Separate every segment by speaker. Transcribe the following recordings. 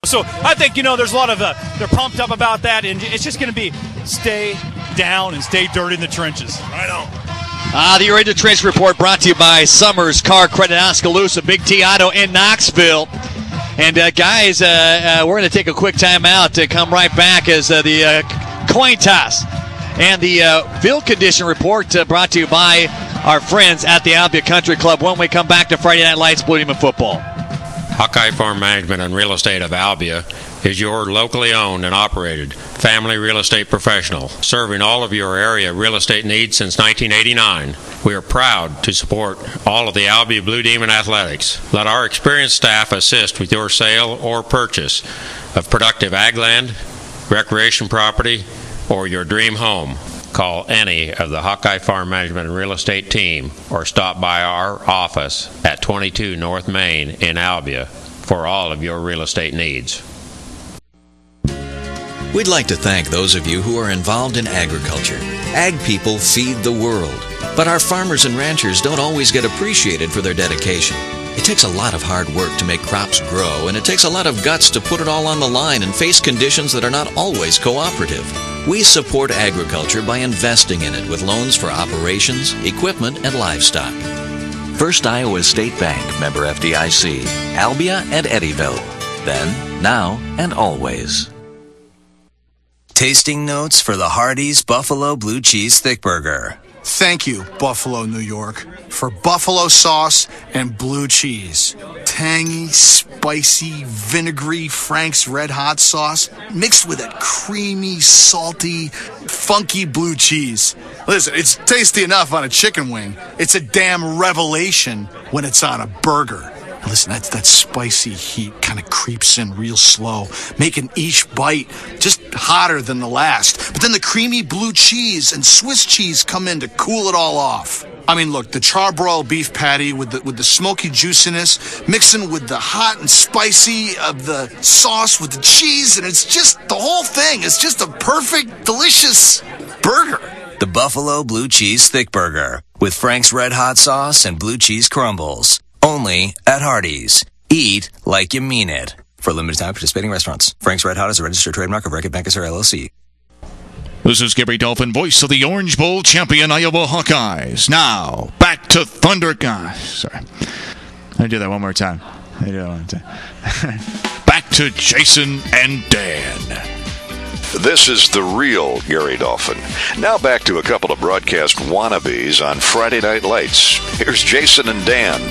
Speaker 1: So I think, there's a lot of, they're pumped up about that, and it's just going to be stay down and stay dirty in the trenches.
Speaker 2: Right on.
Speaker 3: The You're in the Trench Report brought to you by Summers Car Credit, Oskaloosa, Big T Auto in Knoxville. And, guys, we're going to take a quick time out to come right back as the coin toss and the field condition report brought to you by our friends at the Albia Country Club when we come back to Friday Night Lights Blue Demon Football.
Speaker 4: Hawkeye Farm Management and Real Estate of Albia is your locally owned and operated family real estate professional, serving all of your area real estate needs since 1989. We are proud to support all of the Albia Blue Demon athletics. Let our experienced staff assist with your sale or purchase of productive ag land, recreation property, or your dream home. Call any of the Hawkeye Farm Management and Real Estate team or stop by our office at 22 North Main in Albia for all of your real estate needs.
Speaker 5: We'd like to thank those of you who are involved in agriculture. Ag people feed the world, but our farmers and ranchers don't always get appreciated for their dedication. It takes a lot of hard work to make crops grow, and it takes a lot of guts to put it all on the line and face conditions that are not always cooperative. We support agriculture by investing in it with loans for operations, equipment, and livestock. First Iowa State Bank, member FDIC, Albia and Eddyville. Then, now, and always.
Speaker 6: Tasting notes for the Hardee's Buffalo Blue Cheese Thick Burger.
Speaker 7: Thank you, Buffalo, New York, for buffalo sauce and blue cheese. Tangy, spicy, vinegary Frank's Red Hot sauce mixed with that creamy, salty, funky blue cheese. Listen, it's tasty enough on a chicken wing. It's a damn revelation when it's on a burger. Listen, that spicy heat kind of creeps in real slow, making each bite just hotter than the last. But then the creamy blue cheese and Swiss cheese come in to cool it all off. I mean, look, the charbroiled beef patty with the smoky juiciness, mixing with the hot and spicy of the sauce with the cheese, and it's just the whole thing. It's just a perfect, delicious burger.
Speaker 6: The Buffalo Blue Cheese Thick Burger with Frank's Red Hot sauce and blue cheese crumbles. Only at Hardee's. Eat like you mean it. For a limited time, participating restaurants. Frank's Red Hot is a registered trademark of Reckitt Benckiser LLC.
Speaker 8: This is Gary Dolphin, voice of the Orange Bowl champion Iowa Hawkeyes. Now, back to Thunder. Sorry. Let me do that one more time. Back to Jason and Dan.
Speaker 2: This is the real Gary Dolphin. Now back to a couple of broadcast wannabes on Friday Night Lights. Here's Jason and Dan.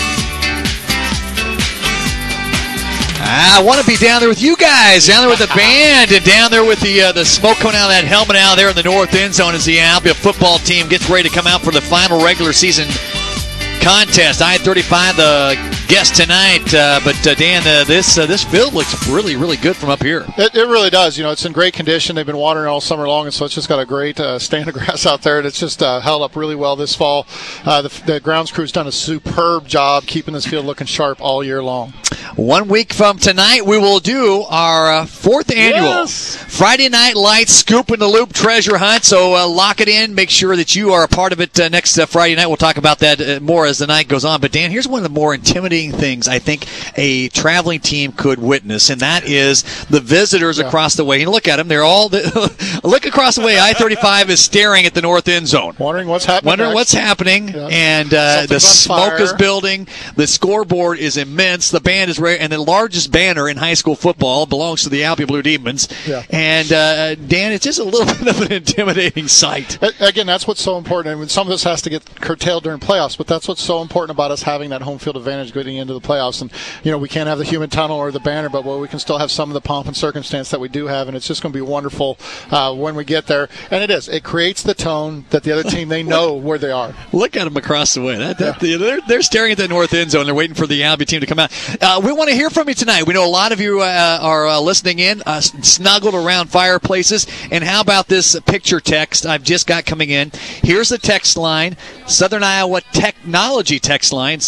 Speaker 3: I want to be down there with you guys, down there with the band, and down there with the smoke coming out of that helmet out there in the north end zone as the Albia football team gets ready to come out for the final regular season contest. I-35, the guest tonight, but Dan, this field looks really, really good from up here.
Speaker 9: It really does. It's in great condition. They've been watering all summer long, and so it's just got a great stand of grass out there, and it's just held up really well this fall. The grounds crew's done a superb job keeping this field looking sharp all year long.
Speaker 3: 1 week from tonight, we will do our fourth annual Friday Night Lights Scoop in the Loop treasure hunt. So lock it in. Make sure that you are a part of it next Friday night. We'll talk about that more as the night goes on. But, Dan, here's one of the more intimidating things I think a traveling team could witness, and that is the visitors across the way. And look at them. They're all look across the way. I-35 is staring at the north end zone.
Speaker 9: Wondering what's happening.
Speaker 3: Yeah. And the smoke is building. The scoreboard is immense. The band is and the largest banner in high school football belongs to the Albia Blue Demons.
Speaker 9: Yeah.
Speaker 3: And, Dan, it's just a little bit of an intimidating sight.
Speaker 9: Again, that's what's so important. I mean, some of this has to get curtailed during playoffs, but that's what's so important about us having that home field advantage getting into the playoffs. And, we can't have the human tunnel or the banner, but we can still have some of the pomp and circumstance that we do have, and it's just going to be wonderful when we get there. And it is. It creates the tone that the other team, they know where they are.
Speaker 3: Look at them across the way. They're staring at the north end zone. They're waiting for the Albia team to come out. We want to hear from you tonight. We know a lot of you are listening in, snuggled around fireplaces. And how about this picture text I've just got coming in? Here's the text line, Southern Iowa Technology text line,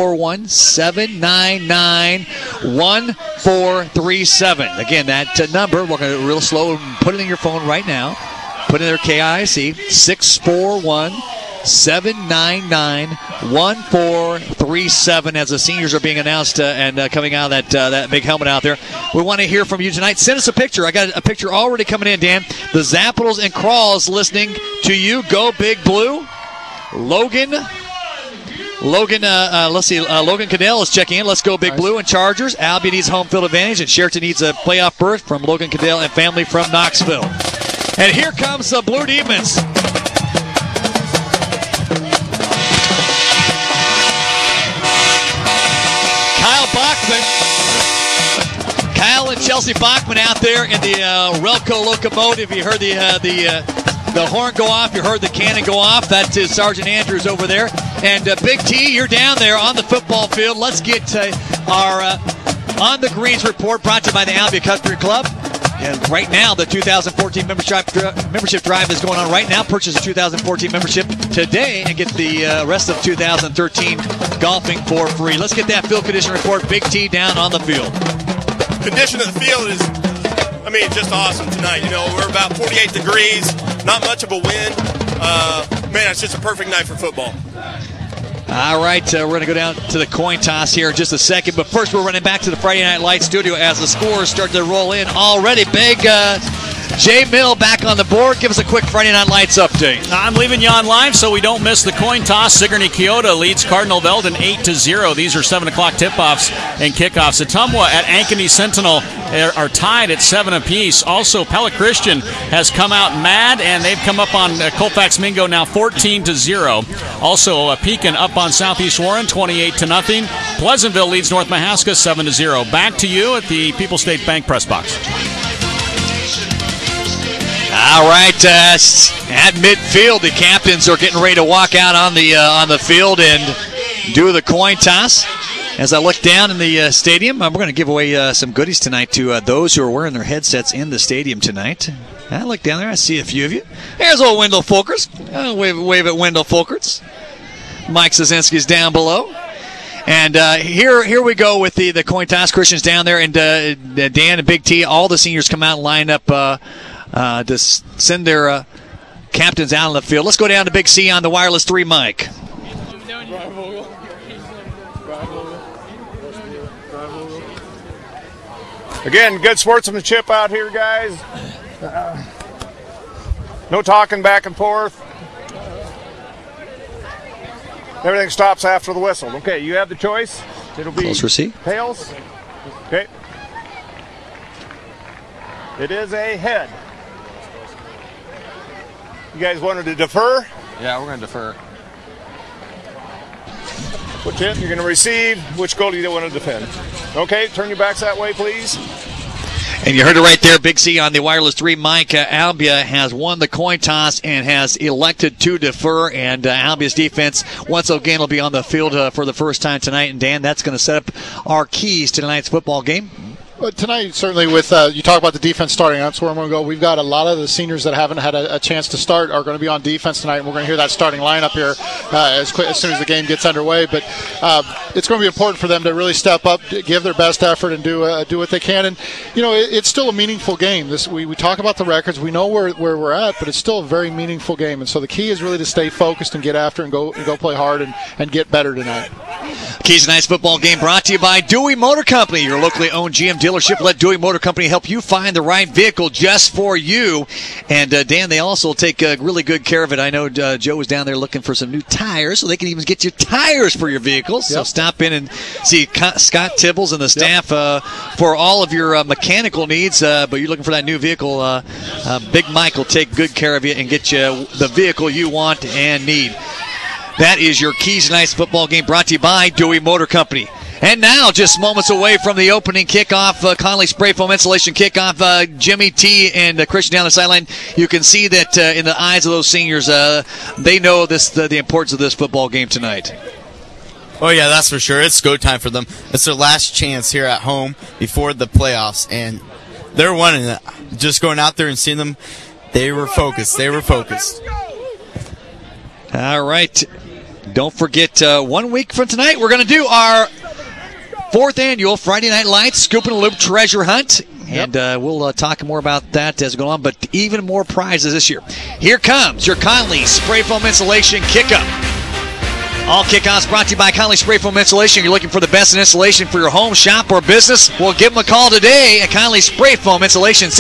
Speaker 3: 641-799-1437. Again, that number, we're going to real slow and put it in your phone right now. Put in there KIC, 641 799-1437 as the seniors are being announced and coming out of that big helmet out there. We want to hear from you tonight. Send us a picture. I got a picture already coming in, Dan. The Zappitals and Crawls listening to you. Go Big Blue. Logan, let's see. Logan Cadell is checking in. Let's go Big Blue and Chargers. Albion needs home field advantage, and Sheraton needs a playoff berth from Logan Cadell and family from Knoxville. And here comes the Blue Demons. Kyle and Chelsea Bachman out there in the Relco locomotive. You heard the horn go off. You heard the cannon go off. That is Sergeant Andrews over there. And Big T, you're down there on the football field. Let's get our On the Greens report brought to you by the Albion Country Club. And right now, the 2014 membership drive is going on right now. Purchase a 2014 membership today and get the rest of 2013 golfing for free. Let's get that field condition report. Big T down on the field.
Speaker 10: Condition of the field is, just awesome tonight. We're about 48 degrees, not much of a wind. It's just a perfect night for football.
Speaker 3: All right, we're going to go down to the coin toss here in just a second. But first, we're running back to the Friday Night Lights studio as the scores start to roll in already. Big Jay Mill back on the board. Give us a quick Friday Night Lights update.
Speaker 1: I'm leaving you on live so we don't miss the coin toss. Sigourney Keota leads Cardinal Veldon 8-0. These are 7 o'clock tip-offs and kickoffs. Atumwa at Ankeny Sentinel are tied at 7 apiece. Also, Pella Christian has come out mad, and they've come up on Colfax Mingo now 14-0. Also, Pekin up on Southeast Warren 28-0. Pleasantville leads North Mahaska 7-0. Back to you at the People's State Bank press box.
Speaker 3: All right, at midfield, the captains are getting ready to walk out on the field and do the coin toss. As I look down in the stadium, we're going to give away some goodies tonight to those who are wearing their headsets in the stadium tonight. I look down there, I see a few of you. There's old Wendell Folkers. Wave at Wendell Folkers. Mike Sosinski's down below. And here we go with the coin toss. Christian's down there, and Dan and Big T, all the seniors come out and line up to send their captains out on the field. Let's go down to Big C on the wireless 3 mic.
Speaker 10: Again, good sportsmanship out here, guys. No talking back and forth. Everything stops after the whistle. Okay, you have the choice. It'll be
Speaker 3: close receipt.
Speaker 10: Tails. Okay. It is a head. You guys wanted to defer?
Speaker 11: Yeah, we're going to defer.
Speaker 10: Which hit you're going to receive? Which goal do you want to defend? Okay, turn your backs that way, please.
Speaker 3: And you heard it right there, Big C on the wireless 3 mic. Albia has won the coin toss and has elected to defer. And Albia's defense, once again, will be on the field for the first time tonight. And Dan, that's going to set up our keys to tonight's football game.
Speaker 9: Well, tonight, certainly, with you talk about the defense starting, that's where I'm going to go. We've got a lot of the seniors that haven't had a chance to start are going to be on defense tonight, and we're going to hear that starting lineup here as soon as the game gets underway. But it's going to be important for them to really step up, give their best effort, and do what they can. And it's still a meaningful game. We talk about the records, we know where we're at, but it's still a very meaningful game. And so the key is really to stay focused and get after and go play hard and get better tonight.
Speaker 3: Keys Tonight's football game brought to you by Dewey Motor Company, your locally owned GM dealership. Let Dewey Motor Company help you find the right vehicle just for you. And, Dan, they also take really good care of it. I know Joe was down there looking for some new tires, so they can even get you tires for your vehicles. Yep. So stop in and see Scott Tibbles and the staff for all of your mechanical needs. But you're looking for that new vehicle, Big Mike will take good care of you and get you the vehicle you want and need. That is your Keys Tonight's football game brought to you by Dewey Motor Company. And now, just moments away from the opening kickoff, Conley Spray Foam Insulation kickoff, Jimmy T and Christian down the sideline. You can see that in the eyes of those seniors, they know the importance of this football game tonight.
Speaker 11: Oh, yeah, that's for sure. It's go time for them. It's their last chance here at home before the playoffs, and they're wanting it. Just going out there and seeing them, they were focused. All
Speaker 3: right. Don't forget, 1 week from tonight, we're going to do our 4th annual Friday Night Lights Scoop and Loop Treasure Hunt. And we'll talk more about that as we go on, but even more prizes this year. Here comes your Conley Spray Foam Insulation Kickup. All kickoffs brought to you by Conley Spray Foam Insulation. You're looking for the best in insulation for your home, shop, or business? Well, give them a call today at Conley Spray Foam Insulation,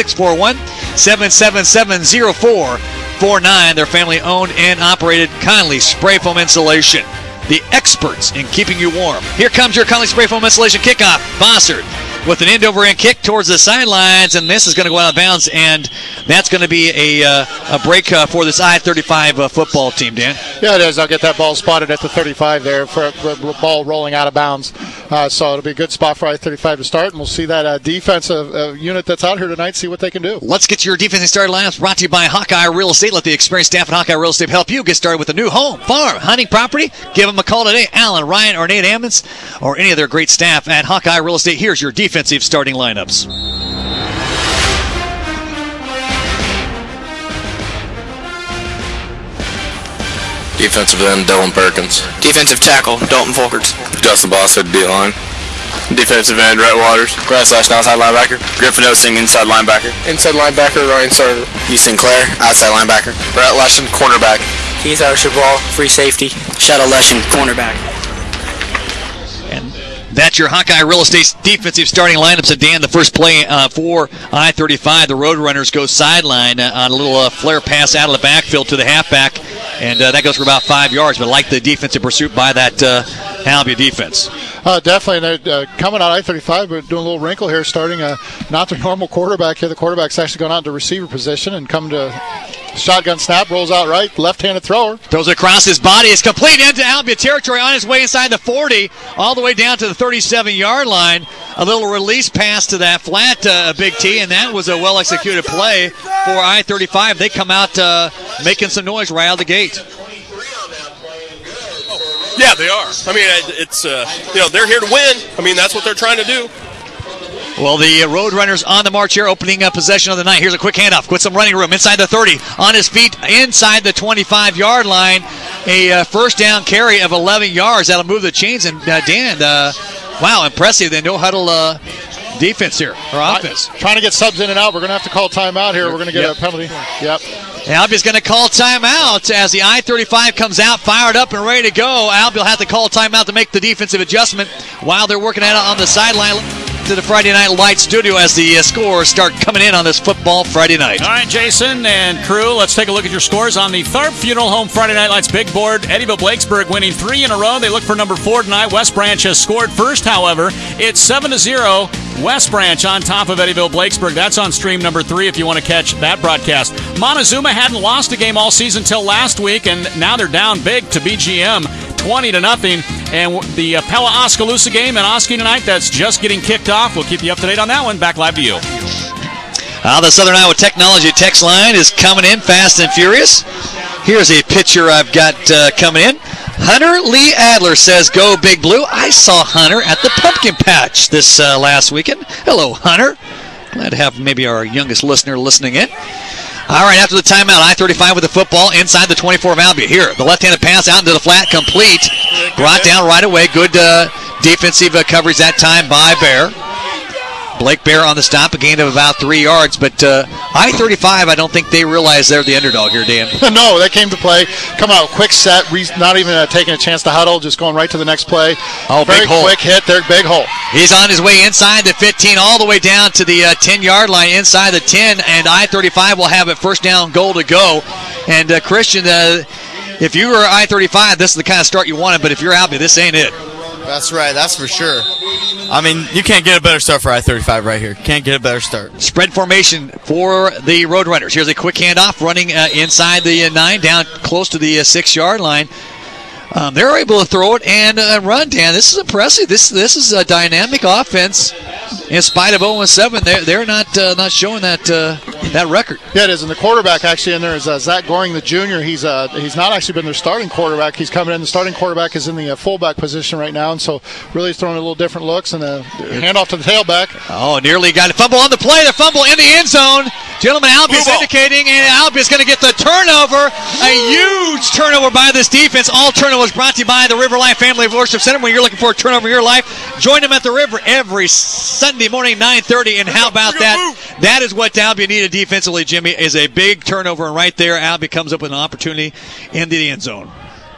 Speaker 3: 641-777-0449. They're family-owned and operated. Conley Spray Foam Insulation, the experts in keeping you warm. Here comes your Conley Spray Foam Insulation kickoff. Bossard with an end-over-end kick towards the sidelines, and this is going to go out of bounds, and that's going to be a break for this I-35 football team, Dan.
Speaker 9: Yeah, it is. I'll get that ball spotted at the 35 there for the ball rolling out of bounds. So it'll be a good spot for I-35 to start, and we'll see that defensive unit that's out here tonight, see what they can do.
Speaker 3: Let's get your defensive starting lineups brought to you by Hawkeye Real Estate. Let the experienced staff at Hawkeye Real Estate help you get started with a new home, farm, hunting property. Give them a call today, Alan, Ryan, or Nate Ammons, or any of their great staff at Hawkeye Real Estate. Here's your defensive starting lineups.
Speaker 12: Defensive end, Dylan Perkins. Defensive tackle, Dalton Folkers. Justin Bossard, D-line. Defensive end, Rhett Waters. Grass Lash, outside linebacker. Griffin Osing, inside linebacker. Inside linebacker, Ryan Sarver. Heath Sinclair, outside linebacker. Brett Leshin, cornerback. Keith Archibald, free safety. Shadow Leshin, cornerback.
Speaker 3: And that's your Hawkeye Real Estate's defensive starting lineups. And Dan, the first play for I-35, the Roadrunners go sideline on a little flare pass out of the backfield to the halfback. And that goes for about 5 yards, but I like the defensive pursuit by that Albia defense.
Speaker 9: Definitely. They're coming out I-35, but doing a little wrinkle here, starting not their normal quarterback here. The quarterback's actually gone out to receiver position and come to shotgun snap, rolls out right, left-handed thrower.
Speaker 3: Throws it across his body. It's complete into Albia territory on his way inside the 40, all the way down to the 37-yard line. A little release pass to that flat Big T, and that was a well-executed play for I-35. They come out making some noise right out of the gate.
Speaker 10: Yeah, they are. I mean, it's they're here to win. I mean, that's what they're trying to do.
Speaker 3: Well, the Roadrunners on the march here, opening up possession of the night. Here's a quick handoff with some running room inside the 30, on his feet inside the 25-yard line. A first down carry of 11 yards. That'll move the chains. And Dan, wow, impressive. The no-huddle defense here, or offense.
Speaker 9: Trying to get subs in and out. We're going to have to call timeout here. We're going to get a penalty. Yep.
Speaker 3: Albia's going to call timeout as the I-35 comes out, fired up and ready to go. Albia will have to call timeout to make the defensive adjustment while they're working at it on the sideline. To the Friday Night Light studio as the scores start coming in on this football Friday night.
Speaker 1: All right, Jason and crew, let's take a look at your scores on the Tharp Funeral Home Friday Night Lights big board. Eddyville-Blakesburg winning 3 in a row. They look for number 4 tonight. West Branch has scored first, however. It's 7-0. West Branch on top of Eddyville-Blakesburg. That's on stream number 3 if you want to catch that broadcast. Montezuma hadn't lost a game all season till last week, and now they're down big to BGM, 20-0. And the Pella Oskaloosa game in Oski tonight, that's just getting kicked off. We'll keep you up to date on that one. Back live to you.
Speaker 3: The Southern Iowa Technology text line is coming in fast and furious. Here's a picture I've got coming in. Hunter Lee Adler says, "Go Big Blue." I saw Hunter at the Pumpkin Patch this last weekend. Hello, Hunter. Glad to have maybe our youngest listener listening in. All right, after the timeout, I-35 with the football inside the 24 of Albia. Here, the left-handed pass out into the flat, complete. Brought down right away. Good defensive coverage that time by Bear. Blake Bear on the stop, a gain of about 3 yards. But I-35, I don't think they realize they're the underdog here, Dan.
Speaker 9: No, they came to play. Come out, quick set, not even taking a chance to huddle, just going right to the next play.
Speaker 3: Oh,
Speaker 9: very
Speaker 3: big hole.
Speaker 9: Quick hit there, big hole.
Speaker 3: He's on his way inside the 15, all the way down to the 10-yard line, inside the 10, and I-35 will have it first down goal to go. And Christian, if you were I-35, this is the kind of start you wanted, but if you're Albia, this ain't it.
Speaker 11: That's right, that's for sure. I mean, you can't get a better start for I-35 right here. Can't get a better start.
Speaker 3: Spread formation for the Roadrunners. Here's a quick handoff, running inside the 9, down close to the 6-yard line. They're able to throw it and run, Dan. This is impressive. This is a dynamic offense. In spite of 0-7, they're not showing that record.
Speaker 9: Yeah, it is. And the quarterback actually in there is Zach Goring, the junior. He's not actually been their starting quarterback. He's coming in. The starting quarterback is in the fullback position right now, and so really throwing a little different looks and a handoff to the tailback.
Speaker 3: Oh, nearly got a fumble on the play. The fumble in the end zone. Gentlemen, Albion's indicating, and Albion's going to get the turnover. A huge turnover by this defense. All turnovers brought to you by the River Life Family Worship Center. When you're looking for a turnover in your life, join them at the River every Sunday morning, 9:30. And how about that? That is what Albion needed defensively, Jimmy, is a big turnover. And right there, Albion comes up with an opportunity in the end zone.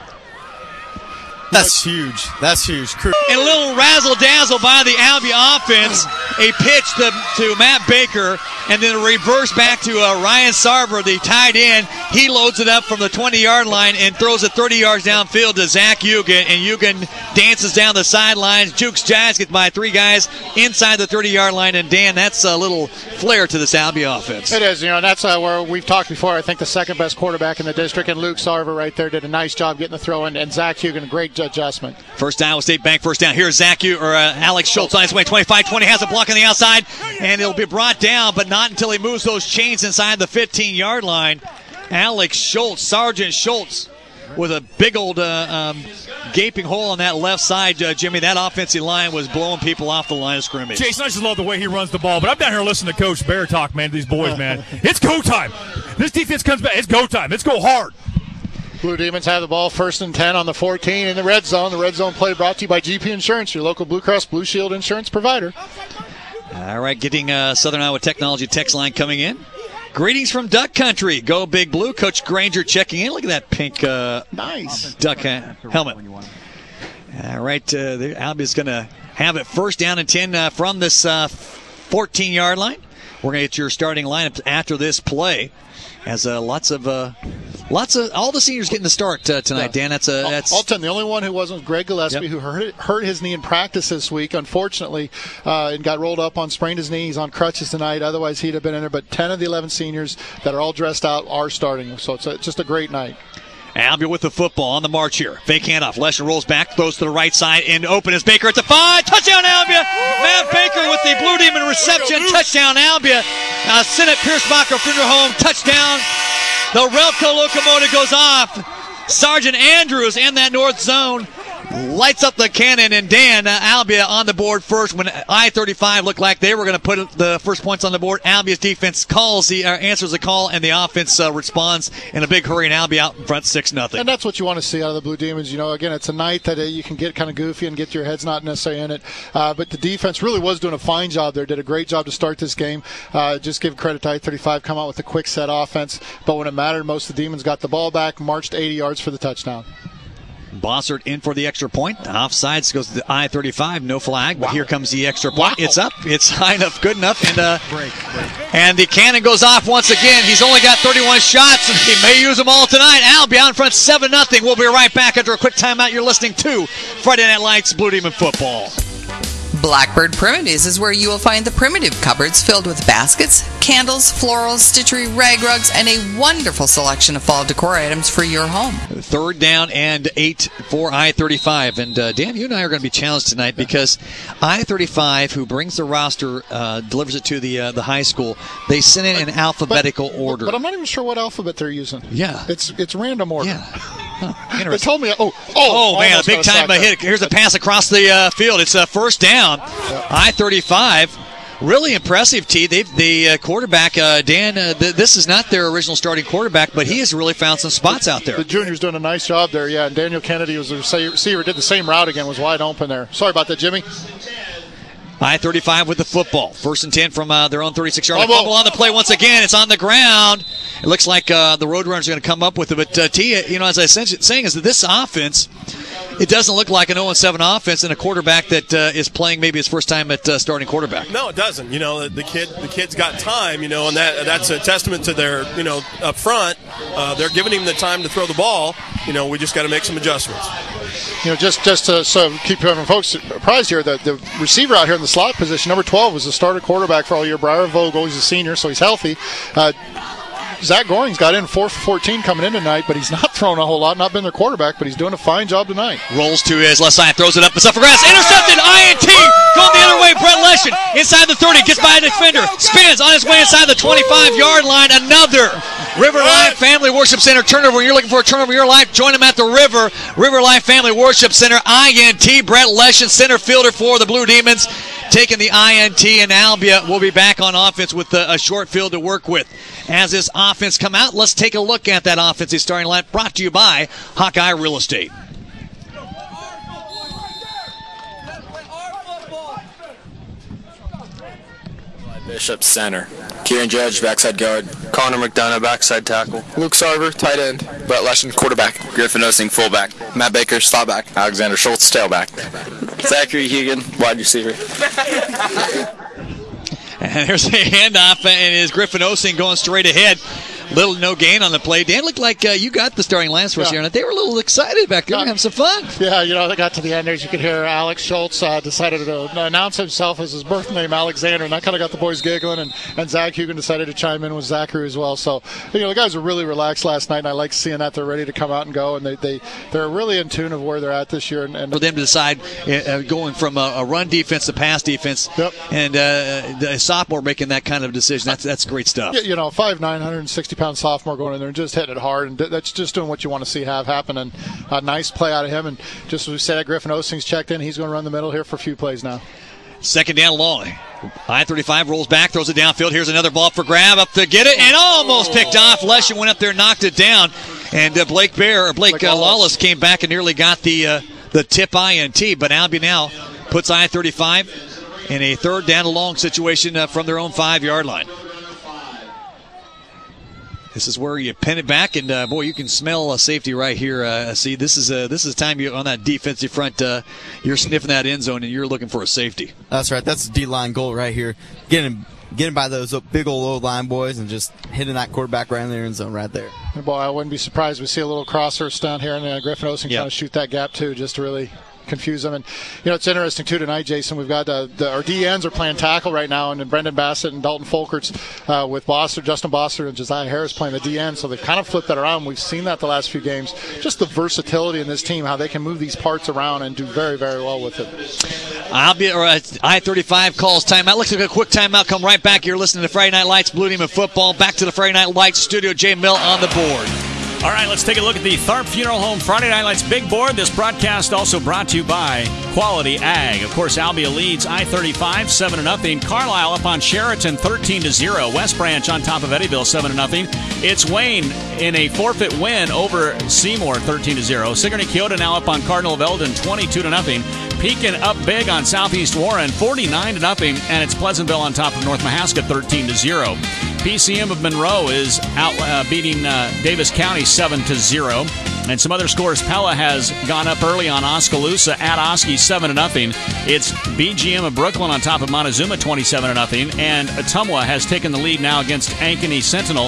Speaker 11: That's huge. That's huge.
Speaker 3: And a little razzle-dazzle by the Albion offense. A pitch to Matt Baker, and then a reverse back to Ryan Sarver, the tight end. He loads it up from the 20-yard line and throws it 30 yards downfield to Zach Eugen, and Eugen dances down the sidelines. Jukes Giants gets by 3 guys inside the 30-yard line, and Dan, that's a little flair to this Albion offense.
Speaker 9: It is, and that's where we've talked before. I think the second-best quarterback in the district, and Luke Sarver right there did a nice job getting the throw in, and Zach Eugen, a great adjustment.
Speaker 3: First Iowa State Bank first down. Here's Alex Schultz on his way. 25-20 has a block on the outside, and it'll be brought down, but not until he moves those chains inside the 15-yard line. Alex Schultz, Sergeant Schultz, with a big old gaping hole on that left side, Jimmy. That offensive line was blowing people off the line of scrimmage.
Speaker 13: Jason, I just love the way he runs the ball, but I'm down here listening to Coach Bear talk, man, to these boys, man. It's go time. This defense comes back. It's go time. Let's go hard.
Speaker 9: Blue Demons have the ball 1st and 10 on the 14 in the red zone. The red zone play brought to you by GP Insurance, your local Blue Cross Blue Shield insurance provider.
Speaker 3: All right, getting Southern Iowa Technology text line coming in. Greetings from Duck Country. Go Big Blue. Coach Granger checking in. Look at that pink
Speaker 9: nice
Speaker 3: duck helmet. All right, Albion's going to have it 1st down and 10 from this 14-yard line. We're going to get your starting lineup after this play. As lots of all the seniors getting the start tonight, Dan. That's
Speaker 9: all 10. The only one who wasn't was Greg Gillespie, who hurt his knee in practice this week, unfortunately, and got rolled up sprained his knee. He's on crutches tonight. Otherwise, he'd have been in there. But 10 of the 11 seniors that are all dressed out are starting. So it's just a great night.
Speaker 3: Albion with the football on the march here. Fake handoff. Lesher rolls back, throws to the right side, and open is Baker at the 5. Touchdown, Albion! Matt Baker with the Blue Demon reception. Touchdown, Albion. Sennett Piersbacher Home. Touchdown. The Relco locomotive goes off. Sergeant Andrews in that north zone lights up the cannon, and Dan, Albion on the board first when I-35 looked like they were going to put the first points on the board. Albion's defense answers the call, and the offense responds in a big hurry, and Albion out in front 6-0.
Speaker 9: And that's what you want to see out of the Blue Demons. Again, it's a night that you can get kind of goofy and get your heads not necessarily in it, but the defense really was doing a fine job there, did a great job to start this game. Just give credit to I-35, come out with a quick set offense, but when it mattered most, the Demons got the ball back, marched 80 yards for the touchdown.
Speaker 3: Bossert in for the extra point. Offsides goes to the I-35. No flag, but here comes the extra point. It's up. It's high enough, good enough. And and the cannon goes off once again. He's only got 31 shots, and he may use them all tonight. Albion in front 7-0. We'll be right back after a quick timeout. You're listening to Friday Night Lights Blue Demon Football.
Speaker 14: Blackbird Primitives is where you will find the primitive cupboards filled with baskets, candles, florals, stitchery, rag rugs, and a wonderful selection of fall decor items for your home.
Speaker 3: 3rd down and 8 for I-35. And, Dan, you and I are going to be challenged tonight because I-35, who brings the roster, delivers it to the high school, they send it in alphabetical order.
Speaker 9: But I'm not even sure what alphabet they're using.
Speaker 3: Yeah.
Speaker 9: It's random order.
Speaker 3: Yeah.
Speaker 9: They told me,
Speaker 3: man, a big time hit. Here's a pass across the field. It's 1st down. I-35. Really impressive, T. The quarterback, Dan, this is not their original starting quarterback, but he has really found some spots out there.
Speaker 9: The junior's doing a nice job there, yeah. And Daniel Kennedy was the receiver, did the same route again, was wide open there. Sorry about that, Jimmy.
Speaker 3: I-35 with the football. 1st and 10 from their own 36-yard line. Fumble on the play once again. It's on the ground. It looks like the Roadrunners are going to come up with it. But, T, as I was saying, is that this offense, it doesn't look like an 0-7 offense and a quarterback that is playing maybe his first time at starting quarterback.
Speaker 10: No, it doesn't. The kid's got time, and that's a testament to their, up front. They're giving him the time to throw the ball. We just got to make some adjustments.
Speaker 9: Just to keep folks surprised here, the receiver out here in the slot position, number 12, was the starter quarterback for all year. Briar Vogel, he's a senior, so he's healthy. Zach Goring's got in 4 for 14 coming in tonight, but he's not thrown a whole lot, not been their quarterback, but he's doing a fine job tonight.
Speaker 3: Rolls to his left side, throws it up, it's up for grabs, intercepted, INT, going the other way, Brett Leshen, inside the 30, gets by a defender, spins on his way inside the 25-yard line, another River Life Family Worship Center turnover. When you're looking for a turnover in your life, join them at the River Life Family Worship Center, INT, Brett Leshen, center fielder for the Blue Demons. taking the INT, and Albia will be back on offense with a short field to work with. As this offense come out, let's take a look at that offensive starting line, brought to you by Hawkeye Real Estate.
Speaker 12: Bishop, center. Kieran Judge, backside guard. Connor McDonough, backside tackle. Luke Sarver, tight end. Brett Leshen, quarterback. Griffin Osing, fullback. Matt Baker, slot back. Alexander Schultz, tailback. Zachary Hegan, wide receiver.
Speaker 3: And there's a handoff, and is Griffin Osing going straight ahead. Little no gain on the play. Dan, looked like you got the starting lines for us here, and they were a little excited back there, having some fun.
Speaker 9: Yeah, they got to the end there. As you could hear, Alex Schultz decided to announce himself as his birth name, Alexander, and that kind of got the boys giggling, and Zach Hugan decided to chime in with Zachary as well. So, the guys were really relaxed last night, and I like seeing that they're ready to come out and go, and they're really in tune of where they're at this year. And
Speaker 3: for them to decide going from a run defense to pass defense, and a sophomore making that kind of decision, that's great stuff.
Speaker 9: 5'9", 160-pound sophomore going in there and just hitting it hard, and that's just doing what you want to see happen. And a nice play out of him. And just as we said, Griffin Osing's checked in. He's going to run the middle here for a few plays now.
Speaker 3: Second down long. I-35 rolls back, throws it downfield. Here's another ball for grab, up to get it, and almost picked off. Leshen went up there, knocked it down, and Blake Lawless came back and nearly got the tip INT. But Albia now puts I-35 in a third down and long situation from their own 5-yard line. This is where you pin it back, and boy, you can smell a safety right here. See, this is time you on that defensive front. You're sniffing that end zone, and you're looking for a safety.
Speaker 11: That's right. That's a D-line goal right here. Getting by those big old O-line boys and just hitting that quarterback right in the end zone right there.
Speaker 9: Boy, I wouldn't be surprised if we see a little crosshairs down here, and Griffin Osing trying to shoot that gap too, just to really confuse them. And it's interesting too tonight, Jason. We've got our DNs are playing tackle right now, and Brendan Bassett and Dalton Folkerts with Justin Bossert and Josiah Harris playing the DN. So they've kind of flipped that around. We've seen that the last few games. Just the versatility in this team, how they can move these parts around and do very, very well with it.
Speaker 3: I-35 calls timeout. Looks like a quick timeout. Come right back. You're listening to Friday Night Lights, Blue Demon Football. Back to the Friday Night Lights studio. Jay Mill on the board.
Speaker 1: All right, let's take a look at the Tharp Funeral Home Friday Night Lights big board. This broadcast also brought to you by Quality Ag. Of course, Albia leads I-35 7-0. Carlisle up on Sheraton 13-0. West Branch on top of Eddyville 7-0. It's Wayne in a forfeit win over Seymour 13-0. Sigourney Keota now up on Cardinal of Eldon 22-0. Pekin up big on Southeast Warren 49-0. And it's Pleasantville on top of North Mahaska 13-0. PCM of Monroe is out beating Davis County 7-0. And some other scores. Pella has gone up early on Oskaloosa at Oski 7-0. It's BGM of Brooklyn on top of Montezuma 27-0. And Ottumwa has taken the lead now against Ankeny Sentinel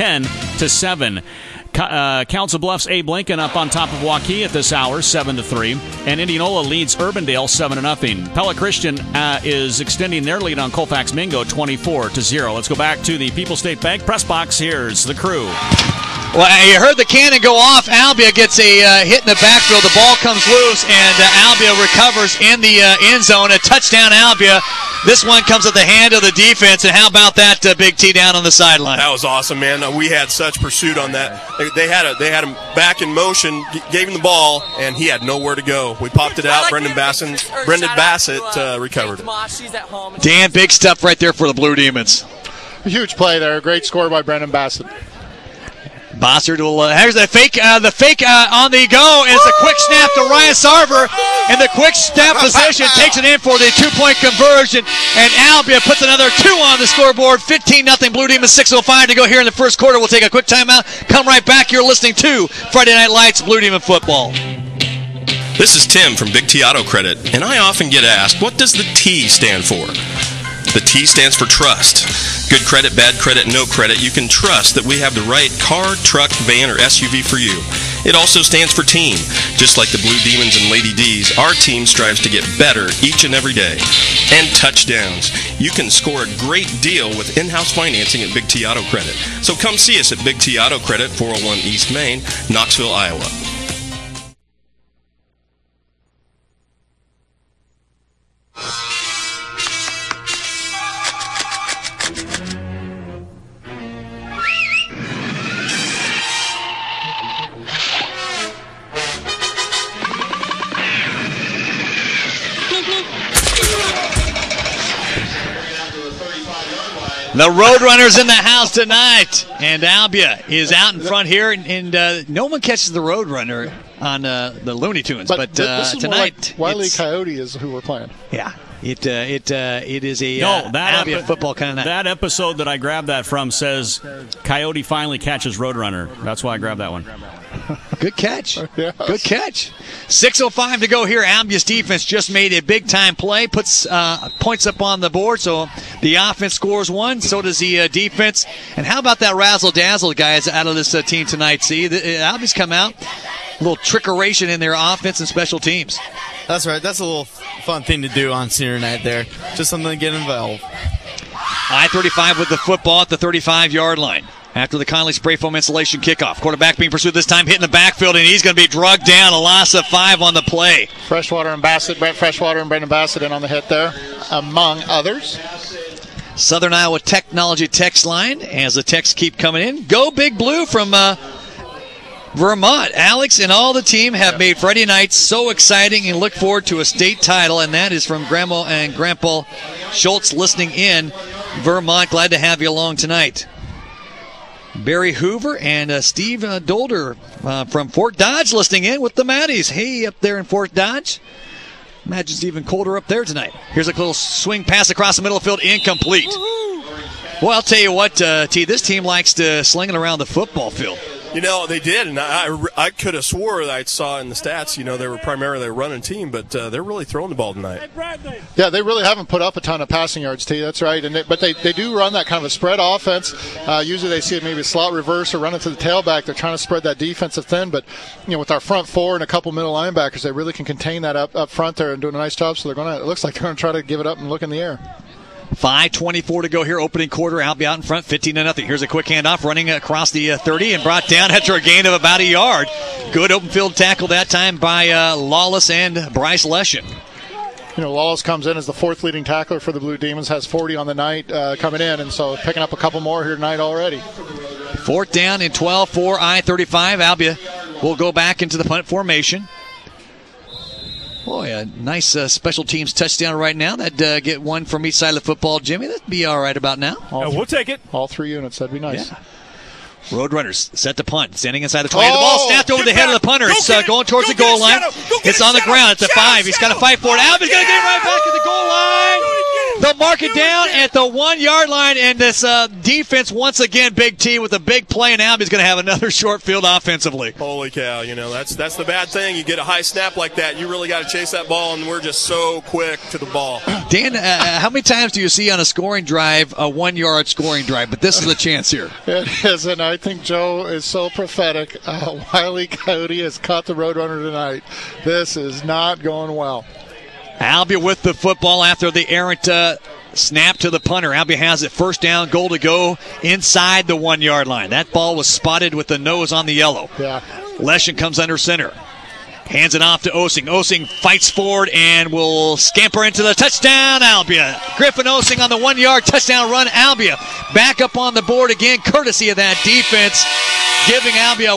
Speaker 1: 10-7. Council Bluffs Abe Lincoln up on top of Waukee at this hour 7-3. And Indianola leads Urbandale 7-0. Pella Christian is extending their lead on Colfax Mingo 24-0. Let's go back to the People's State Bank press box. Here's the crew.
Speaker 3: Well, you heard the cannon go off. Albia gets a hit in the backfield. The ball comes loose, and Albia recovers in the end zone. A touchdown, Albia. This one comes at the hand of the defense, and how about that Big T down on the sideline?
Speaker 10: That was awesome, man. We had such pursuit on that. They had him back in motion, gave him the ball, and he had nowhere to go. We popped it out. Brendan Bassett recovered it.
Speaker 3: Dan, big stuff right there for the Blue Demons.
Speaker 9: A huge play there. Great score by Brendan Bassett.
Speaker 3: Bossard will. Here's the fake on the go. It's a quick snap to Ryan Sarver, and the quick snap position takes it in for the 2-point conversion. And Albia puts another 2 on the scoreboard. 15-0 Blue Demons. 6:05 to go here in the first quarter. We'll take a quick timeout. Come right back. You're listening to Friday Night Lights, Blue Demon Football.
Speaker 15: This is Tim from Big T Auto Credit, and I often get asked, what does the T stand for? The T stands for trust. Good credit, bad credit, no credit. You can trust that we have the right car, truck, van, or SUV for you. It also stands for team. Just like the Blue Demons and Lady D's, our team strives to get better each and every day. And touchdowns. You can score a great deal with in-house financing at Big T Auto Credit. So come see us at Big T Auto Credit, 401 East Main, Knoxville, Iowa.
Speaker 3: The Roadrunners in the house tonight, and Albia is out in front here, and no one catches the Roadrunner on the Looney Tunes, but
Speaker 9: this is
Speaker 3: tonight
Speaker 9: more like Wile E. Coyote is who we're playing.
Speaker 3: Yeah, it is a Albia football kind of night.
Speaker 1: That episode that I grabbed that from says Coyote finally catches Roadrunner. That's why I grabbed that one.
Speaker 3: Good catch. Yes. Good catch. 6:05 to go here. Albia's defense just made a big-time play, puts points up on the board, so the offense scores one, so does the defense. And how about that razzle-dazzle, guys, out of this team tonight? See, Albia's come out, a little trickeration in their offense and special teams.
Speaker 11: That's right. That's a little fun thing to do on senior night there. Just something to get involved.
Speaker 3: I-35 with the football at the 35-yard line. After the Conley spray foam insulation kickoff. Quarterback being pursued this time, hitting the backfield, and he's going to be drugged down. A loss of 5 on the play.
Speaker 9: Freshwater and Brendan Bassett in on the hit there, among others.
Speaker 3: Southern Iowa Technology text line as the texts keep coming in. Go Big Blue from Vermont. Alex and all the team have made Friday night so exciting and look forward to a state title, and that is from Grandma and Grandpa Schultz listening in. Vermont, glad to have you along tonight. Barry Hoover and Steve Dolder from Fort Dodge listening in with the Maddies. Hey, up there in Fort Dodge. Imagine it's even colder up there tonight. Here's a little swing pass across the middle of the field, incomplete. Well, I'll tell you what, T, this team likes to sling it around the football field.
Speaker 10: You know, they did, and I could have swore that I saw in the stats, they were primarily a running team, but they're really throwing the ball tonight.
Speaker 9: Yeah, they really haven't put up a ton of passing yards, T. That's right. But they do run that kind of a spread offense. Usually they see it maybe a slot reverse or running to the tailback. They're trying to spread that defensive thin, but with our front four and a couple middle linebackers, they really can contain that up front there and doing a nice job. So it looks like they're going to try to give it up and look in the air.
Speaker 3: 5:24 to go here, opening quarter. Albia out in front, 15-0. Here's a quick handoff, running across the 30 and brought down after a gain of about a yard. Good open field tackle that time by Lawless and Bryce Leshen.
Speaker 9: Lawless comes in as the fourth leading tackler for the Blue Demons, has 40 on the night coming in, and so picking up a couple more here tonight already.
Speaker 3: 4th down and 12 for I-35. Albia will go back into the punt formation. Boy, a nice special teams touchdown right now. That'd get one from each side of the football, Jimmy. That'd be all right about now.
Speaker 13: We'll take it.
Speaker 9: All 3 units. That'd be nice.
Speaker 3: Yeah. Roadrunners set to punt. Standing inside the 20. The ball snapped over the head of the punter. It's going towards the goal line. It's on the ground at the 5. He's got to fight for it. Albia's going to get right back to the goal line. They'll mark it down at the 1-yard line, and this defense, once again, Big T with a big play, and Albia's going to have another short field offensively.
Speaker 10: Holy cow, that's the bad thing. You get a high snap like that, you really got to chase that ball, and we're just so quick to the ball.
Speaker 3: Dan, how many times do you see on a scoring drive a 1-yard scoring drive? But this is the chance here.
Speaker 9: It is, and I think Joe is so prophetic. Wile E. Coyote has caught the Roadrunner tonight. This is not going well.
Speaker 3: Albia with the football after the errant snap to the punter. Albia has it, 1st down, goal to go inside the 1-yard line. That ball was spotted with the nose on the yellow.
Speaker 9: Yeah.
Speaker 3: Leshen comes under center. Hands it off to Osing. Osing fights forward and will scamper into the touchdown, Albia. Griffin Osing on the 1-yard touchdown run. Albia back up on the board again, courtesy of that defense, giving Albia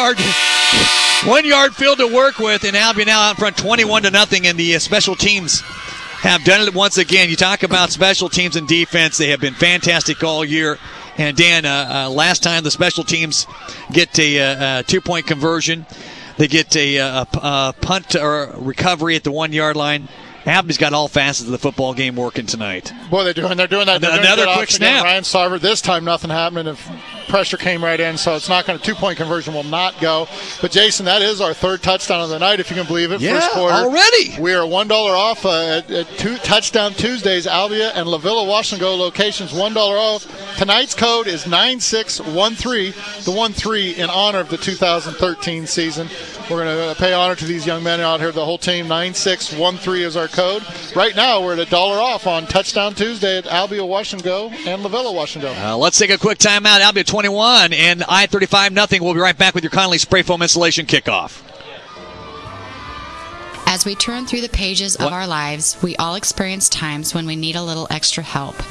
Speaker 3: a 1-yard field to work with, and Albia now out in front 21-0, and the special teams have done it once again. You talk about special teams and defense. They have been fantastic all year. And Dan, last time the special teams get a 2-point conversion, they get a punt or recovery at the 1-yard line. Albia's got all facets of the football game working tonight.
Speaker 9: Boy, they're doing that.
Speaker 3: Another quick snap.
Speaker 9: Ryan Sarver, this time nothing happening. If pressure came right in, so it's not going to 2-point conversion will not go. But Jason, that is our 3rd touchdown of the night, if you can believe it.
Speaker 3: Yeah,
Speaker 9: first quarter
Speaker 3: already.
Speaker 9: We are $1 off at Touchdown Tuesdays. Albia and La Villa Washington locations, $1 off. Tonight's code is 9613, the 13 in honor of the 2013 season. We're going to pay honor to these young men out here, the whole team. 9613 is our code. Right now, we're at $1 off on Touchdown Tuesday at Albia Washington and La Villa Washington.
Speaker 3: Let's take a quick timeout. Albia 21 and I-35-0. We'll be right back with your Conley spray foam installation kickoff.
Speaker 16: As we turn through the pages of our lives, we all experience times when we need a little extra help.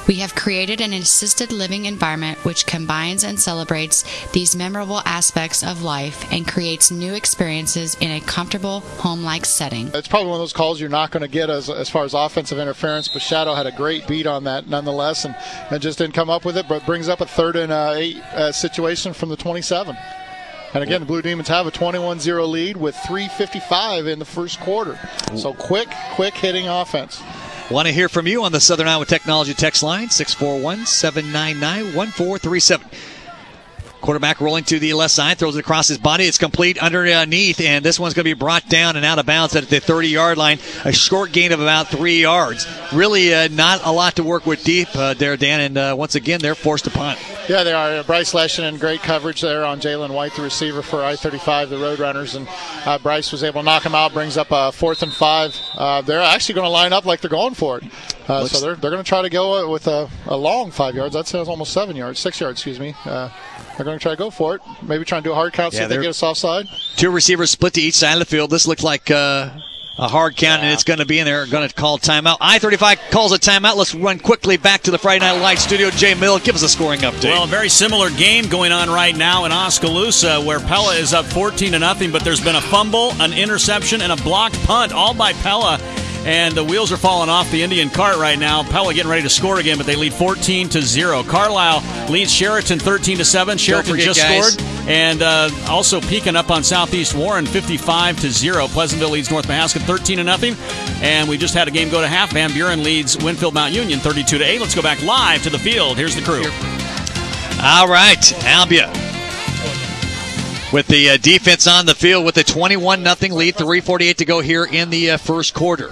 Speaker 16: We have created an assisted living environment which combines and celebrates these memorable aspects of life and creates new experiences in a comfortable, home-like setting.
Speaker 9: It's probably one of those calls you're not going to get as far as offensive interference, but Shadow had a great beat on that nonetheless and just didn't come up with it, but brings up a 3rd and 8 situation from the 27. And again, the Blue Demons have a 21-0 lead with 3:55 in the first quarter. So quick hitting offense.
Speaker 3: Want to hear from you on the Southern Iowa Technology text line, 641-799-1437. Quarterback rolling to the left side, throws it across his body. It's complete underneath, and this one's going to be brought down and out of bounds at the 30-yard line. A short gain of about 3 yards. Really not a lot to work with deep there, Dan, and once again, they're forced to punt.
Speaker 9: Yeah, they are. Bryce Leshin in great coverage there on Jalen White, the receiver for I-35, the Roadrunners, and Bryce was able to knock him out, brings up a 4th and 5. They're actually going to line up like they're going for it. So they're going to try to go with a long 5 yards. That sounds almost 7 yards, 6 yards, excuse me. They're going to try to go for it. Maybe try and do a hard count so they get us offside.
Speaker 3: 2 receivers split to each side of the field. This looked like a hard count, and it's going to be in there. Going to call timeout. I-35 calls a timeout. Let's run quickly back to the Friday Night Lights studio. Jay Mill, give us a scoring update.
Speaker 1: Well, a very similar game going on right now in Oskaloosa where Pella is up 14-0, but there's been a fumble, an interception, and a blocked punt, all by Pella. And the wheels are falling off the Indian cart right now. Pella getting ready to score again, but they lead 14-0. Carlisle leads Sheraton 13-7. Sheraton just scored. And also peeking up on Southeast Warren 55-0. Pleasantville leads North Mahaska 13-0. And we just had a game go to half. Van Buren leads Winfield Mount Union 32-8. Let's go back live to the field. Here's the crew.
Speaker 3: All right, Albia with the defense on the field with a 21-0 lead. 3:48 to go here in the first quarter.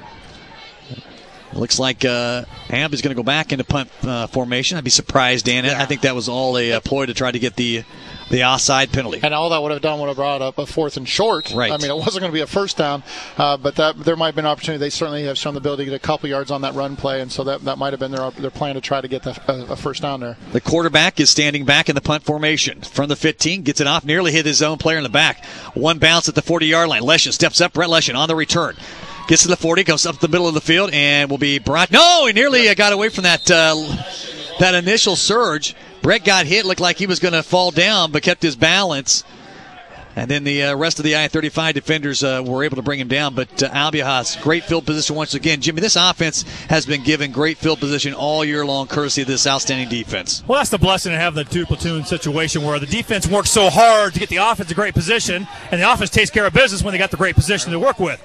Speaker 3: Looks like Amp is going to go back into punt formation. I'd be surprised, Dan. Yeah. I think that was all a ploy to try to get the offside penalty.
Speaker 9: And all that would have brought up a 4th and short.
Speaker 3: Right.
Speaker 9: I mean, it wasn't going to be a first down, but there might have been an opportunity. They certainly have shown the ability to get a couple yards on that run play, and so that might have been their plan to try to get a first down there.
Speaker 3: The quarterback is standing back in the punt formation. From the 15, gets it off, nearly hit his own player in the back. One bounce at the 40-yard line. Leshin steps up. Brett Leshin on the return. Gets to the 40, comes up the middle of the field, and will be brought. No, he nearly got away from that initial surge. Brett got hit, looked like he was going to fall down, but kept his balance. And then the rest of the I-35 defenders were able to bring him down. But Albia has great field position once again. Jimmy, this offense has been given great field position all year long, courtesy of this outstanding defense.
Speaker 13: Well, that's the blessing of having the 2-platoon situation where the defense works so hard to get the offense a great position, and the offense takes care of business when they got the great position to work with.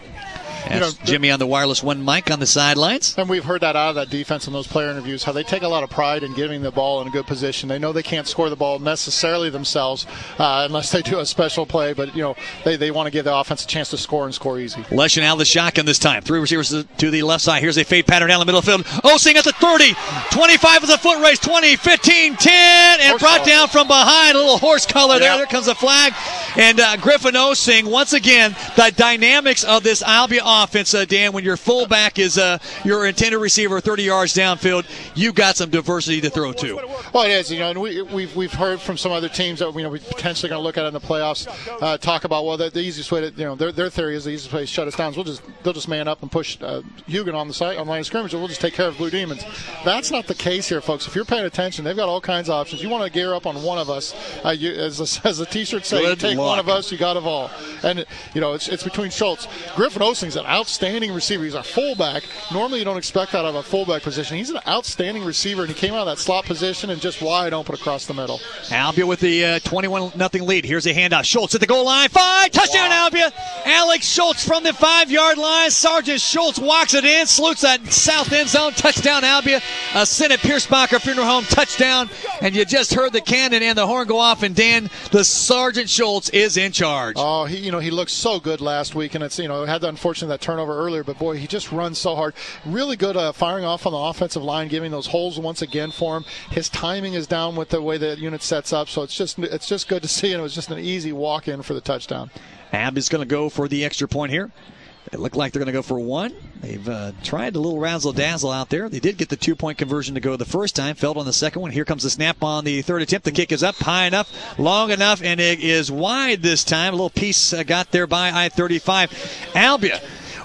Speaker 3: Jimmy on the wireless one mic on the sidelines.
Speaker 9: And we've heard that out of that defense in those player interviews, how they take a lot of pride in giving the ball in a good position. They know they can't score the ball necessarily themselves unless they do a special play, but they want to give the offense a chance to score and score easy.
Speaker 3: Leshin out of the shotgun this time. 3 receivers to the left side. Here's a fade pattern down the middle of the field. Osing at the 30. 25 is a foot race. 20, 15, 10, and brought down from behind. A little horse color there. There comes a flag. And Griffin Osing, once again, the dynamics of this Albia offense, Dan, when your fullback is your intended receiver 30 yards downfield, you've got some diversity to throw to.
Speaker 9: Well, it is, and we've heard from some other teams that we're potentially going to look at in the playoffs, talk about the easiest way to their theory is the easiest way to shut us down is they'll just man up and push Hugon on the line of scrimmage, and we'll just take care of Blue Demons. That's not the case here, folks. If you're paying attention, they've got all kinds of options. You want to gear up on one of us, as the T-shirt says, you take one of us, you got them all. And it's between Schultz. Griffin Osing's an outstanding receiver. He's a fullback. Normally you don't expect that out of a fullback position. He's an outstanding receiver, and he came out of that slot position and just wide open across the middle.
Speaker 3: Albia with the 21-0 lead. Here's a handoff. Schultz at the goal line. 5. Touchdown, Albia. Alex Schultz from the 5-yard line. Sergeant Schultz walks it in. Salutes that south end zone. Touchdown, Albia. A Senate Piercebacher Funeral Home touchdown. And you just heard the cannon and the horn go off. And Dan, the Sergeant Schultz is in charge.
Speaker 9: Oh, he looked so good last week. And it's, had the unfortunate that turnover earlier. But, boy, he just runs so hard. Really good firing off on the offensive line, giving those holes once again for him. His timing is down with the way the unit sets up. So it's just good to see. And it was just an easy walk-in for the touchdown.
Speaker 3: Ab is going to go for the extra point here. It looked like they're going to go for one. They've tried a little razzle-dazzle out there. They did get the 2-point conversion to go the first time. Failed on the second one. Here comes the snap on the third attempt. The kick is up high enough, long enough, and it is wide this time. A little piece got there by I-35. Albia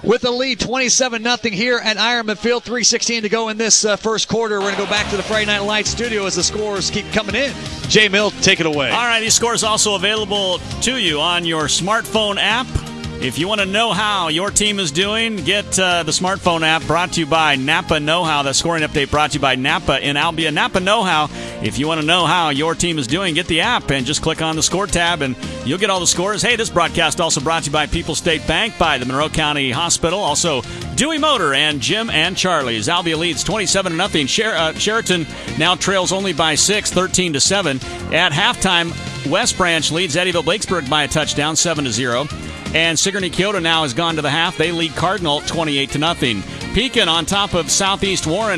Speaker 3: with a lead 27-0 here at Ironman Field. 3:16 to go in this first quarter. We're going to go back to the Friday Night Lights studio as the scores keep coming in. Jay Mill, take it away.
Speaker 1: All right, these scores also available to you on your smartphone app. If you want to know how your team is doing, get the smartphone app brought to you by Napa Know-How. The scoring update brought to you by Napa in Albia. Napa Know-How. If you want to know how your team is doing, get the app and just click on the score tab and you'll get all the scores. Hey, this broadcast also brought to you by People's State Bank, by the Monroe County Hospital, also Dewey Motor and Jim and Charlie's. Albia leads 27-0. Sheraton now trails only by 6, 13-7. At halftime, West Branch leads Eddyville-Blakesburg by a touchdown, 7-0. And Sigourney Kyoto now has gone to the half. They lead Cardinal 28-0. Pekin on top of Southeast Warren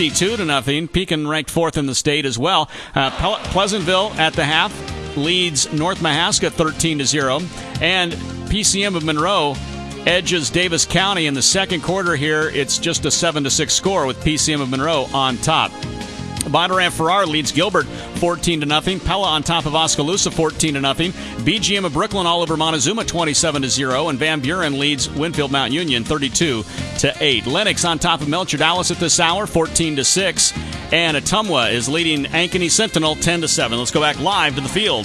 Speaker 1: 62-0. Pekin ranked 4th in the state as well. Pleasantville at the half leads North Mahaska 13-0. And PCM of Monroe edges Davis County in the second quarter here. It's just a 7-6 score with PCM of Monroe on top. Bondurant Farrar leads Gilbert 14-0. Pella on top of Oskaloosa 14-0. BGM of Brooklyn all over Montezuma 27-0. And Van Buren leads Winfield Mount Union 32-8. Lennox on top of Melcher Dallas at this hour 14-6. And Ottumwa is leading Ankeny Sentinel 10-7. Let's go back live to the field.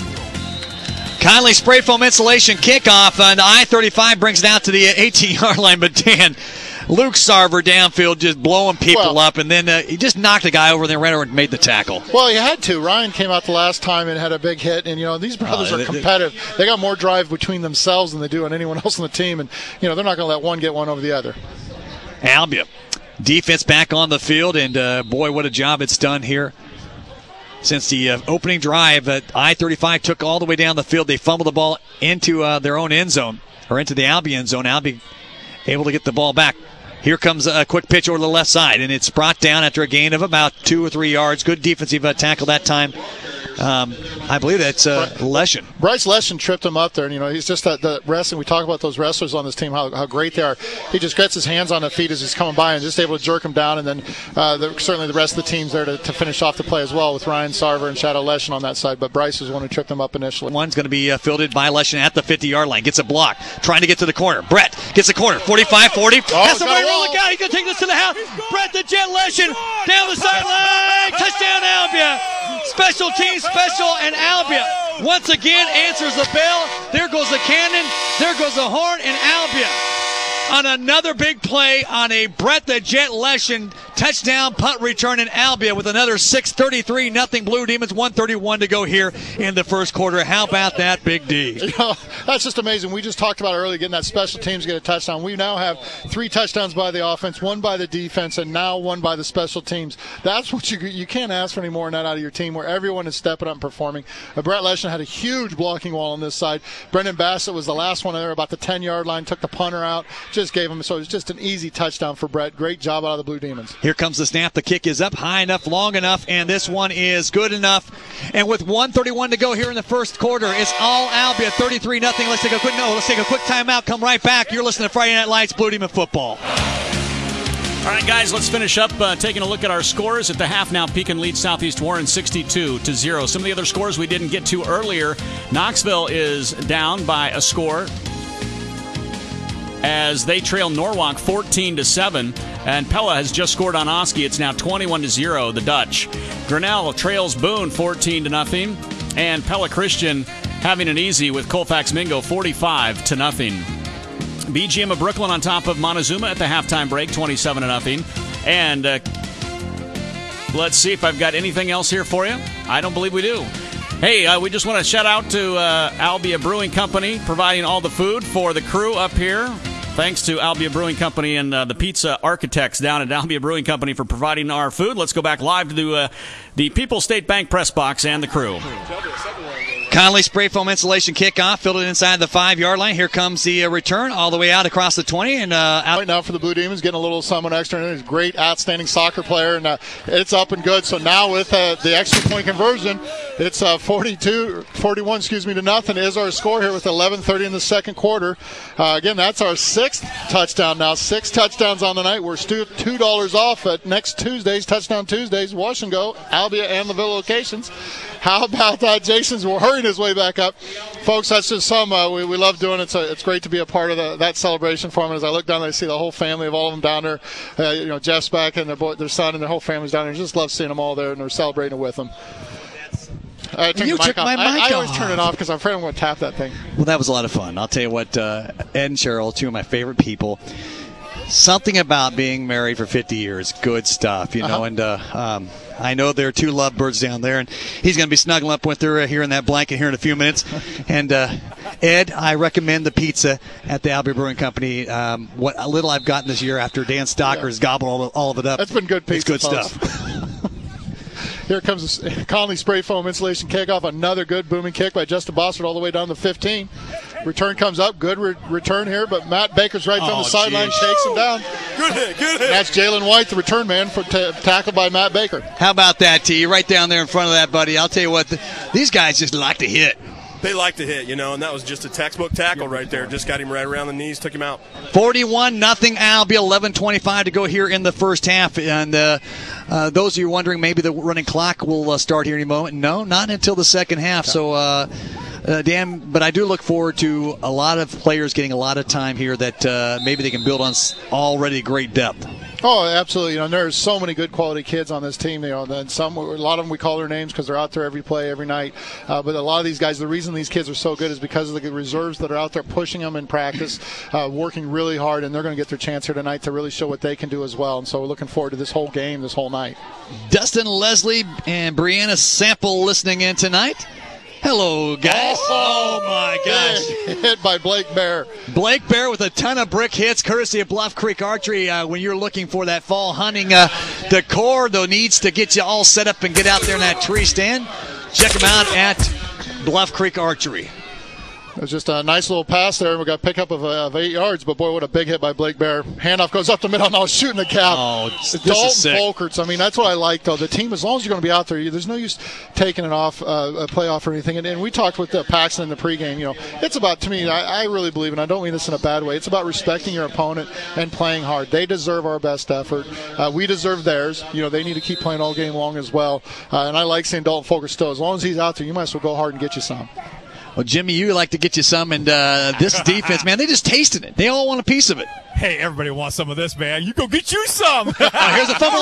Speaker 3: Conley spray foam insulation kickoff on the I-35 brings it out to the 18-yard line, but Dan, Luke Sarver downfield just blowing people up, and then he just knocked a guy over and then ran over and made the tackle.
Speaker 9: Well, he had to. Ryan came out the last time and had a big hit, and, these brothers are competitive. They got more drive between themselves than they do on anyone else on the team, and, they're not going to let one get one over the other.
Speaker 3: Albia, defense back on the field, and, boy, what a job it's done here. Since the opening drive, I-35 took all the way down the field. They fumbled the ball into their own end zone, or into the Albia end zone. Albia able to get the ball back. Here comes a quick pitch over the left side, and it's brought down after a gain of about 2 or 3 yards. Good defensive tackle that time. I believe that's Leshin.
Speaker 9: Bryce Leshin tripped him up there, and he's just the wrestling. We talk about those wrestlers on this team, how great they are. He just gets his hands on the feet as he's coming by and just able to jerk him down, and then certainly the rest of the team's there to finish off the play as well with Ryan Sarver and Shadow Leshin on that side, but Bryce is the one who tripped him up initially.
Speaker 3: One's going to be fielded by Leshin at the 50-yard line. Gets a block, trying to get to the corner. Brett gets the corner, 45, 40. Has somebody rolling out. He's going to take this to the house. Brett the Jet Leshin down the sideline. Touchdown, Albia. Special teams, special, and Albia once again answers the bell. There goes the cannon, there goes the horn, and Albia on another big play on a Brett the Jet Leshin touchdown punt return in Albia with another 6:33-0 Blue Demons, 1:31 to go here in the first quarter. How about that, Big D?
Speaker 9: That's just amazing. We just talked about earlier getting that special teams get a touchdown. We now have 3 touchdowns by the offense, 1 by the defense, and now 1 by the special teams. That's what you can't ask for any more than that out of your team, where everyone is stepping up and performing. Brett Leshin had a huge blocking wall on this side. Brendan Bassett was the last one there about the 10-yard line, took the punter out, just gave him, so it was just an easy touchdown for Brett. Great job out of the Blue Demons.
Speaker 3: Here comes the snap. The kick is up high enough, long enough, and this one is good enough. And with 1:31 to go here in the first quarter, it's all Albia, 33-0. Let's take a quick timeout. Come right back. You're listening to Friday Night Lights, Blue Demon Football.
Speaker 1: All right, guys, let's finish up taking a look at our scores. At the half now, Pekin leads Southeast Warren 62-0. Some of the other scores we didn't get to earlier. Knoxville is down by a score as they trail Norwalk 14-7, and Pella has just scored on Oski. It's now 21-0, the Dutch. Grinnell trails Boone 14-0, and Pella Christian having it easy with Colfax Mingo 45-0. BGM of Brooklyn on top of Montezuma at the halftime break, 27-0. And let's see if I've got anything else here for you. I don't believe we do. Hey, we just want to shout out to Albia Brewing Company, providing all the food for the crew up here. Thanks to Albia Brewing Company and the pizza architects down at Albia Brewing Company for providing our food. Let's go back live to the People's State Bank press box and the crew.
Speaker 3: Conley spray foam insulation kickoff, filled it inside the 5-yard line. Here comes the return all the way out across the 20. And out
Speaker 9: right now for the Blue Demons, getting a little someone extra. He's a great, outstanding soccer player, and it's up and good. So now with the extra point conversion, it's 41 to nothing is our score here with 11:30 in the second quarter. Again, that's our 6th touchdown now. 6 touchdowns on the night. We're $2 off at next Tuesday's Touchdown Tuesdays, Wash and Go, Albia and the Ville locations. How about that? Jason's hurrying his way back up. Folks, that's just some we love doing it. So it's great to be a part of that celebration for him. And as I look down there, I see the whole family of all of them down there. Jeff's back and their son and their whole family's down there. Just love seeing them all there, and they're celebrating with them.
Speaker 3: You took my mic off.
Speaker 9: I always turn it off because I'm afraid I'm going to tap that thing.
Speaker 3: Well, that was a lot of fun. I'll tell you what, Ed and Cheryl, two of my favorite people. Something about being married for 50 years, good stuff, And I know there are two lovebirds down there, and he's going to be snuggling up with her here in that blanket here in a few minutes. And Ed, I recommend the pizza at the Albia Brewing Company. What little I've gotten this year after Dan Stocker's gobbled all of it up.
Speaker 9: That's been good pizza.
Speaker 3: It's good stuff.
Speaker 9: Here comes Conley Spray Foam Insulation Kickoff. Another good booming kick by Justin Bossard all the way down to 15. Return comes up. Good return here, but Matt Baker's right from the sideline, shakes him down.
Speaker 10: Good hit.
Speaker 9: That's Jalen White, the return man, tackled by Matt Baker.
Speaker 3: How about that, T? Right down there in front of that, buddy. I'll tell you what, these guys just like to hit.
Speaker 10: They like to hit, and that was just a textbook tackle right there. Just got him right around the knees, took him out.
Speaker 3: 41-0 Albia, 11:25 to go here in the first half. And those of you wondering, maybe the running clock will start here any moment. No, not until the second half. So, Dan, but I do look forward to a lot of players getting a lot of time here that maybe they can build on already great depth.
Speaker 9: Oh, absolutely. There's so many good quality kids on this team. And a lot of them we call their names because they're out there every play, every night. But a lot of these guys, the reason these kids are so good is because of the reserves that are out there pushing them in practice, working really hard, and they're going to get their chance here tonight to really show what they can do as well. And so we're looking forward to this whole game, this whole night.
Speaker 3: Dustin Leslie and Brianna Sample listening in tonight. Hello, guys. Oh, my gosh.
Speaker 9: Hit by Blake Bear.
Speaker 3: Blake Bear with a ton of brick hits, courtesy of Bluff Creek Archery. When you're looking for that fall hunting decor, though, needs to get you all set up and get out there in that tree stand, check them out at Bluff Creek Archery.
Speaker 9: It was just a nice little pass there. We got a pickup of 8 yards, but boy, what a big hit by Blake Bear. Handoff goes up the middle, and I was shooting the cap.
Speaker 3: Oh, this
Speaker 9: Dalton
Speaker 3: is sick.
Speaker 9: Folkerts. I mean, that's what I like, though. The team, as long as you're going to be out there, there's no use taking it off a playoff or anything. And we talked with Paxton in the pregame. It's about, to me, I really believe, and I don't mean this in a bad way, it's about respecting your opponent and playing hard. They deserve our best effort. We deserve theirs. They need to keep playing all game long as well. And I like seeing Dalton Folkerts still. As long as he's out there, you might as well go hard and get you some.
Speaker 3: Well, Jimmy, you like to get you some, and this defense, man, they just tasted it. They all want a piece of it.
Speaker 13: Hey, everybody wants some of this, man. You go get you some.
Speaker 3: Here's a fumble.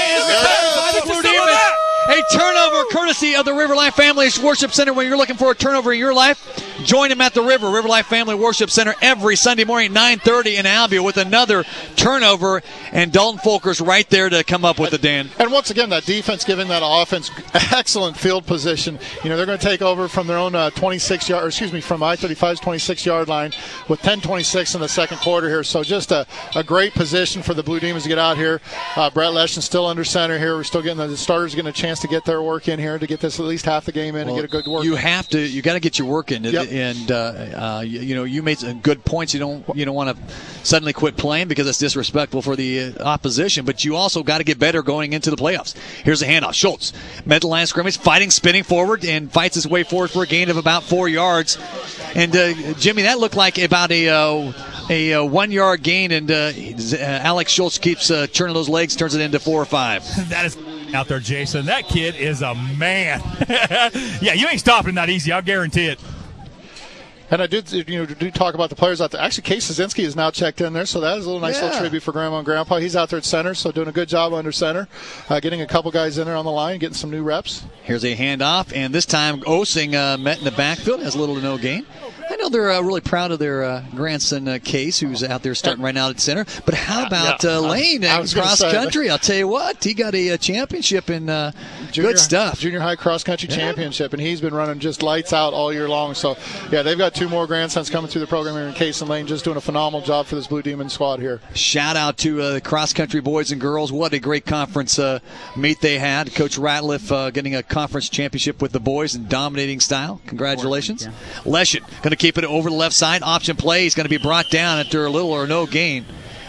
Speaker 3: A turnover courtesy of the River Life Family Worship Center. When you're looking for a turnover in your life, join them at the River Life Family Worship Center every Sunday morning at 9:30 in Albia with another turnover, and Dalton Folker's right there to come up with it, Dan.
Speaker 9: And once again, that defense giving that offense excellent field position. They're going to take over from their own from I-35's 26-yard line with 10:26 in the second quarter here. So just a great position for the Blue Demons to get out here. Brett Leschen's still under center here. We're still getting the starters getting a chance to get their work in here to get this at least half the game in and get a good work.
Speaker 3: You got to get your work in,
Speaker 9: yep.
Speaker 3: And you made some good points. You don't want to suddenly quit playing because it's disrespectful for the opposition. But you also got to get better going into the playoffs. Here's a handoff. Schultz, middle line scrimmage, spinning forward, and fights his way forward for a gain of about 4 yards. And Jimmy, that looked like about a 1 yard gain, and Alex Schultz keeps churning those legs, turns it into 4 or 5.
Speaker 13: That is out there, Jason. That kid is a man. Yeah, you ain't stopping that easy. I'll guarantee it.
Speaker 9: And I do talk about the players out there. Actually, Case Szynski is now checked in there, so that is a nice little tribute for Grandma and Grandpa. He's out there at center, so doing a good job under center, getting a couple guys in there on the line, getting some new reps.
Speaker 3: Here's a handoff, and this time Osing met in the backfield, has little to no gain. I know they're really proud of their grandson, Case, who's out there starting right now at center. But how about Lane at cross country? I'll tell you what, he got a championship in good stuff.
Speaker 9: Junior high cross country championship, and he's been running just lights out all year long. So, yeah, they've got 2 more grandsons coming through the program here in Case and Lane, just doing a phenomenal job for this Blue Demon squad here.
Speaker 3: Shout out to the cross country boys and girls. What a great conference meet they had. Coach Ratliff getting a conference championship with the boys in dominating style. Congratulations. Leschent going to keep it over the left side. Option play. He's going to be brought down after a little or no gain.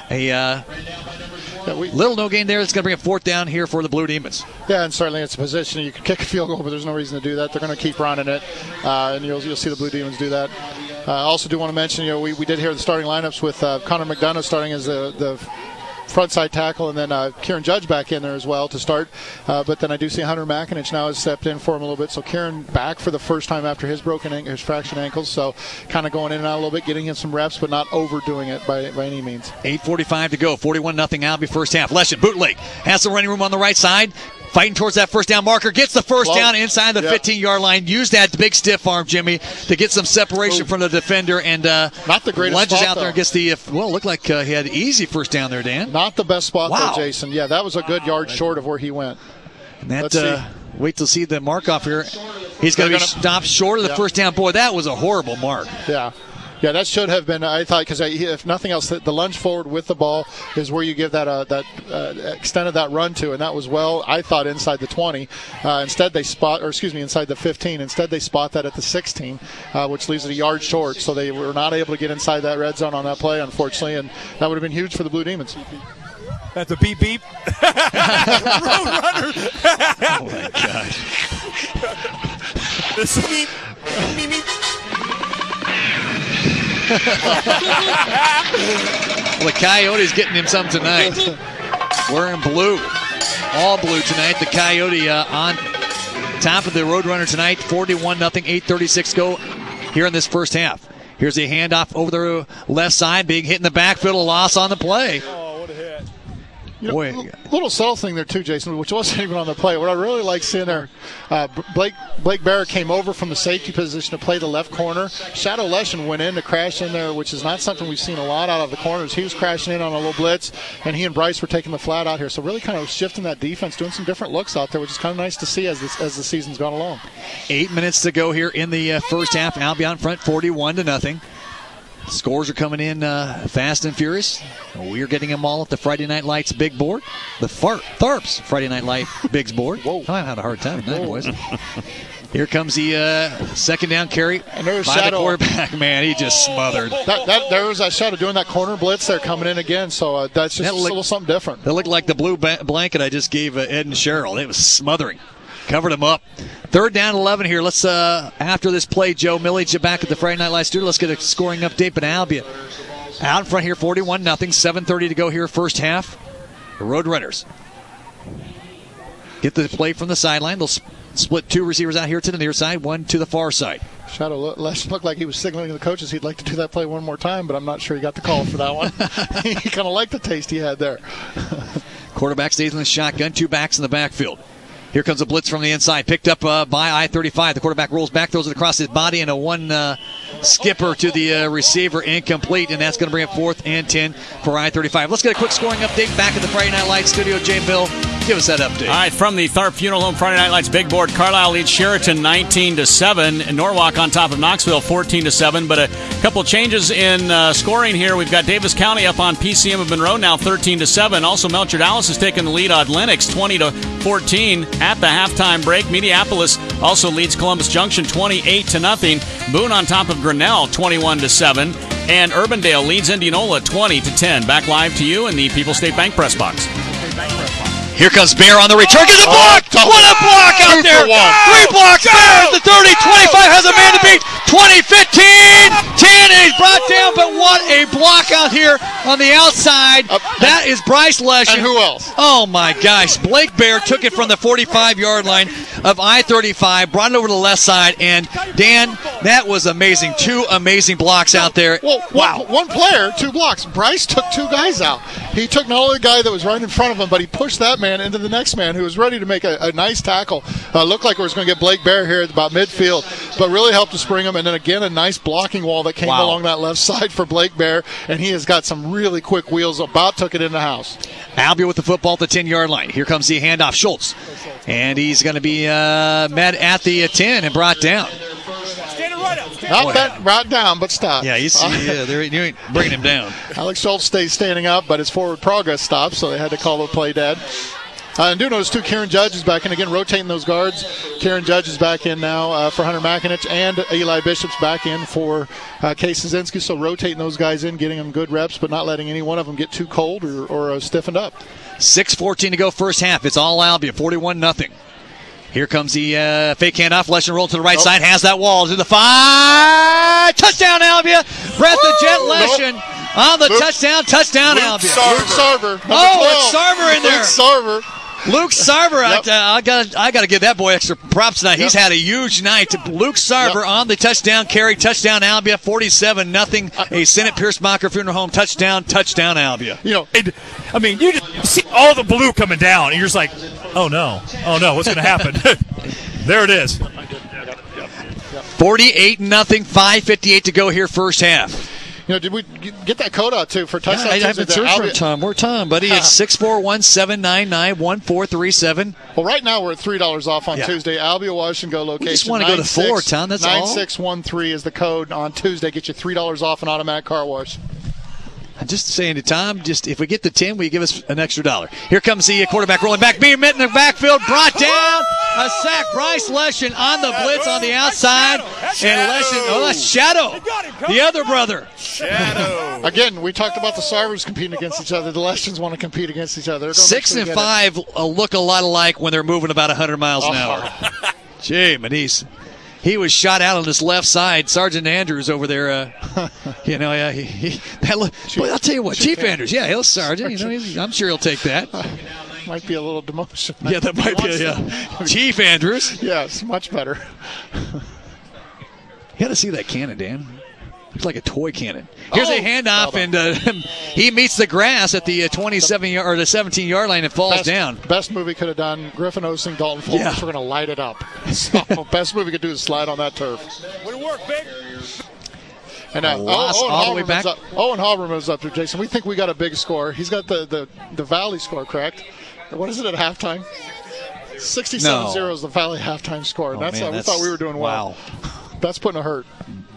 Speaker 3: Little no gain there. It's going to bring a 4th down here for the Blue Demons.
Speaker 9: Yeah, and certainly it's a position you can kick a field goal, but there's no reason to do that. They're going to keep running it, and you'll see the Blue Demons do that. I also do want to mention, we did hear the starting lineups with Connor McDonough starting as the front side tackle, and then Kieran Judge back in there as well to start. But then I do see Hunter McInich now has stepped in for him a little bit. So Kieran back for the first time after his his fractured ankles. So kind of going in and out a little bit, getting in some reps, but not overdoing it by any means.
Speaker 3: 8:45 to go. 41-0 Albany first half. Leshin bootleg has the running room on the right side. Fighting towards that first down marker. Gets the first down inside the 15-yard line. Used that big stiff arm, Jimmy, to get some separation from the defender. And
Speaker 9: not the greatest
Speaker 3: lunges
Speaker 9: spot,
Speaker 3: out there and gets the, looked like he had easy first down there, Dan.
Speaker 9: Not the best spot there, Jason. Yeah, that was a good yard short of where he went.
Speaker 3: And that, wait till see the mark off here. He's going to be stopped short of the first down. Boy, that was a horrible mark.
Speaker 9: Yeah. Yeah, that should have been, I thought, because if nothing else, the lunge forward with the ball is where you give that extended that run to, and that was I thought, inside the 20. Instead, inside the 15. Instead, they spot that at the 16, which leaves it a yard short. So they were not able to get inside that red zone on that play, unfortunately, and that would have been huge for the Blue Demons.
Speaker 13: That's a beep beep. Road runner.
Speaker 3: Oh my gosh.
Speaker 13: The beep beep beep.
Speaker 3: Well, the Coyotes getting him some tonight. Wearing blue. All blue tonight. The Coyote on top of the Roadrunner tonight. 41-0, 8:36 go here in this first half. Here's a handoff over the left side. Being hit in the backfield. A loss on the play.
Speaker 13: Oh, what a hit.
Speaker 9: Little subtle thing there too, Jason, which wasn't even on the play. What I really like seeing there, Blake Barrett came over from the safety position to play the left corner. Shadow Leshin went in to crash in there, which is not something we've seen a lot out of the corners. He was crashing in on a little blitz, and he and Bryce were taking the flat out here. So really kind of shifting that defense, doing some different looks out there, which is kind of nice to see as the season's gone along.
Speaker 3: 8 minutes to go here in the first half. Albion front 41-0. Scores are coming in fast and furious. We're getting them all at the Friday Night Lights big board. The Tharps Friday Night Light bigs board. Whoa. I had a hard time tonight, boys. Here comes the second down carry by the quarterback. Man, he just smothered.
Speaker 9: There was that Shadow doing that corner blitz there coming in again, so that's just a little something different.
Speaker 3: That looked like the blue blanket I just gave Ed and Cheryl. It was smothering. Covered him up. Third down, 11 here. Let's, after this play, Joe Millage back at the Friday Night Live studio. Let's get a scoring update. But Albion out in front here, 41-0. 7:30 to go here, first half. The Roadrunners get the play from the sideline. They'll split two receivers out here to the near side, one to the far side.
Speaker 9: Shadow looked like he was signaling to the coaches he'd like to do that play one more time, but I'm not sure he got the call for that one. He kind of liked the taste he had there.
Speaker 3: Quarterback stays in the shotgun, two backs in the backfield. Here comes a blitz from the inside, picked up by I-35. The quarterback rolls back, throws it across his body, and a one skipper to the receiver, incomplete, and that's going to bring up 4th and 10 for I-35. Let's get a quick scoring update back at the Friday Night Lights studio. Jay Bill, give us that update.
Speaker 1: All right, from the Tharp Funeral Home Friday Night Lights big board, Carlisle leads Sheraton 19-7, and Norwalk on top of Knoxville 14-7. But a couple changes in scoring here. We've got Davis County up on PCM of Monroe now 13-7. Also, Melcher Dallas has taken the lead on Lennox 20-14 at the halftime break. Mediapolis also leads Columbus Junction 28-0. Boone on top of Grinnell 21-7. And Urbandale leads Indianola 20-10. Back live to you in the People's State Bank press box.
Speaker 3: Here comes Bear on the return. Gets a block! What a block out there! 3 blocks. Bear at the 30, 25 has a man to beat. 20, 15, 10, and he's brought down. But what a block out here on the outside. That is Bryce Leshin.
Speaker 9: And who else?
Speaker 3: Oh my gosh. Blake Bear took it from the 45-yard line of I-35, brought it over to the left side, and Dan, that was amazing. 2 amazing blocks out there.
Speaker 9: Well,
Speaker 3: wow.
Speaker 9: One player, 2 blocks. Bryce took 2 guys out. He took not only the guy that was right in front of him, but he pushed that man into the next man who was ready to make a nice tackle. Looked like it was going to get Blake Bear here at about midfield, but really helped to spring him. And then again, a nice blocking wall that came along that left side for Blake Bear, and he has got some really quick wheels. About took it in the house.
Speaker 3: Albion with the football at the 10-yard line. Here comes the handoff, Schultz, and he's going to be met at the 10 and brought down.
Speaker 9: Not that right down, but stop.
Speaker 3: Yeah, they're bringing him down.
Speaker 9: Alex Schultz stays standing up, but his forward progress stops, so they had to call the play dead. And do notice, too, Kieran Judge is back in again, rotating those guards. Kieran Judge is back in now for Hunter McInich, and Eli Bishop's back in for Case Szynski. So rotating those guys in, getting them good reps, but not letting any one of them get too cold or stiffened up.
Speaker 3: 6:14 to go first half. It's all Albion, 41-0. Here comes the fake handoff. Leshen roll to the right side. Has that wall to the 5. Touchdown, Albia. Brett the Jet Leshen on the touchdown. Touchdown, Albia.
Speaker 9: Luke Sarver.
Speaker 3: It's Sarver in there.
Speaker 9: Luke Sarver.
Speaker 3: Luke Sarver,
Speaker 9: Yep.
Speaker 3: I got to give that boy extra props tonight. He's had a huge night. Luke Sarver on the touchdown carry. Touchdown, Albia. 47-0. A Senate Pierce-Mocker Funeral Home touchdown. Touchdown, Albia.
Speaker 13: You just see all the blue coming down, and you're just like, oh no, what's going to happen? There it is.
Speaker 3: 48-0. 5:58 to go here, first half.
Speaker 9: Did we get that code out, too, for touchdown?
Speaker 3: I haven't searched for Tom. Where's Tom, buddy? It's 641-799-1437.
Speaker 9: Well, right now we're at $3 off on Tuesday. Albia Wash and Go location.
Speaker 3: We just want to go to 4, Tom. That's
Speaker 9: 9613 is the code on Tuesday. Get you $3 off an automatic car wash.
Speaker 3: I'm just saying to Tom, if we get to 10, will you give us an extra $1? Here comes the quarterback rolling back. Being met in the backfield. Brought down. A sack. Bryce Leshen on the blitz on the outside. And Leshen, that's Shadow. The other brother.
Speaker 9: Shadow. Again, we talked about the Sarvers competing against each other. The Leshens want to compete against each other.
Speaker 3: 6 and 5 look a lot alike when they're moving about 100 miles an hour. Gee, Manise. He was shot out on his left side. Sergeant Andrews over there, I'll tell you what, Chief Andrews, he'll Sergeant. I'm sure he'll take that.
Speaker 9: Might be a little demotion.
Speaker 3: Yeah, that might be, Chief Andrews.
Speaker 9: Yeah, it's much better.
Speaker 3: You got to see that cannon, Dan. Looks like a toy cannon. Here's a handoff, and he meets the grass at the 27-yard or the 17-yard line and falls down.
Speaker 9: Best move he could have done. Griffin Osing, Dalton Fulton. We're going to light it up. So, best move he could do is slide on that turf.
Speaker 13: Way to work, big.
Speaker 9: And Owen Halbert moves up there, Jason. We think we got a big score. He's got the Valley score, correct? What is it at halftime? 67-0 is the Valley halftime score. We thought we were doing well. Wow. That's putting a hurt.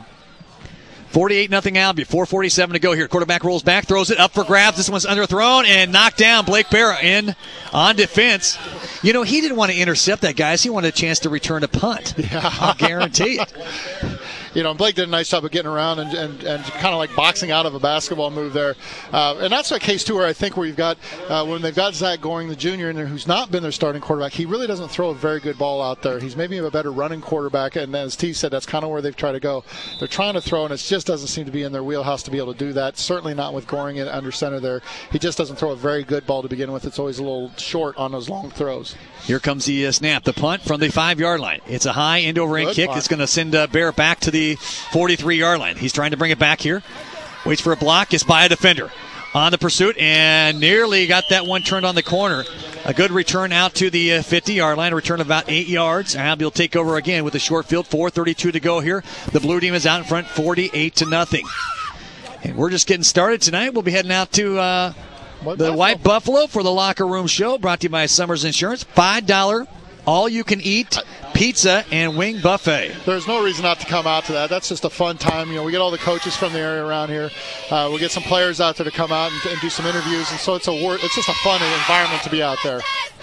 Speaker 3: 48-0 Albia. 4:47 to go here. Quarterback rolls back, throws it up for grabs. This one's underthrown and knocked down. Blake Barra in on defense. He didn't want to intercept that, guys. He wanted a chance to return a punt. Yeah. I'll guarantee it.
Speaker 9: Blake did a nice job of getting around and kind of like boxing out of a basketball move there. And that's a case, too, where I think where you've got, when they've got Zach Goring, the junior, in there who's not been their starting quarterback, he really doesn't throw a very good ball out there. He's maybe a better running quarterback, and as T said, that's kind of where they've tried to go. They're trying to throw, and it just doesn't seem to be in their wheelhouse to be able to do that. Certainly not with Goring under center there. He just doesn't throw a very good ball to begin with. It's always a little short on those long throws.
Speaker 3: Here comes the snap, the punt from the 5-yard line. It's a high end-over-end kick. It's going to send Bear back to the 43-yard line. He's trying to bring it back here. Waits for a block. Gets by a defender. On the pursuit and nearly got that one turned on the corner. A good return out to the 50-yard line. A return of about 8 yards. Albia will take over again with a short field. 4:32 to go here. The blue team is out in front 48-0. And we're just getting started tonight. We'll be heading out to White Buffalo for the Locker Room Show, brought to you by Summers Insurance. $5 all-you-can-eat pizza and wing buffet.
Speaker 9: There's no reason not to come out to that. That's just a fun time. We get all the coaches from the area around here. We'll get some players out there to come out and do some interviews, and so it's just a fun environment to be out there.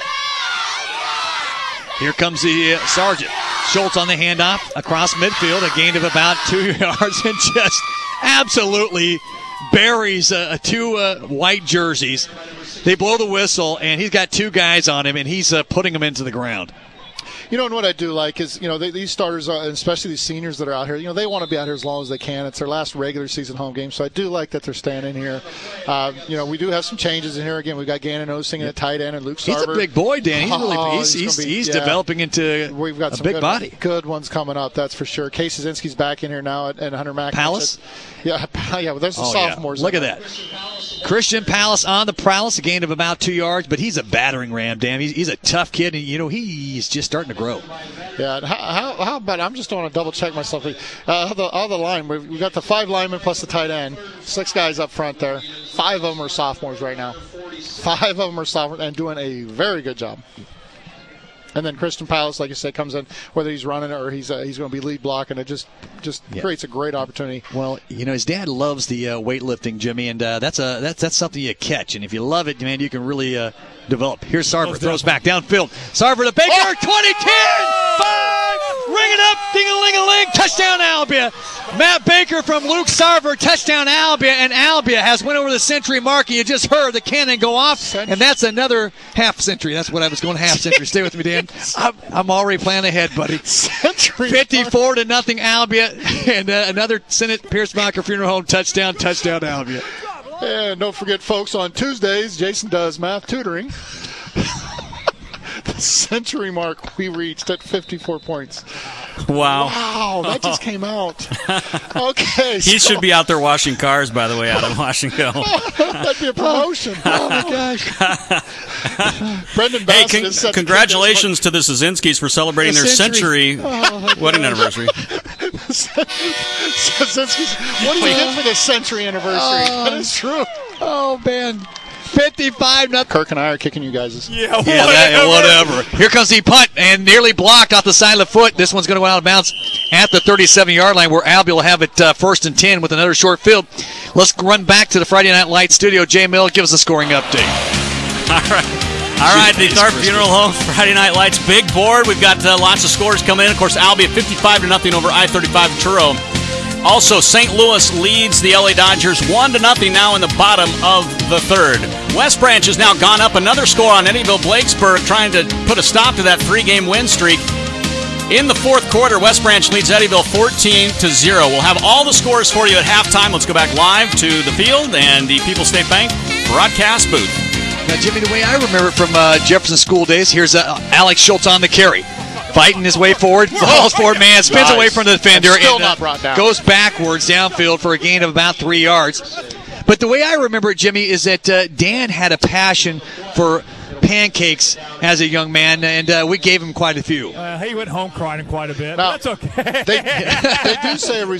Speaker 3: Here comes the Sergeant. Schultz on the handoff across midfield, a gain of about 2 yards, and just absolutely buries two white jerseys. They blow the whistle, and he's got two guys on him, and he's putting them into the ground.
Speaker 9: And what I do like is, these starters, especially these seniors that are out here, they want to be out here as long as they can. It's their last regular season home game, so I do like that they're staying in here. We do have some changes in here. Again, we've got Gannon Osing at tight end and Luke Sarver.
Speaker 3: He's a big boy, Dan. He's developing into
Speaker 9: We've got some
Speaker 3: big body.
Speaker 9: Good ones coming up, that's for sure. Case Szynski's back in here now at Hunter Mack.
Speaker 3: Palace?
Speaker 9: Yeah, well, there's the sophomores.
Speaker 3: Yeah. Look at that. Christian Palace on the prowess, a gain of about 2 yards, but he's a battering ram, Dan. He's a tough kid, and, he's just starting to grow.
Speaker 9: Yeah, how about, I'm just going to double check myself. All the line, we've got the 5 linemen plus the tight end, 6 guys up front there. 5 of them are sophomores right now. 5 of them are sophomores and doing a very good job. And then Christian Palace, like you said, comes in, whether he's running or he's going to be lead blocking. It just creates a great opportunity.
Speaker 3: Well, his dad loves the weightlifting, Jimmy, and that's something you catch. And if you love it, man, you can really develop. Here's Sarver, throws back downfield. Sarver to Baker, 20-10, 5, ring it up, ding-a-ling-a-ling, touchdown Albia. Matt Baker from Luke Sarver, touchdown Albia, and Albia has went over the century mark. And you just heard the cannon go off, and that's another half century. That's what I was going, half century. Stay with me, Dan. I'm already planning ahead, buddy.
Speaker 9: Century
Speaker 3: 54-0 Albia, and another Senate Pierce Mocker Funeral Home touchdown Albia.
Speaker 9: And don't forget, folks, on Tuesdays, Jason does math tutoring. The century mark we reached at 54 points.
Speaker 1: Wow,
Speaker 9: that just came out. Okay.
Speaker 1: He should be out there washing cars, by the way, out of Washington.
Speaker 9: That'd be a promotion. Oh, my gosh. Brendan Bassett is set
Speaker 1: congratulations to the Szynskis for celebrating their century wedding anniversary.
Speaker 9: Szynskis, what do you get for the century anniversary? That is true.
Speaker 3: Oh, man. 55-0.
Speaker 9: Kirk and I are kicking you guys'.
Speaker 3: Yeah, whatever. Here comes the punt, and nearly blocked off the side of the foot. This one's going to go out of bounds at the 37-yard line, where Albia will have it 1st and 10 with another short field. Let's run back to the Friday Night Lights studio. Jay Mill, give us a scoring update.
Speaker 1: All right, the Tharp Funeral Home Friday Night Lights big board. We've got lots of scores coming in. Of course, Albia 55-0 over I-35 Truro. Also, St. Louis leads the LA Dodgers 1-0 now in the bottom of the third. West Branch has now gone up another score on Eddyville-Blakesburg, trying to put a stop to that 3-game win streak. In the fourth quarter, West Branch leads Eddyville 14-0. We'll have all the scores for you at halftime. Let's go back live to the field and the People's State Bank broadcast booth.
Speaker 3: Now, Jimmy, the way I remember it from Jefferson School days, here's Alex Schultz on the carry. Fighting his way forward, falls forward, man, spins away from the defender,
Speaker 9: still not brought down.
Speaker 3: Goes backwards downfield for a gain of about 3 yards. But the way I remember it, Jimmy, is that Dan had a passion for pancakes as a young man, and we gave him quite a few.
Speaker 13: He went home crying quite a bit.
Speaker 9: Now,
Speaker 13: but that's okay.
Speaker 9: They do say a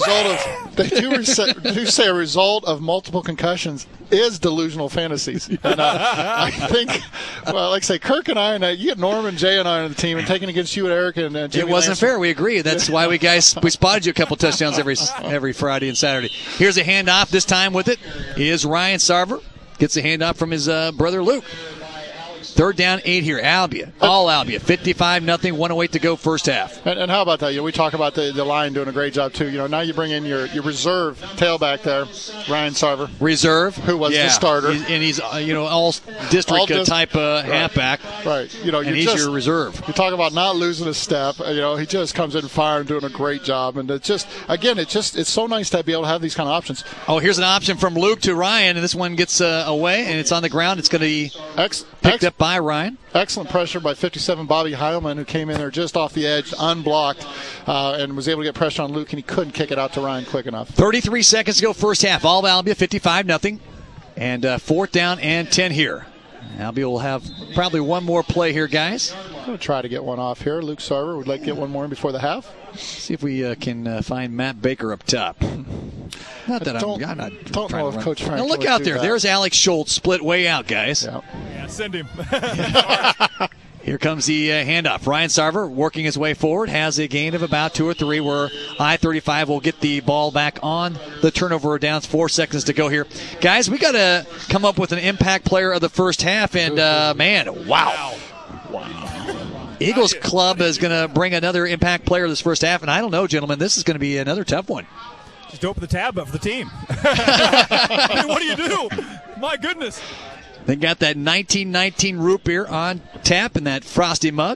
Speaker 9: result of multiple concussions is delusional fantasies. And I think, well, like I say, Kirk and I, and you get Norman, Jay, and I on the team, and taking against you and Eric and Jimmy.
Speaker 3: It wasn't fair. We agree. That's why we spotted you a couple touchdowns every Friday and Saturday. Here's a handoff. This time with it is Ryan Sarver. Gets a handoff from his brother Luke. 3rd down, 8 here. Albia. All Albia. 55-0, 1:08 to go first half.
Speaker 9: And how about that? We talk about the line doing a great job, too. Now you bring in your reserve tailback there, Ryan Sarver.
Speaker 3: Reserve.
Speaker 9: Who was the starter.
Speaker 3: And he's, all-district type halfback.
Speaker 9: Right.
Speaker 3: And he's your reserve.
Speaker 9: You talk about not losing a step. He just comes in firing, doing a great job. And it's just, again, it's so nice to be able to have these kind of options.
Speaker 3: Oh, here's an option from Luke to Ryan, and this one gets away, and it's on the ground. It's going to be picked up by Ryan.
Speaker 9: Excellent pressure by 57 Bobby Heilman, who came in there just off the edge, unblocked, and was able to get pressure on Luke, and he couldn't kick it out to Ryan quick enough.
Speaker 3: 33 seconds to go first half. All Albia 55-0. And 4th down and 10 here. Albia will have probably one more play here, guys.
Speaker 9: I'm going to try to get one off here. Luke Sarver would like to get one more in before the half.
Speaker 3: See if we can find Matt Baker up top. Not that I'm not
Speaker 9: don't know if Coach Frank.
Speaker 3: Now look out there. There's Alex Schultz split way out, guys.
Speaker 13: Yeah, send him.
Speaker 3: Here comes the handoff. Ryan Sarver working his way forward, has a gain of about 2 or 3 where I-35 will get the ball back on the turnover downs. 4 seconds to go here. Guys, we got to come up with an impact player of the first half, and man, wow. Eagles Club is going to bring another impact player this first half, and I don't know, gentlemen, this is going to be another tough one.
Speaker 13: Just open the tab up for the team. I mean, what do you do? My goodness.
Speaker 3: They got that 1919 root beer on tap in that frosty mug.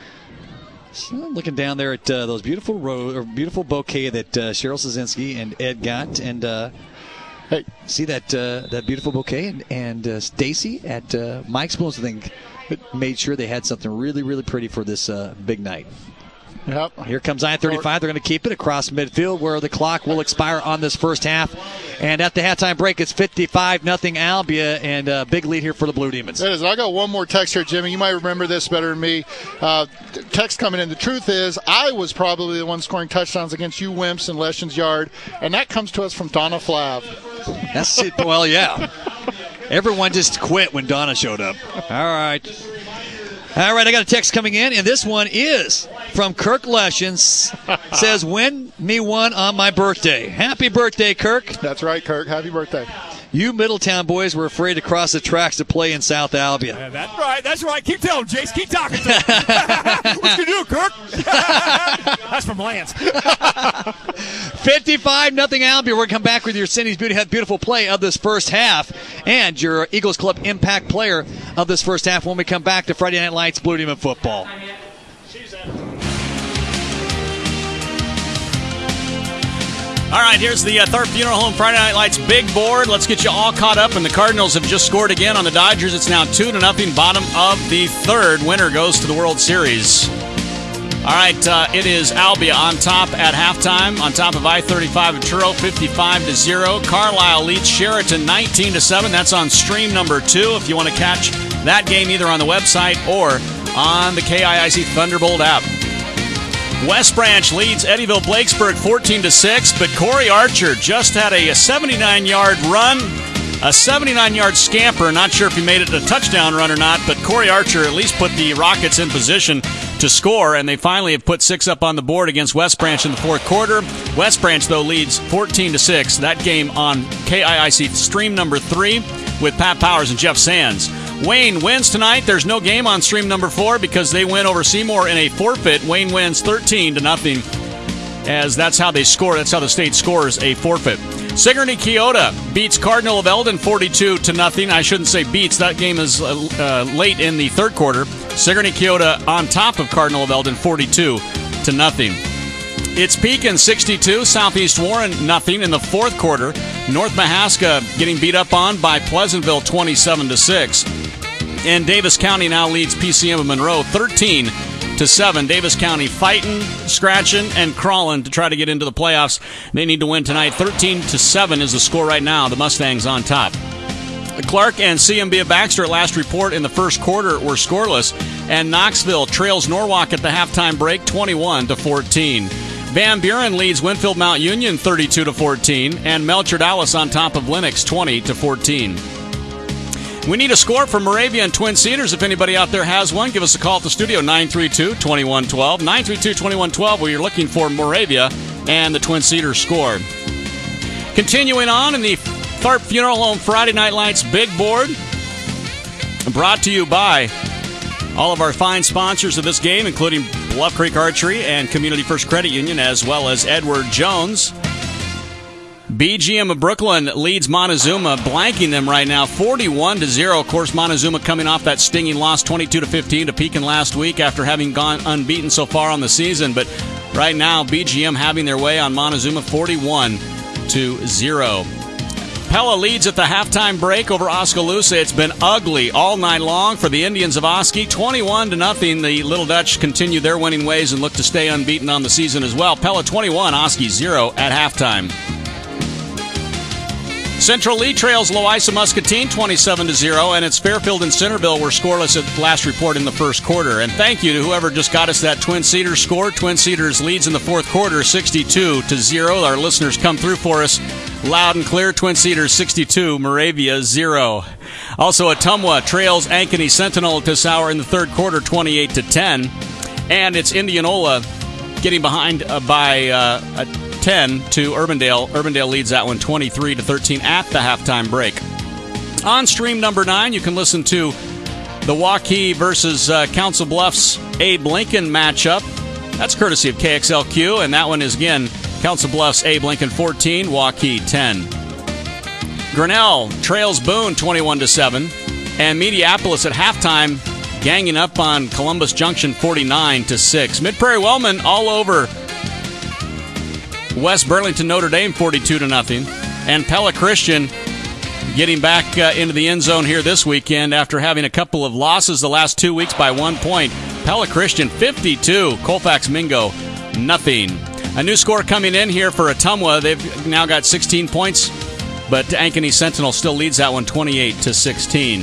Speaker 3: So looking down there at those beautiful bouquet that Cheryl Szynski and Ed got, and hey, see that beautiful bouquet, and Stacy at Mike Spoons, I think, made sure they had something really, really pretty for this big night.
Speaker 9: Yep.
Speaker 3: Here comes I-35. They're going to keep it across midfield where the clock will expire on this first half. And at the halftime break, it's 55-0 Albia, and a big lead here for the Blue Demons.
Speaker 9: It is. I got one more text here, Jimmy. You might remember this better than me. Text coming in. The truth is, I was probably the one scoring touchdowns against you wimps in Leshen's yard, and that comes to us from Donna Flav.
Speaker 3: That's it. Well, yeah. Everyone just quit when Donna showed up. All right, I got a text coming in, and this one is from Kirk Leshens. Says, win me one on my birthday. Happy birthday, Kirk.
Speaker 9: That's right, Kirk. Happy birthday.
Speaker 3: You Middletown boys were afraid to cross the tracks to play in South Albia.
Speaker 13: Yeah, that's right. Keep telling him, Jace. Keep talking to him. What you do, Kirk? That's from Lance.
Speaker 3: 55-0 Albia. We're going to come back with your Cindy's beautiful play of this first half and your Eagles Club impact player of this first half when we come back to Friday Night Lights Blue Demon Football.
Speaker 1: All right, here's the Tharp Funeral Home Friday Night Lights big board. Let's get you all caught up. And the Cardinals have just scored again on the Dodgers. It's now 2-0, bottom of the third. Winner goes to the World Series. All right, it is Albia on top at halftime, on top of I-35 at Truro, 55-0. Carlisle leads Sheraton 19-7. That's on stream number 2 if you want to catch that game either on the website or on the KIIC Thunderbolt app. West Branch leads Eddyville Blakesburg 14-6, but Corey Archer just had a 79-yard run, a 79-yard scamper. Not sure if he made it a touchdown run or not, but Corey Archer at least put the Rockets in position to score, and they finally have put 6 up on the board against West Branch in the fourth quarter. West Branch, though, leads 14-6. That game on KIIC stream number 3 with Pat Powers and Jeff Sands. Wayne wins tonight. There's no game on stream number 4 because they win over Seymour in a forfeit. Wayne wins 13-0, as that's how they score. That's how the state scores a forfeit. Sigourney Keota beats Cardinal of Eldon 42-0. I shouldn't say beats. That game is late in the third quarter. Sigourney Keota on top of Cardinal of Eldon 42-0. It's Pekin 62, Southeast Warren 0 in the fourth quarter. North Mahaska getting beat up on by Pleasantville 27-6. And Davis County now leads PCM of Monroe 13-7. Davis County fighting, scratching, and crawling to try to get into the playoffs. They need to win tonight. 13-7 is the score right now. The Mustangs on top. Clark and CMB of Baxter at last report in the first quarter were scoreless, and Knoxville trails Norwalk at the halftime break 21-14. Van Buren leads Winfield Mount Union 32-14, and Melcher Dallas on top of Lennox 20-14. We need a score for Moravia and Twin Cedars. If anybody out there has one, give us a call at the studio, 932-2112. 932-2112, where you're looking for Moravia and the Twin Cedars score. Continuing on in the Tharp Funeral Home Friday Night Lights big board, brought to you by all of our fine sponsors of this game, including Bluff Creek Archery and Community First Credit Union, as well as Edward Jones. BGM of Brooklyn leads Montezuma, blanking them right now, 41-0. Of course, Montezuma coming off that stinging loss, 22-15 to Pekin last week after having gone unbeaten so far on the season. But right now, BGM having their way on Montezuma, 41-0. Pella leads at the halftime break over Oskaloosa. It's been ugly all night long for the Indians of Oski, 21-0. The Little Dutch continue their winning ways and look to stay unbeaten on the season as well. Pella 21, Oski 0 at halftime. Central Lee trails Loiza Muscatine 27-0, and it's Fairfield and Centerville were scoreless at last report in the first quarter. And thank you to whoever just got us that Twin Cedars score. Twin Cedars leads in the fourth quarter 62-0. Our listeners come through for us loud and clear. Twin Cedars 62, Moravia 0. Also, Ottumwa trails Ankeny Sentinel this hour in the third quarter 28-10. And it's Indianola getting behind by 10 to Urbandale. Urbandale leads that one 23-13 at the halftime break. On stream number 9, you can listen to the Waukee versus Council Bluffs Abe Lincoln matchup. That's courtesy of KXLQ, and that one is again Council Bluffs Abe Lincoln 14, Waukee 10. Grinnell trails Boone 21-7, and Mediapolis at halftime ganging up on Columbus Junction 49-6. Mid-Prairie Wellman all over West Burlington Notre Dame 42-0, and Pella Christian getting back into the end zone here this weekend after having a couple of losses the last 2 weeks by 1 point. Pella Christian 52, Colfax Mingo nothing. A new score coming in here for Ottumwa. They've now got 16 points, but Ankeny Sentinel still leads that one 28-16.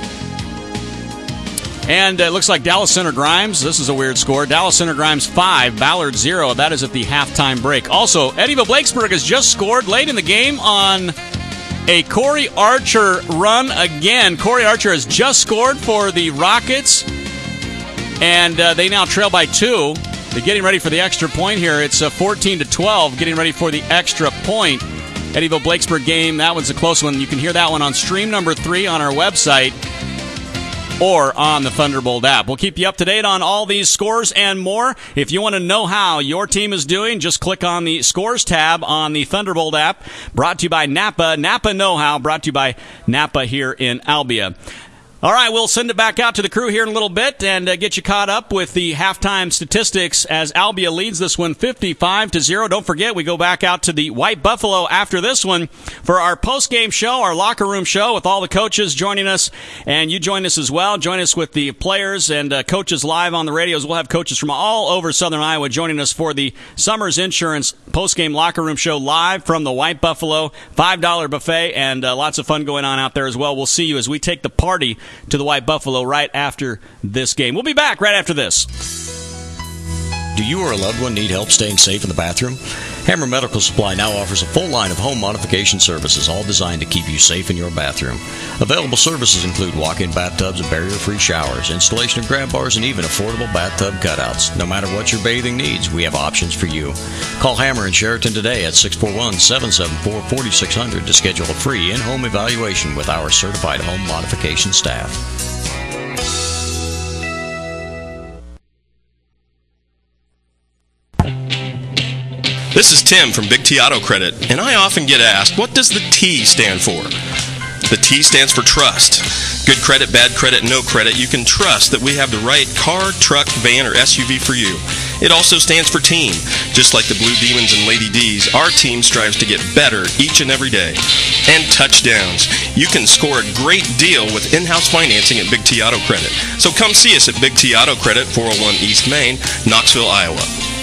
Speaker 1: And it looks like Dallas Center Grimes, this is a weird score, Dallas Center Grimes 5, Ballard 0. That is at the halftime break. Also, Eddyville Blakesburg has just scored late in the game on a Corey Archer run again. Corey Archer has just scored for the Rockets, and they now trail by 2. They're getting ready for the extra point here. It's 14-12, getting ready for the extra point. Eddyville-Blakesburg game. That one's a close one. You can hear that one on stream number 3 on our website or on the Thunderbolt app. We'll keep you up to date on all these scores and more. If you want to know how your team is doing, just click on the Scores tab on the Thunderbolt app. Brought to you by Napa. Napa Know-How, brought to you by Napa here in Albia. All right, we'll send it back out to the crew here in a little bit and get you caught up with the halftime statistics as Albia leads this one 55-0. Don't forget, we go back out to the White Buffalo after this one for our post-game show, our locker room show with all the coaches joining us. And you join us as well. Join us with the players and coaches live on the radios. We'll have coaches from all over Southern Iowa joining us for the Summers Insurance post-game locker room show live from the White Buffalo. $5 buffet and lots of fun going on out there as well. We'll see you as we take the party to the White Buffalo right after this game. We'll be back right after this.
Speaker 17: Do you or a loved one need help staying safe in the bathroom? Hammer Medical Supply now offers a full line of home modification services, all designed to keep you safe in your bathroom. Available services include walk-in bathtubs and barrier-free showers, installation of grab bars, and even affordable bathtub cutouts. No matter what your bathing needs, we have options for you. Call Hammer in Sheraton today at 641-774-4600 to schedule a free in-home evaluation with our certified home modification staff.
Speaker 15: This is Tim from Big T Auto Credit, and I often get asked, what does the T stand for? The T stands for trust. Good credit, bad credit, no credit, you can trust that we have the right car, truck, van, or SUV for you. It also stands for team. Just like the Blue Demons and Lady D's, our team strives to get better each and every day. And touchdowns. You can score a great deal with in-house financing at Big T Auto Credit. So come see us at Big T Auto Credit, 401 East Main, Knoxville, Iowa.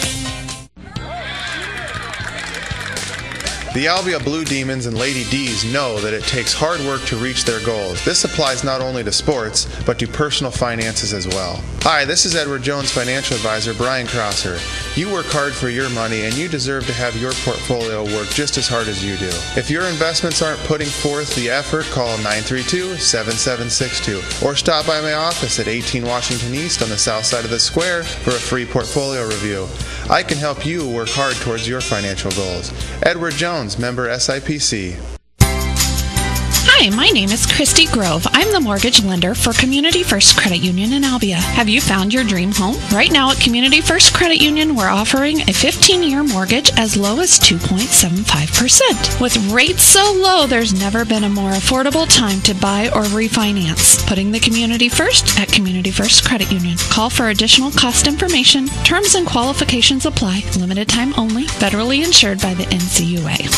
Speaker 18: The Albia Blue Demons and Lady D's know that it takes hard work to reach their goals. This applies not only to sports, but to personal finances as well. Hi, this is Edward Jones financial advisor Brian Crosser. You work hard for your money, and you deserve to have your portfolio work just as hard as you do. If your investments aren't putting forth the effort, call 932-7762 or stop by my office at 18 Washington East on the south side of the square for a free portfolio review. I can help you work hard towards your financial goals. Edward Jones, member SIPC.
Speaker 19: Hi, my name is Christy Grove. I'm the mortgage lender for Community First Credit Union in Albia. Have you found your dream home? Right now at Community First Credit Union, we're offering a 15-year mortgage as low as 2.75%. With rates so low, there's never been a more affordable time to buy or refinance. Putting the community first at Community First Credit Union. Call for additional cost information. Terms and qualifications apply. Limited time only. Federally insured by the NCUA.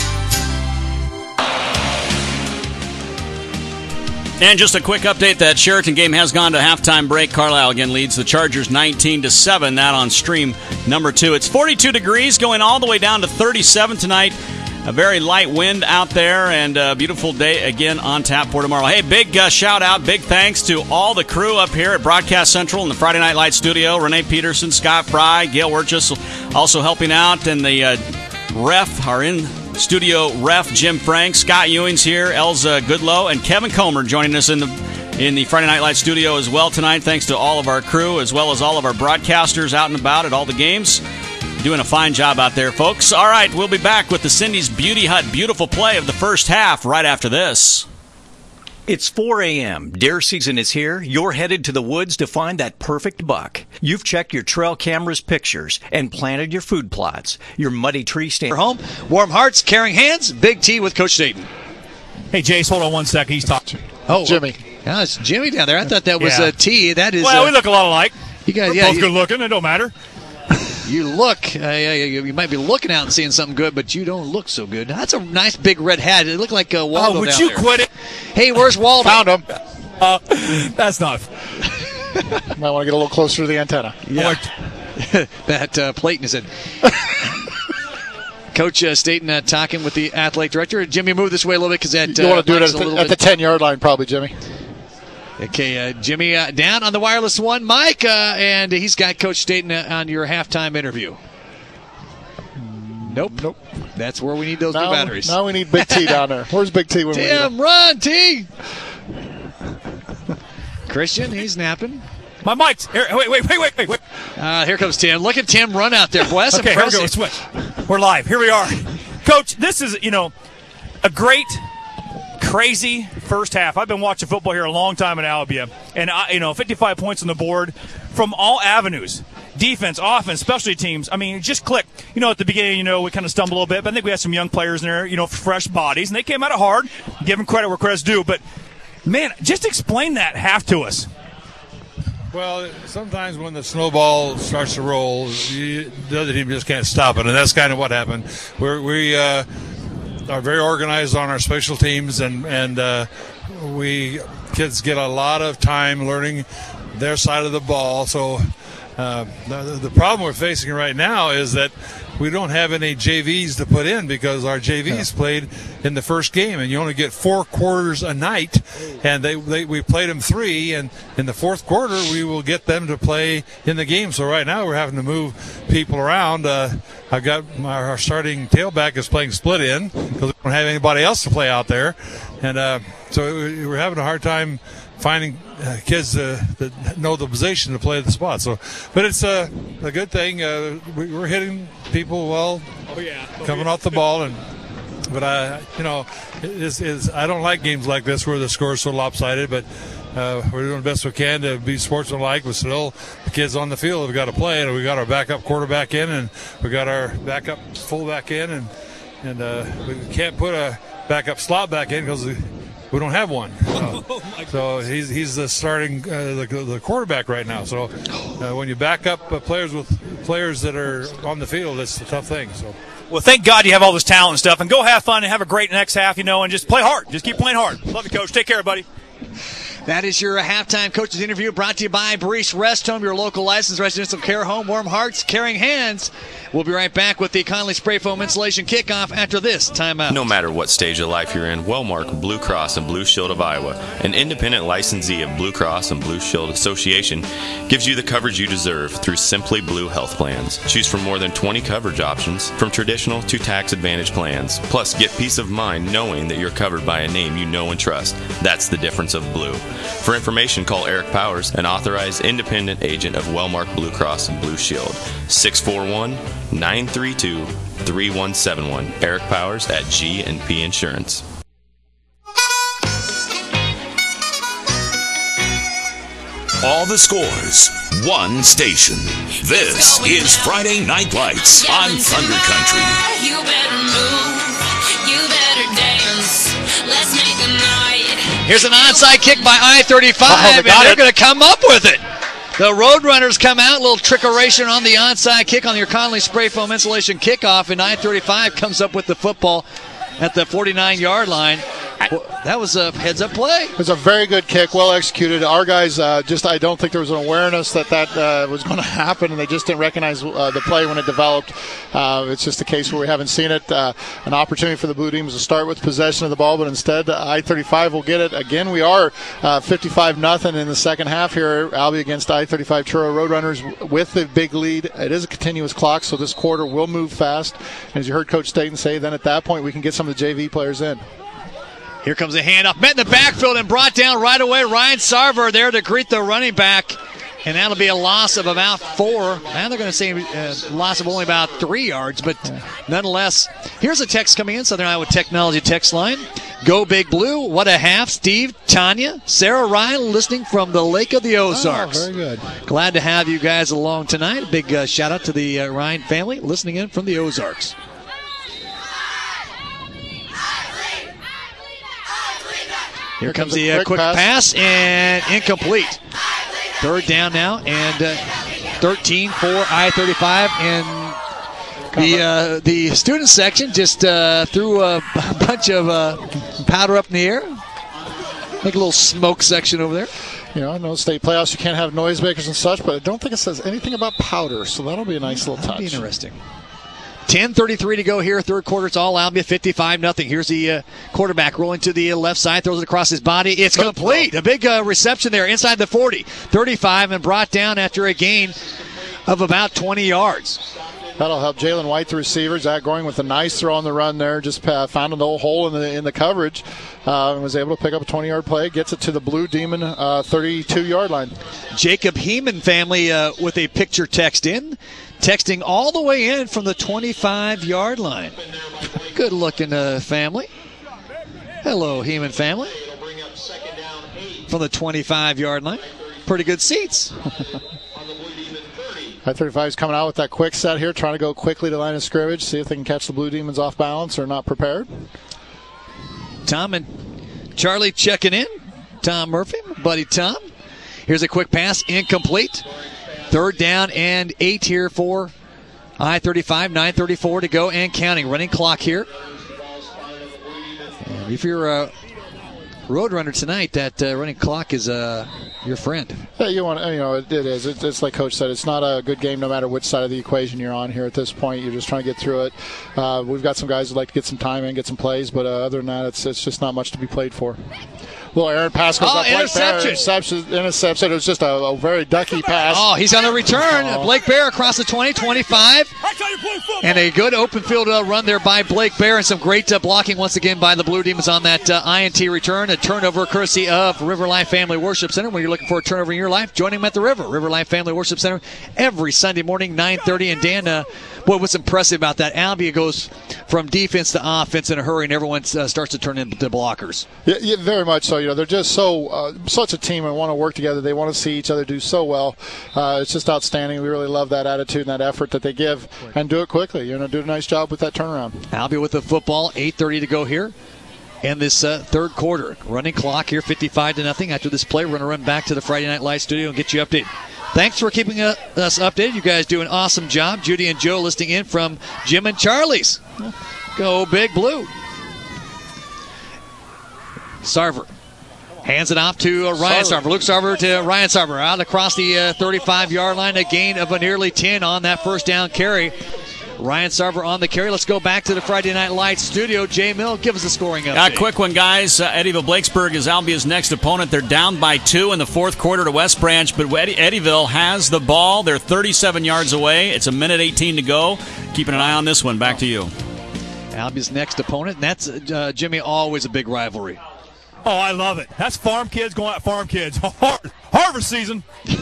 Speaker 1: And just a quick update, that Sheraton game has gone to halftime break. Carlisle again leads the Chargers 19-7. That on stream number 2. It's 42 degrees, going all the way down to 37 tonight. A very light wind out there, and a beautiful day again on tap for tomorrow. Hey, big shout out, big thanks to all the crew up here at Broadcast Central in the Friday Night Lights studio. Renee Peterson, Scott Fry, Gail Wirtjes also helping out, and the ref are in studio ref Jim Frank, Scott Ewing's here, Elza Goodlow, and Kevin Comer joining us in the Friday Night Lights studio as well tonight. Thanks to all of our crew as well as all of our broadcasters out and about at all the games. Doing a fine job out there, folks. All right, we'll be back with the Cindy's Beauty Hut beautiful play of the first half right after this.
Speaker 20: It's 4 a.m. Deer season is here. You're headed to the woods to find that perfect buck. You've checked your trail camera's pictures and planted your food plots. Your muddy tree stand.
Speaker 3: Home, warm hearts, caring hands. Big T with Coach Dayton.
Speaker 13: Hey, Jace, hold on one second. He's talking.
Speaker 3: Oh, Jimmy. Yeah, it's Jimmy down there. I thought that was a T. That is.
Speaker 13: Well, we look a lot alike.
Speaker 3: You guys,
Speaker 13: We're both good looking. It don't matter.
Speaker 3: You look, you might be looking out and seeing something good, but you don't look so good. That's a nice big red hat. It looked like Waldo
Speaker 13: Oh, would
Speaker 3: down
Speaker 13: you
Speaker 3: there.
Speaker 13: quit it?
Speaker 3: Hey, where's Waldo?
Speaker 9: Found him.
Speaker 13: That's not.
Speaker 9: Might want to get a little closer to the antenna.
Speaker 3: Yeah. That plate in his head. Coach Staten talking with the athletic director. Jimmy, move this way a little bit because that
Speaker 9: you want to do it at the 10-yard line, probably, Jimmy.
Speaker 3: Okay, Jimmy down on the wireless one, Mike, and he's got Coach Staten on your halftime interview. Nope. That's where we need those new batteries.
Speaker 9: Now we need Big T down there. Where's Big T?
Speaker 3: Tim, run, T! Christian, he's napping.
Speaker 13: My mic's here. Wait.
Speaker 3: Here comes Tim. Look at Tim run out there. Boy, that's
Speaker 13: okay,
Speaker 3: impressive.
Speaker 13: here we go. Switch. We're live. Here we are. Coach, this is, a great, crazy first half. I've been watching football here a long time in Albia, and 55 points on the board from all avenues. Defense, offense, specialty teams. I mean, it just clicked. At the beginning, we kind of stumbled a little bit, but I think we had some young players in there, fresh bodies, and they came out of hard. Give them credit where credit's due. But, man, just explain that half to us.
Speaker 21: Well, sometimes when the snowball starts to roll, the other team just can't stop it, and that's kind of what happened. We are very organized on our special teams, and kids get a lot of time learning their side of the ball. So the problem we're facing right now is that we don't have any JVs to put in because our JVs played in the first game, and you only get 4 quarters a night, and we played them 3, and in the fourth quarter we will get them to play in the game. So right now we're having to move people around. I've got our starting tailback is playing split in because we don't have anybody else to play out there, and so we're having a hard time finding kids that know the position to play the spot. So, but it's a good thing. We're hitting people well, coming off the ball, but I don't like games like this where the score is so lopsided. But we're doing the best we can to be sportsmanlike. But still, the kids on the field have got to play, and we got our backup quarterback in, and we got our backup fullback in, and we can't put a backup slot back in because we don't have one. So he's the starting the quarterback right now. So when you back up players with players that are on the field, it's a tough thing. So.
Speaker 13: Well, thank God you have all this talent and stuff, and go have fun and have a great next half, and just play hard. Just keep playing hard. Love you, Coach. Take care, buddy.
Speaker 3: That is your halftime coach's interview brought to you by Barice Rest Home, your local licensed residential care home. Warm hearts, caring hands. We'll be right back with the Conley Spray Foam Insulation Kickoff after this timeout.
Speaker 22: No matter what stage of life you're in, Wellmark Blue Cross and Blue Shield of Iowa, an independent licensee of Blue Cross and Blue Shield Association, gives you the coverage you deserve through Simply Blue Health Plans. Choose from more than 20 coverage options, from traditional to tax advantage plans. Plus, get peace of mind knowing that you're covered by a name you know and trust. That's the difference of blue. For information, call Eric Powers, an authorized independent agent of Wellmark Blue Cross and Blue Shield. 641-932-3171. Eric Powers at G&P Insurance.
Speaker 23: All the scores, one station. This is Friday Night Lights on Thunder Country.
Speaker 24: You better move, you better dance. Let's make a night.
Speaker 3: Here's an onside kick by I-35, and they're going to come up with it. The Roadrunners come out, a little trickeration on the onside kick on your Conley Spray Foam Insulation kickoff, and I-35 comes up with the football at the 49-yard line. That was a heads-up play.
Speaker 9: It was a very good kick, well executed. Our guys I don't think there was an awareness that was going to happen, and they just didn't recognize the play when it developed. It's just a case where we haven't seen it. An opportunity for the Blue Demons to start with possession of the ball, but instead I-35 will get it. Again, we are 55-0 in the second half here. Albia against I-35 Truro Roadrunners with the big lead. It is a continuous clock, so this quarter will move fast. As you heard Coach Staten say, then at that point we can get some of the JV players in.
Speaker 3: Here comes a handoff. Met in the backfield and brought down right away. Ryan Sarver there to greet the running back. And that'll be a loss of about 4. Now they're going to say a loss of only about 3 yards. But nonetheless, here's a text coming in. Southern Iowa Technology text line. Go Big Blue. What a half. Steve, Tanya, Sarah Ryan listening from the Lake of the Ozarks.
Speaker 9: Oh, very good.
Speaker 3: Glad to have you guys along tonight. A big shout out to the Ryan family listening in from the Ozarks. Here comes the quick pass and incomplete. Third down now and 13 for I-35. And the student section just threw a bunch of powder up in the air. Like a little smoke section over there.
Speaker 9: I know state playoffs you can't have noisemakers and such, but I don't think it says anything about powder, so that'll be a nice little touch.
Speaker 3: That'll be interesting. 10:33 to go here. Third quarter. It's all Albia 55-0. Here's the quarterback rolling to the left side. Throws it across his body. It's complete. A big reception there inside the 40. 35 and brought down after a gain of about 20 yards.
Speaker 9: That'll help Jalen White, the receiver. Zach Goring with a nice throw on the run there. Just found a little hole in the coverage. And was able to pick up a 20-yard play. Gets it to the Blue Demon 32-yard line.
Speaker 3: Jacob Heeman family with a picture text in. Texting all the way in from the 25-yard line. Good-looking family. Hello, Heeman family. From the 25-yard line. Pretty good seats.
Speaker 9: I-35 is coming out with that quick set here, trying to go quickly to line of scrimmage, see if they can catch the Blue Demons off balance or not prepared.
Speaker 3: Tom and Charlie checking in. Tom Murphy, buddy Tom. Here's a quick pass, incomplete. 3rd down and 8 here for I-35. 9:34 to go and counting. Running clock here. And if you're a Roadrunner tonight, that running clock is your friend.
Speaker 9: Yeah, it is. It's like Coach said. It's not a good game no matter which side of the equation you're on here at this point. You're just trying to get through it. We've got some guys who like to get some time in, get some plays, but other than that, it's just not much to be played for. Little Aaron pass goes up.
Speaker 3: Interception.
Speaker 9: Interception. It was just a very ducky pass.
Speaker 3: Oh, he's on the return. Blake Bear across the 20, 25. And a good open field run there by Blake Bear, and some great blocking once again by the Blue Demons on that INT return. A turnover courtesy of River Life Family Worship Center. When you're looking for a turnover in your life, joining them at the River Life Family Worship Center every Sunday morning, 9:30. And Dan, what's impressive about that, Albia goes from defense to offense in a hurry, and everyone starts to turn into blockers.
Speaker 9: Yeah, very much so. They're just such a team and want to work together. They want to see each other do so well. It's just outstanding. We really love that attitude and that effort that they give, and do it quickly. Do a nice job with that turnaround.
Speaker 3: Albia with the football. 8:30 to go here in this third quarter. Running clock here, 55-0. After this play, we're going to run back to the Friday Night Live studio and get you updated. Thanks for keeping us updated. You guys do an awesome job. Judy and Joe listening in from Jim and Charlie's. Go Big Blue. Sarver hands it off to Ryan Sarver. Luke Sarver to Ryan Sarver. Out across the 35-yard line. A gain of nearly 10 on that first down carry. Ryan Sarver on the carry. Let's go back to the Friday Night Lights studio. Jay Mill, give us a scoring update.
Speaker 1: Quick one, guys. Eddyville-Blacksburg is Albia's next opponent. They're down by 2 in the fourth quarter to West Branch, but Eddyville has the ball. They're 37 yards away. It's 1:18 to go. Keeping an eye on this one. Back to you.
Speaker 3: Albia's next opponent, and that's, Jimmy, always a big rivalry.
Speaker 13: Oh, I love it. That's farm kids going at farm kids. Harvest season.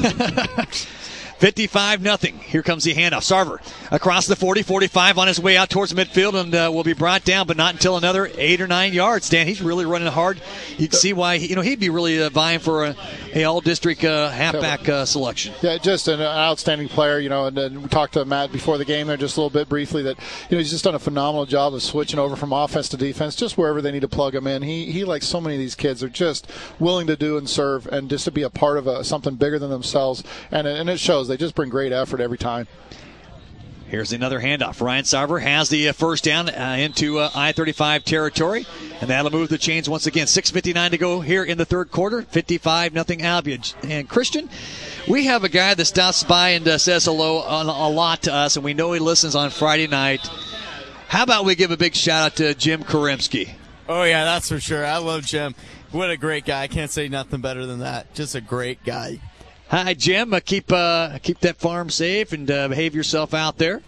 Speaker 3: 55-0. Here comes the handoff. Sarver across the 40, 45 on his way out towards midfield, and will be brought down, but not until another 8 or 9 yards. Dan, he's really running hard. You can see why he'd be really vying for a all-district halfback selection.
Speaker 9: Yeah, just an outstanding player. And we talked to Matt before the game there just a little bit briefly that he's just done a phenomenal job of switching over from offense to defense, just wherever they need to plug him in. He like so many of these kids, are just willing to do and serve, and just to be a part of something bigger than themselves, and it shows. They just bring great effort every time.
Speaker 3: Here's another handoff. Ryan Sarver has the first down into I-35 territory, and that'll move the chains once again. 6:59 to go here in the third quarter. 55-0 Albion. And Christian, we have a guy that stops by and says hello a lot to us, and we know he listens on Friday night. How about we give a big shout out to Jim Karimsky?
Speaker 11: Oh, yeah, that's for sure. I love Jim. What a great guy. I can't say nothing better than that. Just a great guy.
Speaker 3: Hi, Jim. Keep that farm safe and behave yourself out there.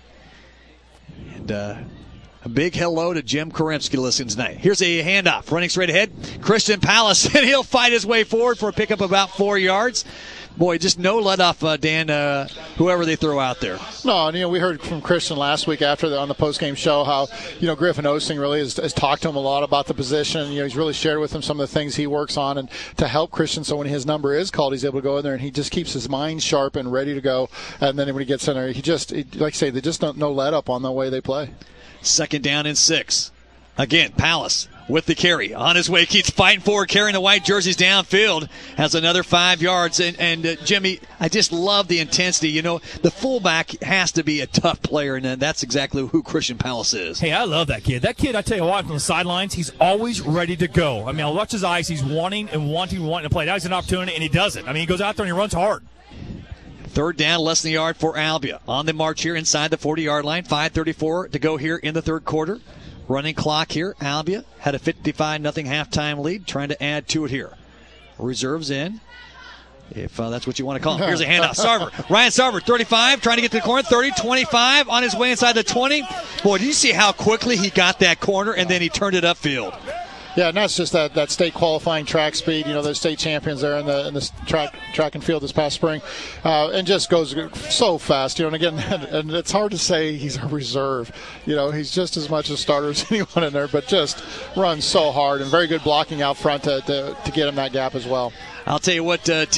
Speaker 3: And a big hello to Jim Karimsky listening tonight. Here's a handoff. Running straight ahead. Christian Palace, and he'll fight his way forward for a pickup about 4 yards. Boy, just no let-off, Dan, whoever they throw out there.
Speaker 9: No, and we heard from Christian last week on the post-game show how, Griffin Osing really has talked to him a lot about the position. He's really shared with him some of the things he works on and to help Christian, so when his number is called, he's able to go in there, and he just keeps his mind sharp and ready to go. And then when he gets in there, like I say, they just don't no let-up on the way they play.
Speaker 3: 2nd down and 6. Again, Palace with the carry. On his way, keeps fighting forward, carrying the white jerseys downfield. Has another 5 yards. And Jimmy, I just love the intensity. The fullback has to be a tough player, and that's exactly who Christian Palace is.
Speaker 13: Hey, I love that kid. That kid, I tell you what, on the sidelines, he's always ready to go. I mean, I watch his eyes. He's wanting to play. Now he's an opportunity, and he does it. I mean, he goes out there and he runs hard.
Speaker 3: 3rd down, less than a yard for Albia. On the march here inside the 40-yard line. 5:34 to go here in the third quarter. Running clock here. Albia had a 55-0 halftime lead, trying to add to it here. Reserves in, if that's what you want to call him. Here's a handoff. Sarver. Ryan Sarver, 35, trying to get to the corner. 30, 25, on his way inside the 20. Boy, did you see how quickly he got that corner, and then he turned it upfield?
Speaker 9: Yeah, and that's just that state qualifying track speed. You know, the state champions there in the track and field this past spring, and just goes so fast. You know, and again, and it's hard to say he's a reserve. You know, he's just as much a starter as anyone in there, but just runs so hard and very good blocking out front to get him that gap as well.
Speaker 3: I'll tell you what, the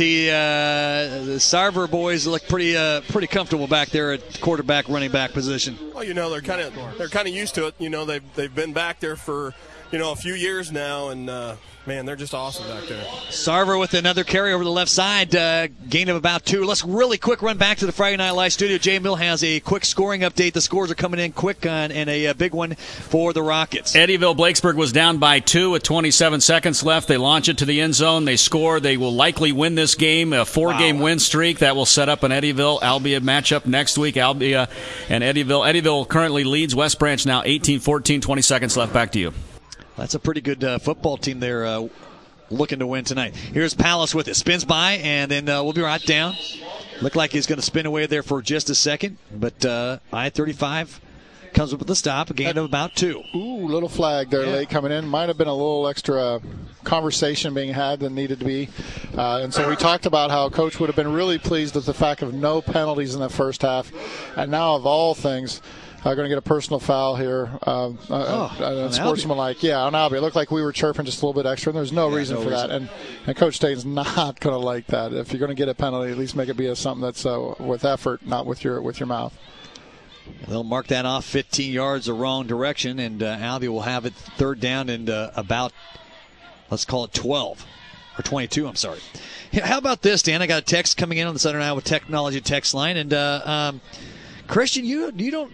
Speaker 3: Sarver boys look pretty comfortable back there at quarterback, running back position.
Speaker 10: Well, you know, they're kind of used to it. You know, they've been back there for a few years now, and man, they're just awesome back there.
Speaker 3: Sarver with another carry over the left side, gain of about 2. Let's really quick run back to the Friday Night Live studio. Jay Mill has a quick scoring update. The scores are coming in quick and a big one for the Rockets.
Speaker 1: Eddyville-Blakesburg was down by 2 with 27 seconds left. They launch it to the end zone. They score. They will likely win this game, a 4-game win streak. That will set up an Eddyville-Albia matchup next week. Albia and Eddyville. Eddyville currently leads West Branch now 18-14, 20 seconds left. Back to you.
Speaker 3: That's a pretty good football team there looking to win tonight. Here's Palace with it. Spins by, and then we'll be right down. Looked like he's going to spin away there for just a second, but I-35 comes up with a stop, a gain of about 2.
Speaker 9: Ooh, little flag there late coming in. Might have been a little extra conversation being had than needed to be. And so we talked about how Coach would have been really pleased with the fact of no penalties in the first half. And now, of all things, going to get a personal foul here. Sportsmanlike. Yeah, on Albia. It looked like we were chirping just a little bit extra, and there's no reason for that. And Coach Staten's not going to like that. If you're going to get a penalty, at least make it be something that's with effort, not with your mouth.
Speaker 3: They'll mark that off 15 yards the wrong direction, and Albia will have it third down and about, let's call it 12. Or 22, I'm sorry. How about this, Dan? I got a text coming in on the Southern Iowa Technology text line, and Christian, you're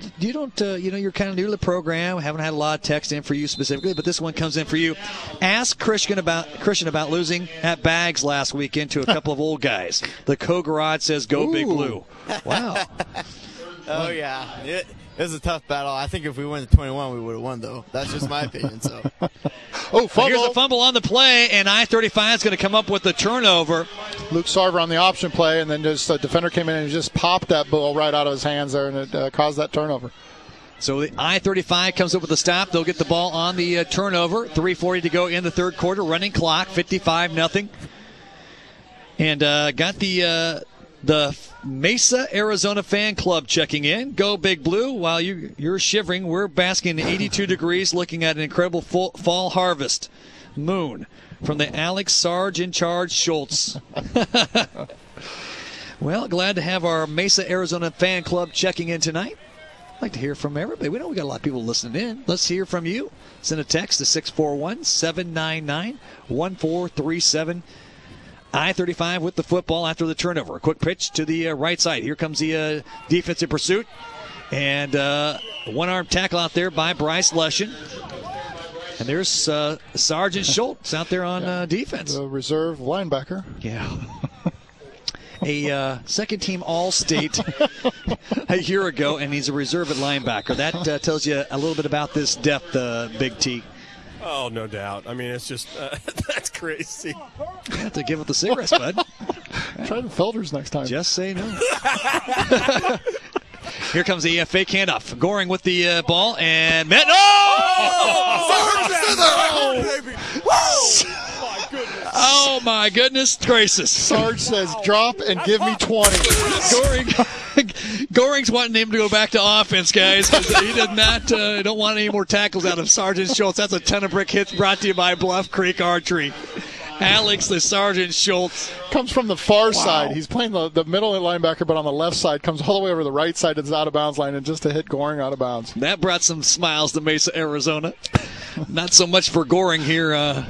Speaker 3: kind of new to the program. Haven't had a lot of text in for you specifically, but this one comes in for you. Ask Christian about losing at Bags last weekend to a couple of old guys. The Co-Garage says, "Go Big Blue." Wow.
Speaker 11: Oh yeah, it was a tough battle. I think if we went to 21, we would have won, though. That's just my opinion. So.
Speaker 9: Fumble.
Speaker 3: Here's a fumble on the play, and I-35 is going to come up with the turnover.
Speaker 9: Luke Sarver on the option play, and then just the defender came in and just popped that ball right out of his hands there, and it caused that turnover.
Speaker 3: So the I-35 comes up with a stop. They'll get the ball on the turnover. 3:40 to go in the third quarter. Running clock, 55-0. And got the Mesa, Arizona fan club checking in. Go Big Blue. While you're shivering, we're basking in 82 degrees looking at an incredible fall harvest moon from the Alex Sarge in charge Schultz. Well, glad to have our Mesa, Arizona fan club checking in tonight. I'd like to hear from everybody. We know we got a lot of people listening in. Let's hear from you. Send a text to 641-799-1437. I-35 with the football after the turnover. A quick pitch to the right side. Here comes the defensive pursuit. And one-arm tackle out there by Bryce Lushin. And there's Sergeant Schultz out there on defense.
Speaker 9: The reserve linebacker.
Speaker 3: Yeah. A second-team All-State a year ago, and he's a reserve at linebacker. That tells you a little bit about this depth, Big T.
Speaker 10: Oh, no doubt. I mean, it's just, that's crazy.
Speaker 3: You have to give up the cigarettes, bud.
Speaker 9: Try the filters next time.
Speaker 3: Just say no. Here comes the fake handoff. Goring with the ball, and met. Oh, my goodness gracious.
Speaker 9: Sarge says, drop and give me 20.
Speaker 3: Goring's wanting him to go back to offense, guys, because he does not don't want any more tackles out of Sergeant Schultz. That's a ton of brick hits brought to you by Bluff Creek Archery. Alex, the Sergeant Schultz.
Speaker 9: Comes from the far side. He's playing the middle linebacker, but on the left side. Comes all the way over the right side to the out-of-bounds line and just to hit Goring out of bounds.
Speaker 3: That brought some smiles to Mesa, Arizona. Not so much for Goring here in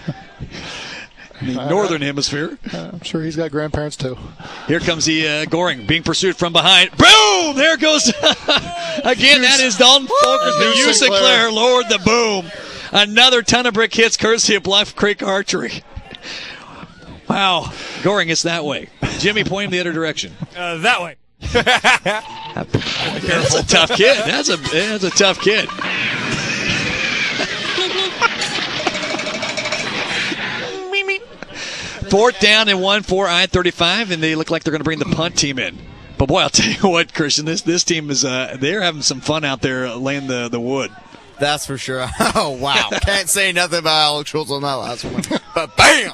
Speaker 3: the northern hemisphere.
Speaker 9: I'm sure he's got grandparents, too.
Speaker 3: Here comes the Goring being pursued from behind. Boom! There goes again. That is Dalton Folkers. The U Sinclair lowered the boom. Another ton of brick hits courtesy of Bluff Creek Archery. Wow. Goring is that way. Jimmy, point him the other direction.
Speaker 13: That way.
Speaker 3: That's a tough kid. That's a tough kid. Fourth down and 1 for I-35, and they look like they're going to bring the punt team in. But boy, I'll tell you what, Christian, this team is they're having some fun out there laying the wood.
Speaker 11: That's for sure. Oh, wow. Can't say nothing about Alex Schultz on that last one. But bam!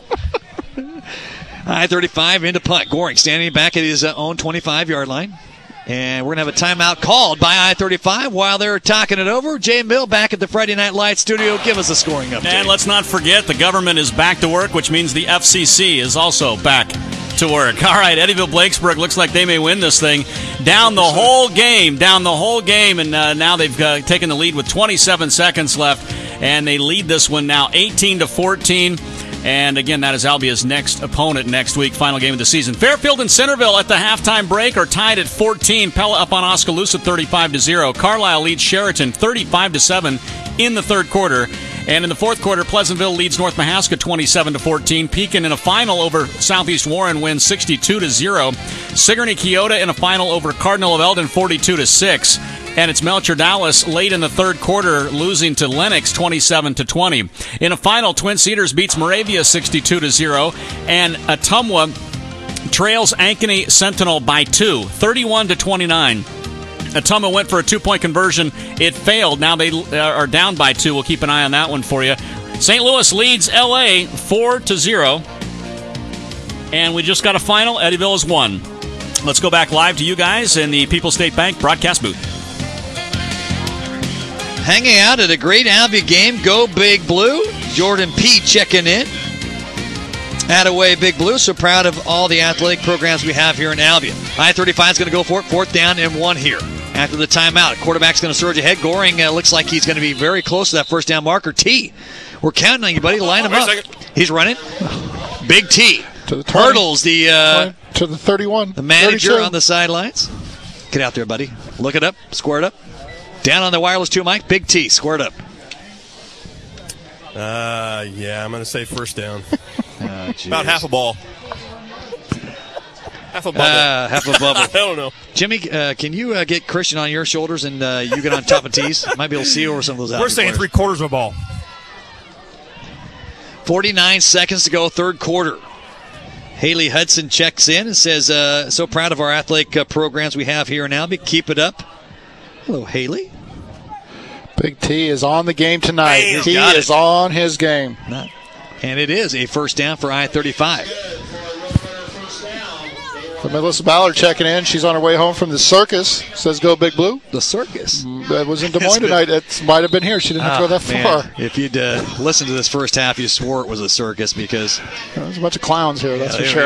Speaker 3: I-35 into punt. Goring standing back at his own 25-yard line. And we're going to have a timeout called by I-35 while they're talking it over. Jay Mill back at the Friday Night Lights studio. Give us a scoring update.
Speaker 1: And let's not forget, the government is back to work, which means the FCC is also back to work. All right, Eddyville-Blacksburg looks like they may win this thing. Down the whole game, and now they've taken the lead with 27 seconds left, and they lead this one now 18-14. And again, that is Albia's next opponent next week, final game of the season. Fairfield and Centerville at the halftime break are tied at 14. Pella up on Oskaloosa 35-0. Carlisle leads Sheraton 35-7 in the third quarter. And in the fourth quarter, Pleasantville leads North Mahaska 27-14. Pekin in a final over Southeast Warren wins 62-0. Sigourney Keota in a final over Cardinal of Eldon 42-6. And it's Melcher Dallas late in the third quarter, losing to Lennox 27-20. In a final, Twin Cedars beats Moravia 62-0, and Ottumwa trails Ankeny Sentinel by 2, 31-29. Ottumwa went for a 2-point conversion. It failed. Now they are down by 2. We'll keep an eye on that one for you. St. Louis leads L.A. 4-0. And we just got a final. Eddyville is 1. Let's go back live to you guys in the People's State Bank broadcast booth.
Speaker 3: Hanging out at a great Albia game. Go Big Blue. Jordan P. checking in. Attaway Big Blue. So proud of all the athletic programs we have here in Albia. I-35 is going to go for it. 4th down and 1 here. After the timeout, quarterback's going to surge ahead. Goring looks like he's going to be very close to that first down marker. T, we're counting on you, buddy. Line him up. He's running. Big T.
Speaker 9: To the 20.
Speaker 3: Hurdles the
Speaker 9: to the 31.
Speaker 3: The manager
Speaker 9: 32.
Speaker 3: on the sidelines. Get out there, buddy. Look it up. Square it up. Down on the wireless too, Mike. Big T. Square it up.
Speaker 10: Yeah, I'm going to say first down.
Speaker 3: About
Speaker 10: half a ball. Half a bubble.
Speaker 3: Half a bubble.
Speaker 10: I don't know.
Speaker 3: Jimmy, can you get Christian on your shoulders and you get on top of T's? Might be able to see over some of those.
Speaker 13: We're saying
Speaker 3: players.
Speaker 13: 3/4 of a ball.
Speaker 3: 49 seconds to go, third quarter. Haley Hudson checks in and says, so proud of our athletic programs we have here in Albia. Keep it up. Hello, Haley.
Speaker 9: Big T is on the game tonight.
Speaker 3: Bam.
Speaker 9: He is on his game.
Speaker 3: And it is a first down for I-35.
Speaker 9: So Melissa Ballard checking in. She's on her way home from the circus. Says go Big Blue.
Speaker 3: The circus?
Speaker 9: That was in Des Moines tonight. It might have been here. She didn't have to go that far.
Speaker 3: If you'd listened to this first half, you swore it was a circus because
Speaker 9: there's a bunch of clowns here, that's for sure.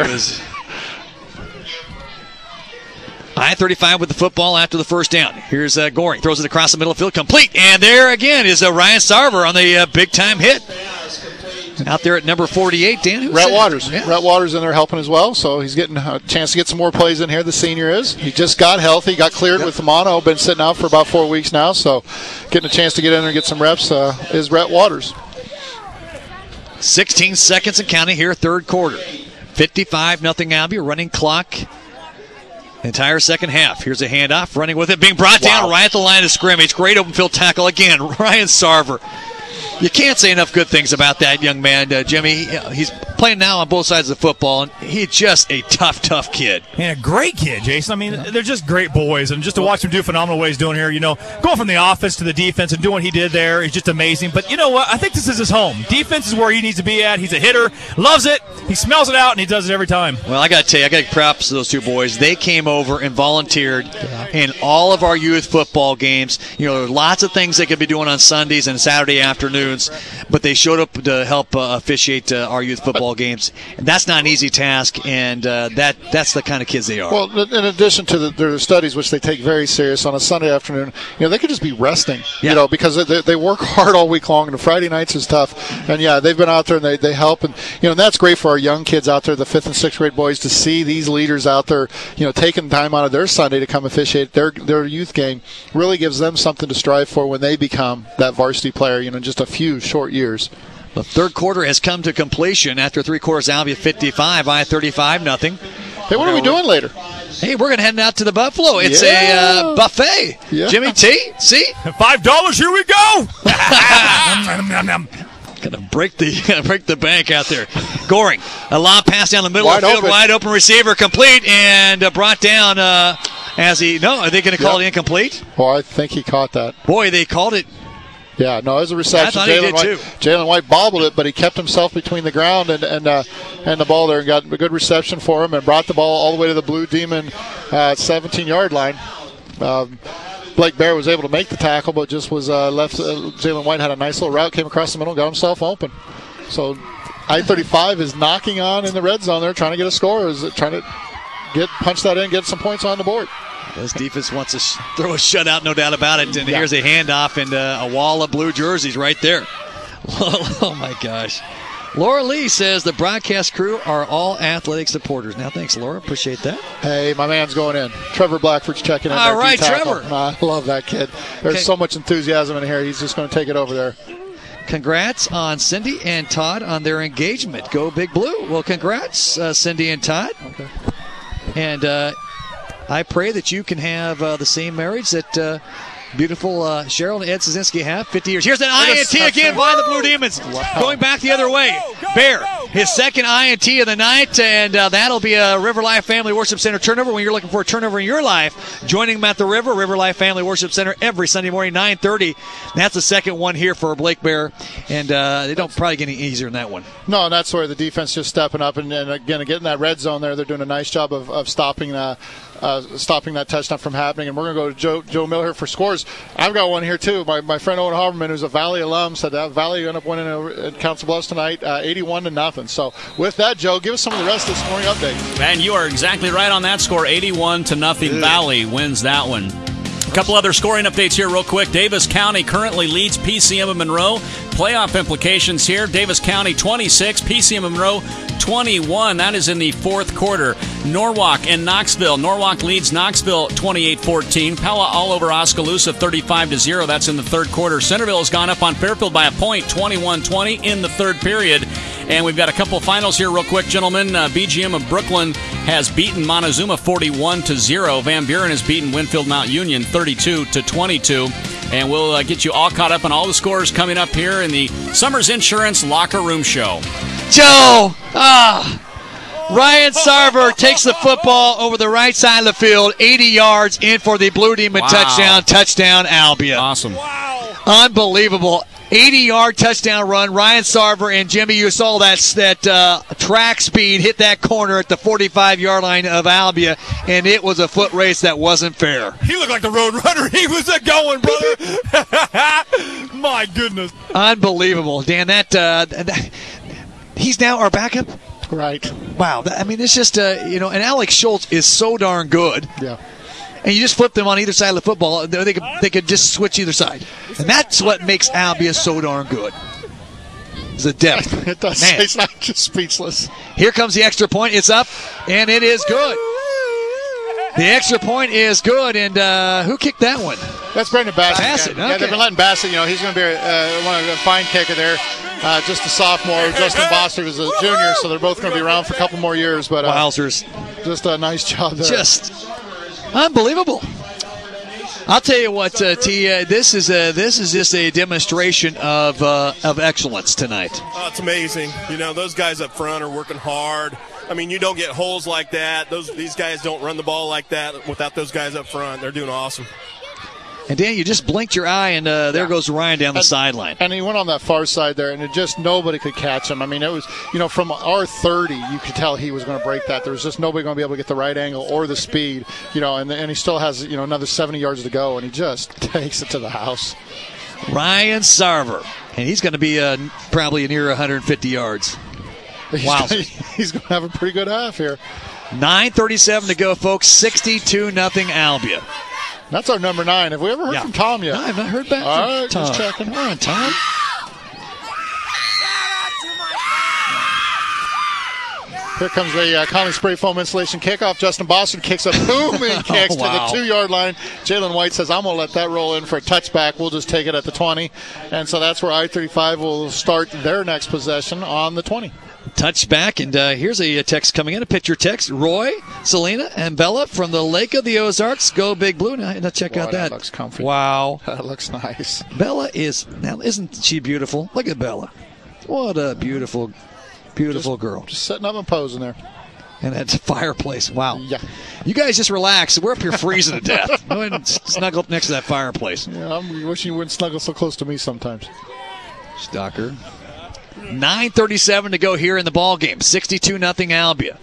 Speaker 3: I-35 with the football after the first down. Here's Goring. Throws it across the middle of the field. Complete. And there again is Ryan Sarver on the big-time hit. Out there at number 48, Dan.
Speaker 9: Rhett Waters. Yeah. Rhett Waters in there helping as well, so he's getting a chance to get some more plays in here, the senior is. He just got healthy, got cleared with the mono, been sitting out for about 4 weeks now, so getting a chance to get in there and get some reps is Rhett Waters.
Speaker 3: 16 seconds and counting here, third quarter. 55-0 Albia, running clock. Entire second half. Here's a handoff, running with it, being brought down right at the line of scrimmage. Great open field tackle again, Ryan Sarver. You can't say enough good things about that young man, Jimmy. He's playing now on both sides of the football, and he's just a tough kid.
Speaker 13: And a great kid, Jason. I mean, they're just great boys, and just to watch him do phenomenal ways doing here, going from the offense to the defense and doing what he did there is just amazing. But you know what? I think this is his home. Defense is where he needs to be at. He's a hitter, loves it, he smells it out, and he does it every time.
Speaker 3: Well, I got to tell you, I got to give props to those two boys. They came over and volunteered in all of our youth football games. Lots of things they could be doing on Sundays and Saturday afternoons, but they showed up to help officiate our youth football games. And that's not an easy task, and that's the kind of kids they are.
Speaker 9: Well, in addition to their studies, which they take very serious on a Sunday afternoon, they could just be resting, because they work hard all week long, and the Friday nights is tough. And, they've been out there, and they help. And, and that's great for our young kids out there, the 5th and 6th grade boys, to see these leaders out there, taking time out of their Sunday to come officiate their youth game. Really gives them something to strive for when they become that varsity player, in just a few short years.
Speaker 3: The third quarter has come to completion after 3 quarters. Albia 55, I-35 nothing.
Speaker 9: Hey, what are we doing later?
Speaker 3: Hey, we're going to head out to the Buffalo. It's a buffet. Yeah. Jimmy T, see?
Speaker 13: $5, here we go!
Speaker 3: Gonna break the bank out there. Goring, a long pass down the middle of the field, wide open receiver, complete, and brought down are they going to call it incomplete?
Speaker 9: Well, I think he caught that.
Speaker 3: Boy, they called it.
Speaker 9: Yeah, no, it was a reception.
Speaker 3: I thought he did too.
Speaker 9: Jalen White bobbled it, but he kept himself between the ground and the ball there and got a good reception for him and brought the ball all the way to the Blue Demon 17-yard line. Blake Bear was able to make the tackle, but just was left. Jalen White had a nice little route, came across the middle, got himself open. So I-35 is knocking on in the red zone there, trying to get a score, trying to punch that in, get some points on the board.
Speaker 3: This defense wants to throw a shutout, no doubt about it. And here's a handoff and a wall of blue jerseys right there. Oh, my gosh. Laura Lee says the broadcast crew are all athletic supporters. Now, thanks, Laura. Appreciate that.
Speaker 9: Hey, my man's going in. Trevor Blackford's checking in.
Speaker 3: All right, Trevor.
Speaker 9: I love that kid. There's so much enthusiasm in here. He's just going to take it over there.
Speaker 3: Congrats on Cindy and Todd on their engagement. Go Big Blue. Well, congrats, Cindy and Todd.
Speaker 9: Okay.
Speaker 3: And I pray that you can have the same marriage that beautiful Cheryl and Ed Szynski have. 50 years. Here's an INT again by the Blue Demons.
Speaker 9: Wow.
Speaker 3: Going back the other way. Bear, his second INT of the night, and that'll be a River Life Family Worship Center turnover. When you're looking for a turnover in your life, joining them at the River Life Family Worship Center every Sunday morning, 9:30. That's the second one here for Blake Bear, and they don't probably get any easier than that one.
Speaker 9: No, and that's where the defense just stepping up, and again, getting that red zone there. They're doing a nice job of stopping that touchdown from happening. And we're going to go to Joe Miller here for scores. I've got one here, too. My friend Owen Haberman, who's a Valley alum, said that Valley ended up winning at Council Bluffs tonight, 81-0. So with that, Joe, give us some of the rest of the scoring updates.
Speaker 1: And you are exactly right on that score. 81-0. Valley wins that one. A couple other scoring updates here real quick. Davis County currently leads PCM of Monroe. Playoff implications here. Davis County 26, PCM of Monroe 21. That is in the fourth quarter. Norwalk and Knoxville. Norwalk leads Knoxville 28-14. Pella all over Oskaloosa 35-0. That's in the third quarter. Centerville has gone up on Fairfield by a point, 21-20 in the third period. And we've got a couple finals here real quick, gentlemen. BGM of Brooklyn has beaten Montezuma 41-0. Van Buren has beaten Winfield Mount Union 32-22. And we'll get you all caught up on all the scores coming up here in the Summers Insurance Locker Room Show.
Speaker 3: Joe! Ryan Sarver takes the football over the right side of the field, 80 yards in for the Blue Demon touchdown, Albion.
Speaker 1: Awesome.
Speaker 3: Wow. Unbelievable. 80-yard touchdown run. Ryan Sarver and Jimmy, you saw that track speed hit that corner at the 45-yard line of Albia, and it was a foot race that wasn't fair.
Speaker 13: He looked like the road runner. He was going, brother. My goodness.
Speaker 3: Unbelievable. Dan, he's now our backup?
Speaker 9: Right.
Speaker 3: Wow. It's just, and Alex Schultz is so darn good.
Speaker 9: Yeah.
Speaker 3: And you just flip them on either side of the football, they could just switch either side. And that's what makes Albia so darn good. It's the depth.
Speaker 9: It does. Man. It's not just speechless.
Speaker 3: Here comes the extra point. It's up, and it is good. The extra point is good, and who kicked that one?
Speaker 9: That's Brendan Bassett.
Speaker 3: Bassett, okay.
Speaker 9: Yeah, they've been letting Bassett, he's going to be a fine kicker there. Just a sophomore. Justin Boster is a junior, so they're both going to be around for a couple more years. But
Speaker 3: wowzers.
Speaker 9: Just a nice job there.
Speaker 3: Just unbelievable. I'll tell you what, T. This is just a demonstration of excellence tonight.
Speaker 10: Oh, it's amazing. Those guys up front are working hard. You don't get holes like that. These guys don't run the ball like that without those guys up front. They're doing awesome.
Speaker 3: And Dan, you just blinked your eye, and there goes Ryan down the sideline.
Speaker 9: And he went on that far side there, and nobody could catch him. It was, from our 30, you could tell he was going to break that. There was just nobody going to be able to get the right angle or the speed, and he still has, another 70 yards to go, and he just takes it to the house.
Speaker 3: Ryan Sarver, and he's going to be probably near 150 yards. Wow.
Speaker 9: He's going to have a pretty good half here.
Speaker 3: 9:37 to go, folks. 62-0 Albia.
Speaker 9: That's our number 9. Have we ever heard from Tom yet?
Speaker 3: No, I've not heard back
Speaker 9: from
Speaker 3: Tom.
Speaker 9: Just checking.
Speaker 3: Come on, Tom.
Speaker 9: Here comes the Conley Spray Foam Installation kickoff. Justin Boston kicks a booming kicks to the 2-yard line. Jalen White says, I'm going to let that roll in for a touchback. We'll just take it at the 20. And so that's where I-35 will start their next possession on the 20.
Speaker 3: Touchback, and here's a text coming in, a picture text. Roy, Selena, and Bella from the Lake of the Ozarks. Go Big Blue. Now check out that.
Speaker 9: That looks comfy.
Speaker 3: Wow.
Speaker 9: That looks nice.
Speaker 3: Bella isn't she beautiful? Look at Bella. What a beautiful girl.
Speaker 9: Just setting up and posing there.
Speaker 3: And that's a fireplace. Wow.
Speaker 9: Yeah.
Speaker 3: You guys just relax. We're up here freezing to death. Go ahead and snuggle up next to that fireplace.
Speaker 9: Yeah, I'm wishing you wouldn't snuggle so close to me sometimes.
Speaker 3: Stalker. 9:37 to go here in the ball game. 62-0 Albia.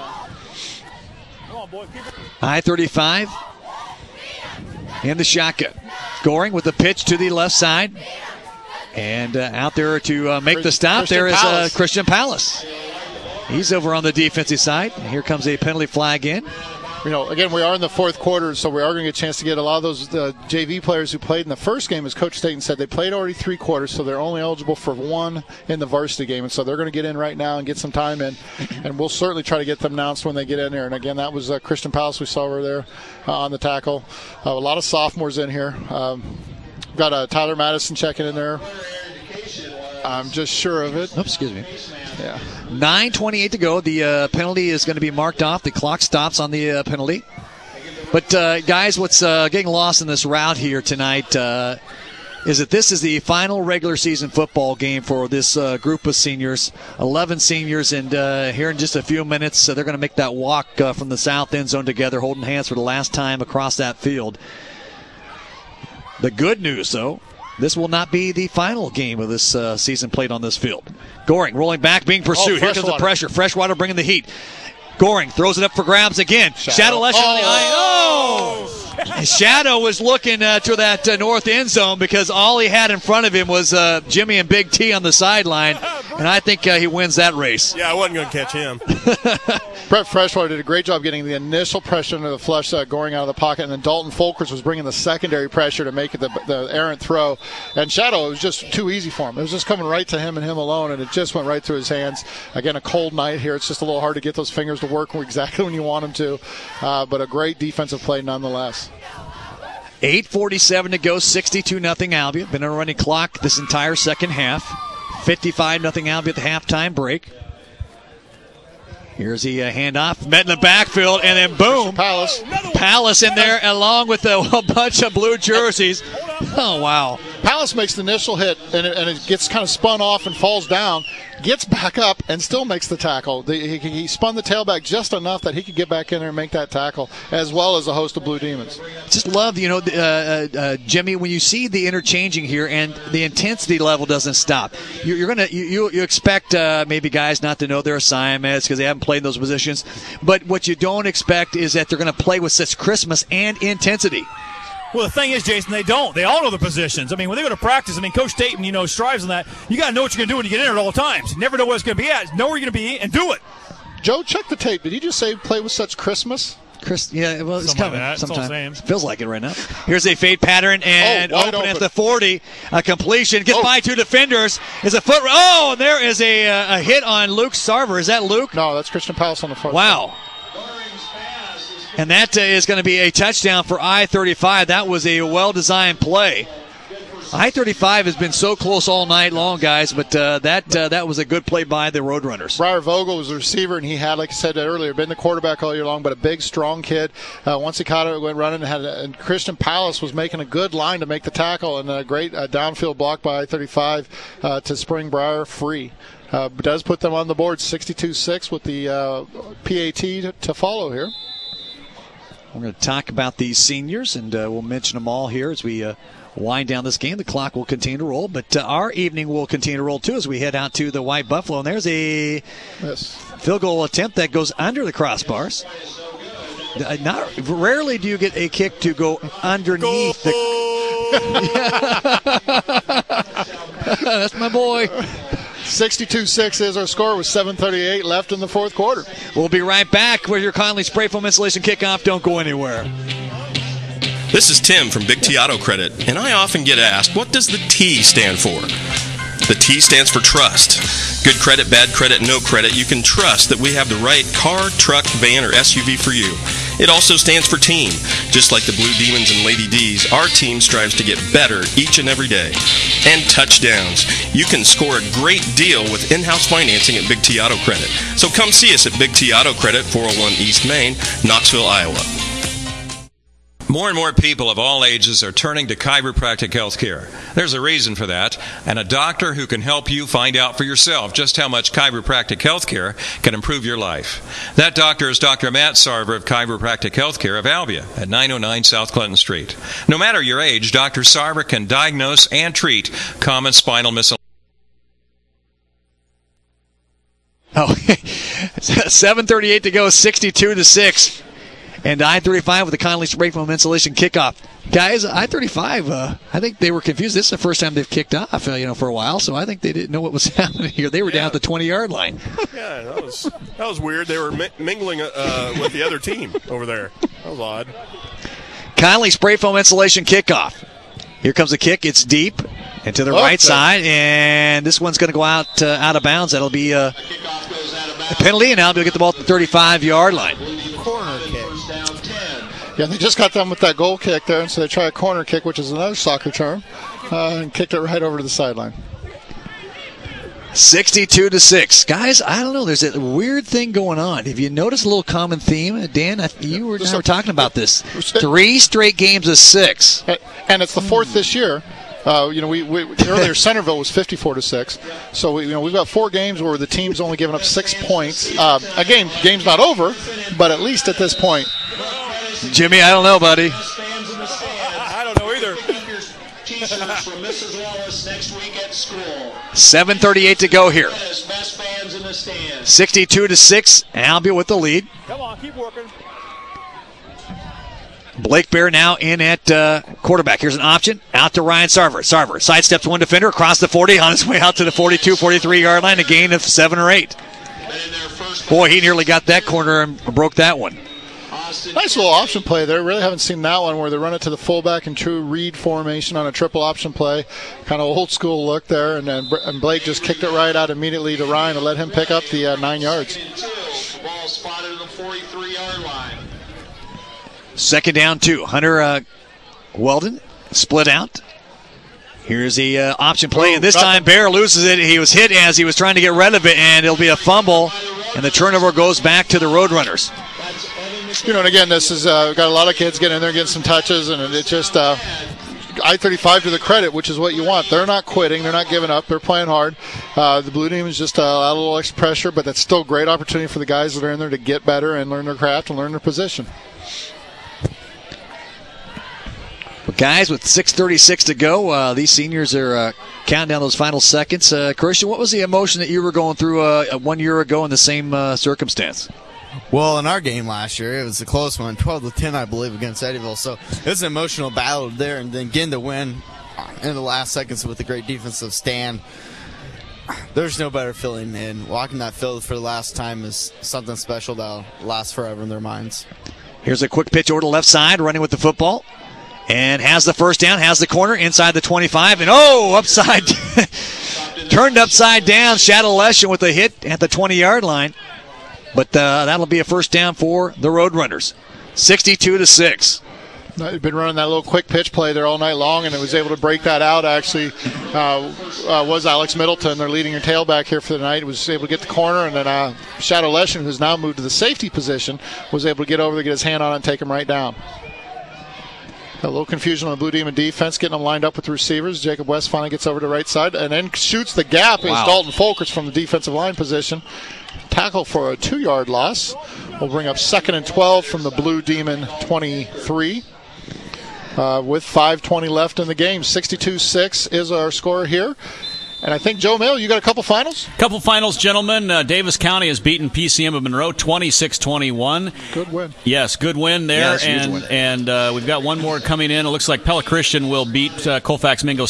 Speaker 3: I-35 in the shotgun. Goring with the pitch to the left side. And out there to make the stop there is Christian Palace. He's over on the defensive side. Here comes a penalty flag in.
Speaker 9: Again, we are in the fourth quarter, so we are going to get a chance to get a lot of those JV players who played in the first game, as Coach Staten said. They played already 3 quarters, so they're only eligible for 1 in the varsity game. And so they're going to get in right now and get some time in. And we'll certainly try to get them announced when they get in there. And again, that was Christian Palace we saw over there on the tackle. A lot of sophomores in here. We've got Tyler Madison checking in there. I'm just sure of it.
Speaker 3: Oops, excuse me.
Speaker 9: Yeah.
Speaker 3: 9:28 to go. The penalty is going to be marked off. The clock stops on the penalty. But, guys, what's getting lost in this route here tonight is that this is the final regular season football game for this group of seniors, 11 seniors, and here in just a few minutes they're going to make that walk from the south end zone together, holding hands for the last time across that field. The good news, though, this will not be the final game of this season played on this field. Goring rolling back, being pursued. Here comes the pressure. Freshwater bringing the heat. Goring throws it up for grabs again. Shadow Lesher on the eye. Oh! Shadow was looking to that north end zone because all he had in front of him was Jimmy and Big T on the sideline, and I think he wins that race.
Speaker 10: Yeah, I wasn't going to catch him.
Speaker 9: Brett Freshwater did a great job getting the initial pressure into the flush, Goring out of the pocket, and then Dalton Folkers was bringing the secondary pressure to make it the errant throw. And Shadow, it was just too easy for him. It was just coming right to him and him alone, and it just went right through his hands. Again, a cold night here. It's just a little hard to get those fingers to work exactly when you want them to, but a great defensive play nonetheless.
Speaker 3: 8:47 to go, 62-0 Albia. Been on a running clock this entire second half. 55-0 Albia at the halftime break. Here's the handoff. Met in the backfield, and then boom. Palace in there along with a bunch of blue jerseys. Oh, wow.
Speaker 9: Palace makes the initial hit, and it gets kind of spun off and falls down, gets back up, and still makes the tackle. He spun the tailback just enough that he could get back in there and make that tackle, as well as a host of Blue Demons.
Speaker 3: Just love, Jimmy, when you see the interchanging here and the intensity level doesn't stop. You expect maybe guys not to know their assignments because they haven't played in those positions, but what you don't expect is that they're going to play with such crispness and intensity.
Speaker 13: Well, the thing is, Jason, they don't. They all know the positions. I mean, when they go to practice, Coach Staten, strives on that. You got to know what you're going to do when you get in there at all times. You never know what it's going to be at. Know where you're going to be and do it.
Speaker 9: Joe, check the tape. Did he just say play with such crispness?
Speaker 3: Yeah, well, it's coming sometimes. Feels like it right now.
Speaker 13: Here's
Speaker 3: Here's a fade pattern and open at the 40. A completion. Gets by 2 defenders. Is a foot. Oh, and there is a hit on Luke Sarver. Is that Luke?
Speaker 9: No, that's Christian Palace on the front.
Speaker 3: Wow. And that is going to be a touchdown for I-35. That was a well-designed play. I-35 has been so close all night long, guys, but that was a good play by the Roadrunners.
Speaker 9: Briar Vogel was the receiver, and he had, like I said earlier, been the quarterback all year long, but a big, strong kid. Once he caught it, went running, and Christian Palace was making a good line to make the tackle, and a great downfield block by I-35 to spring Briar free. Does put them on the board 62-6 with the PAT to follow here.
Speaker 3: We're going to talk about these seniors, and we'll mention them all here as we wind down this game. The clock will continue to roll, but our evening will continue to roll, too, as we head out to the White Buffalo. And there's a field goal attempt that goes under the crossbars. Rarely do you get a kick to go underneath the... That's my boy.
Speaker 9: 62-6 is our score with 7:38 left in the fourth quarter.
Speaker 3: We'll be right back with your Conley Spray Foam Insulation Kickoff. Don't go anywhere.
Speaker 15: This is Tim from Big T Auto Credit, and I often get asked, what does the T stand for? The T stands for trust. Good credit, bad credit, no credit. You can trust that we have the right car, truck, van, or SUV for you. It also stands for team. Just like the Blue Demons and Lady D's, our team strives to get better each and every day. And touchdowns. You can score a great deal with in-house financing at Big T Auto Credit. So come see us at Big T Auto Credit, 401 East Main, Knoxville, Iowa.
Speaker 4: More and more people of all ages are turning to chiropractic health care. There's a reason for that, and a doctor who can help you find out for yourself just how much chiropractic health care can improve your life. That doctor is Dr. Matt Sarver of Chiropractic Health Care of Albia at 909 South Clinton Street. No matter your age, Dr. Sarver can diagnose and treat common spinal misalignment.
Speaker 3: Oh, 7:38 to go, 62-6. And I-35 with the Conley Spray Foam Insulation kickoff. Guys, I-35, I think they were confused. This is the first time they've kicked off, for a while, so I think they didn't know what was happening here. They were down at the 20-yard line.
Speaker 10: Yeah, that was weird. They were mingling with the other team over there. That was odd.
Speaker 3: Conley Spray Foam Insulation kickoff. Here comes the kick. It's deep and to the right side, and this one's going to go out of bounds. That'll be a penalty, and now they'll get the ball at the 35-yard line.
Speaker 9: Corner kick. Yeah, they just got done with that goal kick there, and so they try a corner kick, which is another soccer term, and kicked it right over to the sideline.
Speaker 3: 62-6. Guys, I don't know. There's a weird thing going on. Have you noticed a little common theme? Dan, you were talking about this. 3 straight games of 6.
Speaker 9: And it's the 4th this year. We earlier Centerville was 54-6. So we've got 4 games where the team's only given up 6 points. Again, game's not over, but at least at this point.
Speaker 3: Jimmy, I don't know, buddy.
Speaker 10: I don't know either.
Speaker 3: 7:38 to go here. 62-6. Albia with the lead.
Speaker 13: Come on, keep working.
Speaker 3: Blake Bear now in at quarterback. Here's an option. Out to Ryan Sarver. Sarver sidesteps one defender across the 40 on his way out to the 42, 43-yard line. A gain of 7 or 8. Boy, he nearly got that corner and broke that one.
Speaker 9: Nice little option play there. Really haven't seen that one where they run it to the fullback in true read formation on a triple option play. Kind of old school look there. And Blake just kicked it right out immediately to Ryan and let him pick up the 9 yards.
Speaker 5: Ball spotted at the 43-yard line.
Speaker 3: 2nd down 2. Hunter Weldon split out. Here's the option play, and this time Bear loses it. He was hit as he was trying to get rid of it, and it'll be a fumble, and the turnover goes back to the Roadrunners.
Speaker 9: And again, this is got a lot of kids getting in there, getting some touches, and it's just I-35 to the credit, which is what you want. They're not quitting. They're not giving up. They're playing hard. The Blue Team is just a little extra pressure, but that's still a great opportunity for the guys that are in there to get better and learn their craft and learn their position.
Speaker 3: But guys, with 6:36 to go, these seniors are counting down those final seconds. Christian, what was the emotion that you were going through 1 year ago in the same circumstance?
Speaker 11: Well, in our game last year, it was a close one, 12-10, I believe, against Eddyville. So it was an emotional battle there, and then getting to win in the last seconds with a great defensive stand. There's no better feeling, and walking that field for the last time is something special that'll last forever in their minds.
Speaker 3: Here's a quick pitch over to the left side, running with the football. And has the first down, has the corner inside the 25, and upside, turned upside down. Shadow Leshen with a hit at the 20-yard line. But that'll be a first down for the Roadrunners. 62-6.
Speaker 9: They've been running that little quick pitch play there all night long, and it was able to break that out. Actually, was Alex Middleton, their leading tailback here for the night. Was able to get the corner, and then Shadow Leshen, who's now moved to the safety position, was able to get over there, get his hand on it, and take him right down. A little confusion on the Blue Demon defense, getting them lined up with the receivers. Jacob West finally gets over to the right side and then shoots the gap. Wow. Is Dalton Folkers from the defensive line position. Tackle for a 2-yard loss. We'll bring up 2nd and 12 from the Blue Demon 23. With 5:20 left in the game. 62-6 is our score here. And I think, Joe Mail, you got a couple finals?
Speaker 1: Couple finals, gentlemen. Davis County has beaten PCM of Monroe 26-21.
Speaker 9: Good win.
Speaker 1: Yes, good win there.
Speaker 3: Yeah,
Speaker 1: and we've got one more coming in. It looks like Pella Christian will beat Colfax Mingo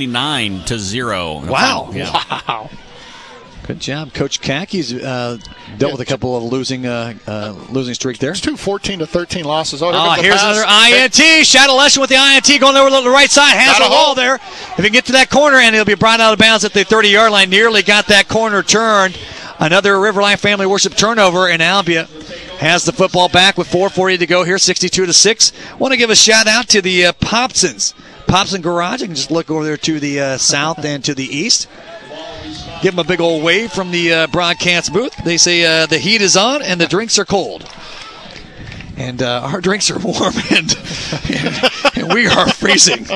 Speaker 1: 79-0.
Speaker 3: Wow.
Speaker 1: Yeah.
Speaker 3: Wow. Good job, Coach Kack. He's dealt with a couple of losing streak there.
Speaker 9: It's 2 14-13 losses.
Speaker 3: Here's another INT. Shadow Leshen with the INT going over to the right side. Has a wall there. If he can get to that corner, and he'll be brought out of bounds at the 30-yard line. Nearly got that corner turned. Another Riverline Family Worship turnover, and Albia has the football back with 4:40 to go here, 62-6. Want to give a shout-out to the Popsons. Popson Garage. You can just look over there to the south and to the east. Give them a big old wave from the broadcast booth. They say the heat is on and the drinks are cold. And our drinks are warm, and we are freezing.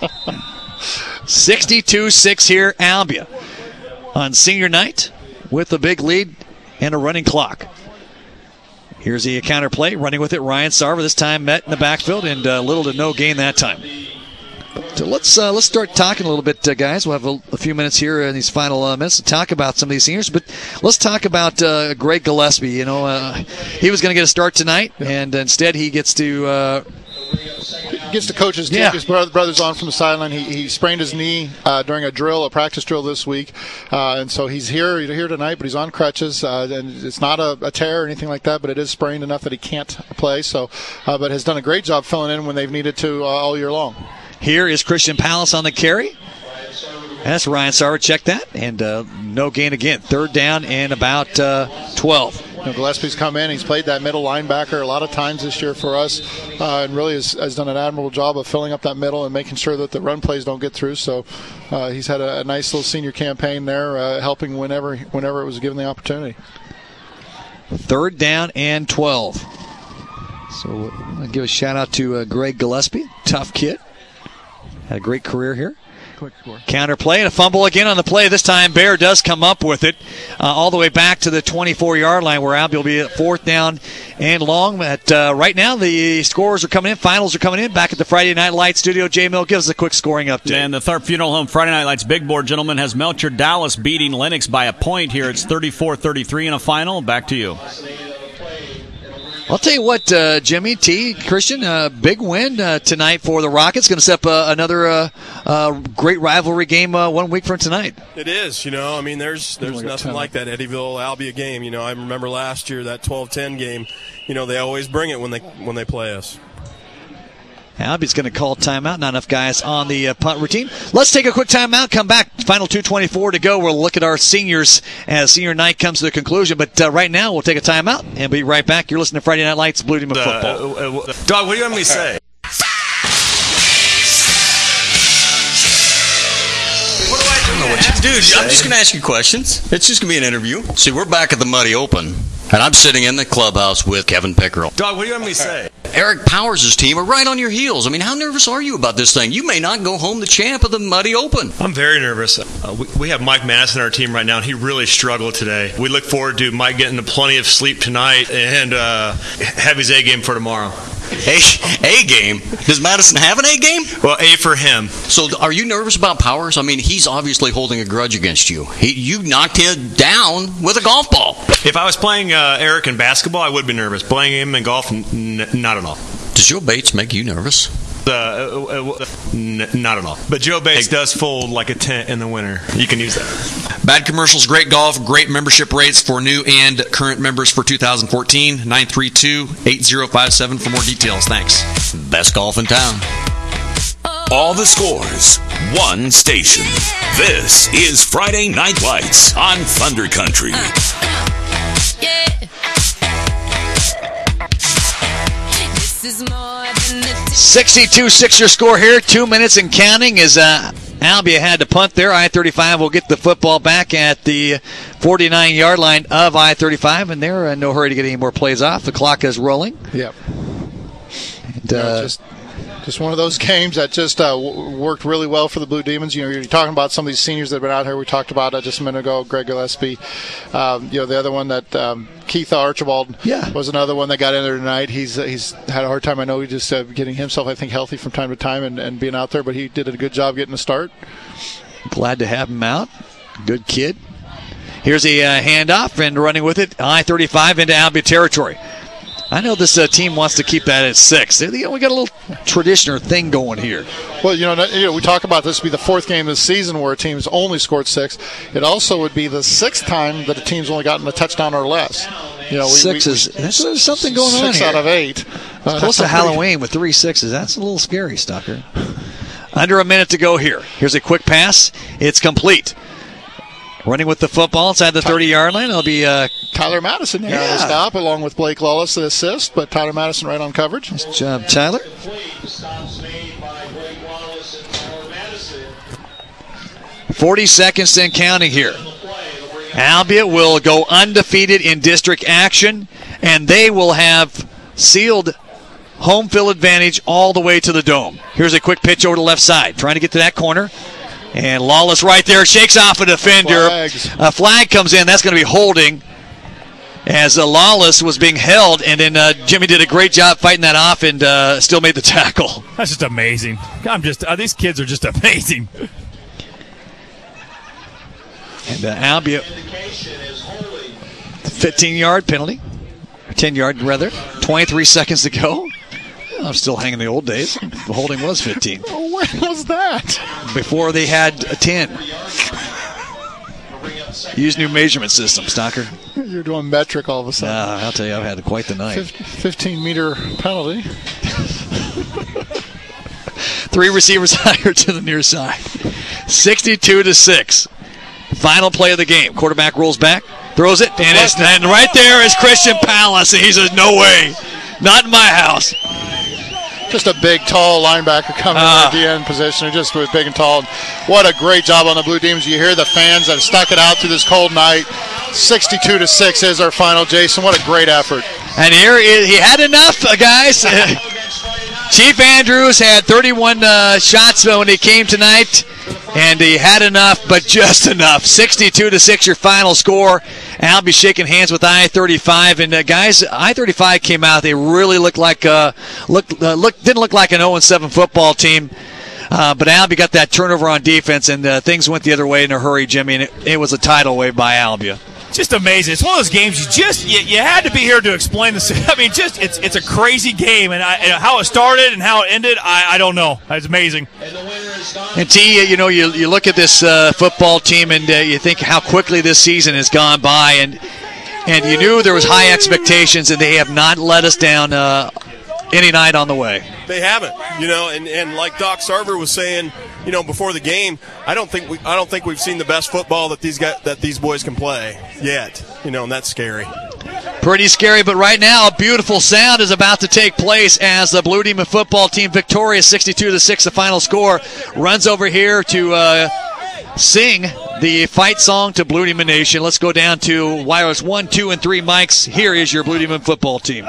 Speaker 3: 62-6 here, Albia. On senior night with a big lead and a running clock. Here's the counter play, running with it. Ryan Sarver this time met in the backfield, and little to no gain that time. So let's start talking a little bit, guys. We'll have a few minutes here in these final minutes to talk about some of these seniors. But let's talk about Greg Gillespie. You know, he was going to get a start tonight, and instead he gets to
Speaker 9: coach his team. His brother's on from the sideline. He sprained his knee during a practice drill this week, and so he's here tonight, but he's on crutches, and it's not a tear or anything like that, but it is sprained enough that he can't play. So, but has done a great job filling in when they've needed to all year long.
Speaker 3: Here is Christian Palace on the carry. That's Ryan Sarver. Check that, and no gain again. Third down and about 12.
Speaker 9: Gillespie's come in. He's played that middle linebacker a lot of times this year for us, and really has done an admirable job of filling up that middle and making sure that the run plays don't get through. So he's had a nice little senior campaign there, helping whenever it was given the opportunity.
Speaker 3: Third down and 12. So I'm going to give a shout out to Greg Gillespie, tough kid. Had a great career here.
Speaker 9: Quick score.
Speaker 3: Counter play and a fumble again on the play. This time Bear does come up with it all the way back to the 24-yard line, where Albia will be at fourth down and long. But right now the scores are coming in. Finals are coming in. Back at the Friday Night Lights studio, Jay Mill gives us a quick scoring update.
Speaker 1: And the Tharp Funeral Home Friday Night Lights big board, gentlemen, has Melcher Dallas beating Lennox by a point here. It's 34-33 in a final. Back to you.
Speaker 3: I'll tell you what, Jimmy, T, Christian, big win tonight for the Rockets. Going to set up another great rivalry game 1 week from tonight.
Speaker 10: It is, I mean, there's nothing like that Eddyville-Albia game. I remember last year, that 12-10 game, they always bring it when they play us.
Speaker 3: Albia's going to call timeout. Not enough guys on the punt routine. Let's take a quick timeout. Come back. Final 2:24 to go. We'll look at our seniors as senior night comes to the conclusion. But right now, we'll take a timeout and be right back. You're listening to Friday Night Lights, Blue Demon Football.
Speaker 15: Dog, what do you want me to say?
Speaker 17: Dude, I'm just going to ask you questions. It's just going to be an interview. See, we're back at the Muddy Open, and I'm sitting in the clubhouse with Kevin Pickerel.
Speaker 15: Dog, what do you want me to say?
Speaker 17: Eric Powers' team are right on your heels. I mean, how nervous are you about this thing? You may not go home the champ of the Muddy Open.
Speaker 2: I'm very nervous. We have Mike Madison on our team right now, and he really struggled today. We look forward to Mike getting plenty of sleep tonight and have his A game for tomorrow.
Speaker 17: A game? Does Madison have an A game?
Speaker 2: Well, A for him.
Speaker 17: So are you nervous about Powers? I mean, he's obviously holding a grudge against you. You knocked him down with a golf ball.
Speaker 2: If I was playing Eric in basketball, I would be nervous. Playing him in golf, not at all.
Speaker 17: Does Joe Bates make you nervous?
Speaker 2: Not at all. But Joe Bates does fold like a tent in the winter. You can use that.
Speaker 6: Bad Commercials, great golf, great membership rates for new and current members for 2014. 932-8057 for more details. Thanks.
Speaker 17: Best golf in town.
Speaker 23: All the scores, one station. This is Friday Night Lights on Thunder Country.
Speaker 3: 62-6 your score here. 2 minutes and counting as Albia had to punt there. I-35 will get the football back at the 49-yard line of I-35, and they're in no hurry to get any more plays off. The clock is rolling.
Speaker 9: Yep. And, just one of those games that just worked really well for the Blue Demons. You're talking about some of these seniors that have been out here. We talked about just a minute ago, Greg Gillespie. The other one that Keith Archibald was another one that got in there tonight. He's had a hard time. I know he's just getting himself, I think, healthy from time to time and being out there, but he did a good job getting a start.
Speaker 3: Glad to have him out. Good kid. Here's a handoff and running with it. I-35 into Albia territory. I know this team wants to keep that at 6. We got a little tradition or thing going here.
Speaker 9: Well, we talk about this be the fourth game of the season where a team's only scored 6. It also would be the 6th time that a team's only gotten a touchdown or less.
Speaker 3: There's something going on here.
Speaker 9: 6 out of 8.
Speaker 3: It's close to Halloween with 3 6s. That's a little scary, Stucker. Under a minute to go here. Here's a quick pass. It's complete. Running with the football inside the 30-yard line. It'll be
Speaker 9: Tyler Madison there on the stop, along with Blake Lawless the assist, but Tyler Madison right on coverage.
Speaker 3: Nice job, Tyler. 40 seconds and counting here. Albia will go undefeated in district action, and they will have sealed home field advantage all the way to the dome. Here's a quick pitch over to the left side, trying to get to that corner. And Lawless right there, shakes off a defender. A flag comes in. That's going to be holding as Lawless was being held. And then Jimmy did a great job fighting that off and still made the tackle.
Speaker 13: That's just amazing. These kids are just amazing.
Speaker 3: And Albia, 15-yard penalty. 10-yard, rather. 23 seconds to go. I'm still hanging the old days. The holding was 15.
Speaker 9: When was that?
Speaker 3: Before they had a 10. Use new measurement system, Stocker.
Speaker 9: You're doing metric all of a sudden.
Speaker 3: I'll tell you, I've had quite the night.
Speaker 9: 15-meter penalty.
Speaker 3: 3 receivers higher to the near side. 62-6. Final play of the game. Quarterback rolls back, throws it, and right there is Christian Palace. And he says, "No way, not in my house."
Speaker 9: Just a big, tall linebacker coming in the DN position. Just was big and tall. What a great job on the Blue Demons. You hear the fans that have stuck it out through this cold night. 62-6 is our final, Jason. What a great effort.
Speaker 3: And here he had enough, guys. Chief Andrews had 31 shots when he came tonight, and he had enough, but just enough. 62-6, your final score. I'll be shaking hands with I-35, and guys, I-35 came out. They really looked like didn't look like an 0-7 football team. But Albia got that turnover on defense, and things went the other way in a hurry, Jimmy, and it was a tidal wave by Albia.
Speaker 13: Just amazing. It's one of those games you had to be here to explain this. I mean, it's a crazy game, and how it started and how it ended, I don't know. It's amazing.
Speaker 3: And T, you look at this football team and you think how quickly this season has gone by, and you knew there was high expectations, and they have not let us down any night on the way.
Speaker 10: They haven't, and like Doc Sarver was saying, before the game, I don't think we've seen the best football that these boys can play yet, and that's scary.
Speaker 3: Pretty scary, but right now a beautiful sound is about to take place as the Blue Demon football team victorious 62-6, the final score, runs over here to sing the fight song to Blue Demon Nation. Let's go down to wireless 1, 2, and 3 mics. Here is your Blue Demon football team.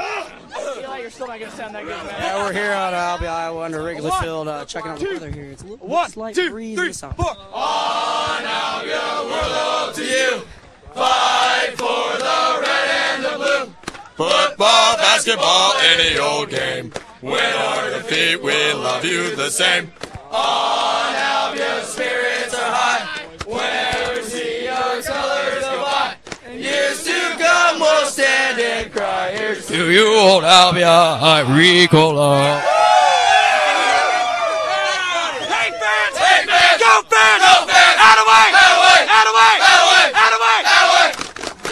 Speaker 7: Yeah, we're here on Albia, Iowa, under Wrigley Field, checking out the weather here. It's a little slight breeze in the south.
Speaker 24: On Albia, we're loyal to you. Fight for the red and the blue. Football, basketball, any old game. Win or defeat, we love you the same. On Albia, spirits are high. Whenever we see your colors go by. Years to come, we'll stand and cry. Here's
Speaker 3: to you, old Albia, Agricola.
Speaker 24: Hey fans! Go fans! Go fans! Out of way! Out of way! Out of way! Out of way! Out of way!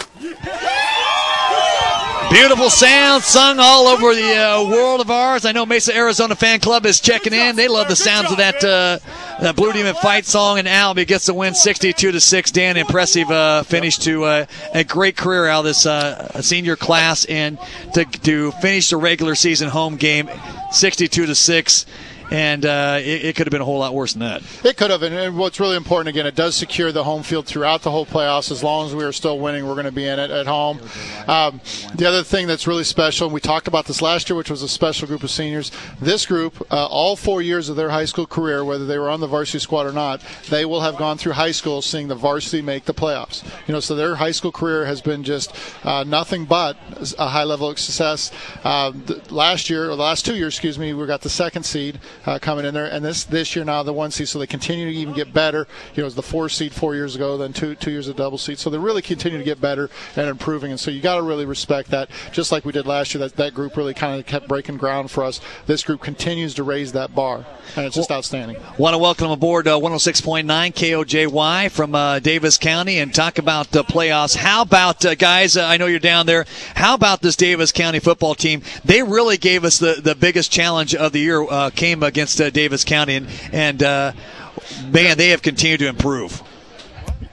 Speaker 3: Beautiful sound sung all over the world of ours. I know Mesa Arizona Fan Club is checking in. They love the sounds of that Blue Demon fight song, and Albia gets the win 62-6. Dan, impressive finish to a great career out of this senior class, and to finish the regular season home game 62-6. And it could have been a whole lot worse than that.
Speaker 9: It could have, and what's really important, again, it does secure the home field throughout the whole playoffs. As long as we are still winning, we're going to be in it at home. The other thing that's really special, and we talked about this last year, which was a special group of seniors, this group, all 4 years of their high school career, whether they were on the varsity squad or not, they will have gone through high school seeing the varsity make the playoffs. So their high school career has been just nothing but a high level of success. The last 2 years, we got the second seed coming in there, and this year now the 1 seed, so they continue to even get better. It was the 4 seed 4 years ago, then two years of double seed, so they really continue to get better and improving, and so you got to really respect that. Just like we did last year, that group really kind of kept breaking ground for us. This group continues to raise that bar, and it's just outstanding.
Speaker 3: Want to welcome aboard 106.9 KOJY from Davis County and talk about the playoffs. How about, guys, I know you're down there, how about this Davis County football team? They really gave us the biggest challenge of the year, came against Davis County, and man, they have continued to improve.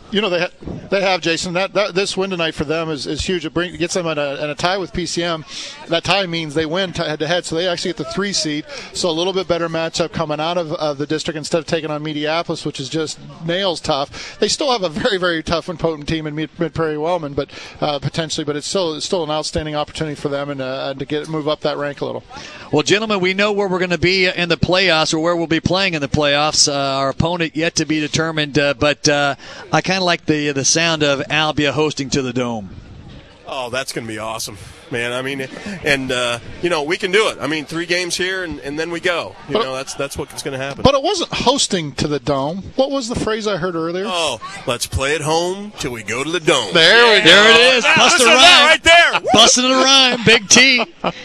Speaker 9: They have, Jason. That this win tonight for them is huge. It gets them in a tie with PCM. That tie means they win head-to-head, so they actually get the 3 seed. So a little bit better matchup coming out of the district instead of taking on Mediapolis, which is just nails tough. They still have a very, very tough and potent team in Mid-Prairie-Wellman, but potentially. But it's still an outstanding opportunity for them and to move up that rank a little.
Speaker 3: Well, gentlemen, we know where we're going to be in the playoffs, or where we'll be playing in the playoffs. Our opponent yet to be determined, but I kind of like the sound of Albia hosting to the Dome.
Speaker 10: Oh, that's going to be awesome, man. I mean, and we can do it. I mean, 3 games here, and then we go. That's what's going to happen.
Speaker 9: But it wasn't hosting to the Dome. What was the phrase I heard earlier?
Speaker 10: Oh, let's play at home till we go to the Dome.
Speaker 9: There we go.
Speaker 3: There it is. Busting a rhyme
Speaker 10: right there.
Speaker 3: Busting a rhyme. Big T.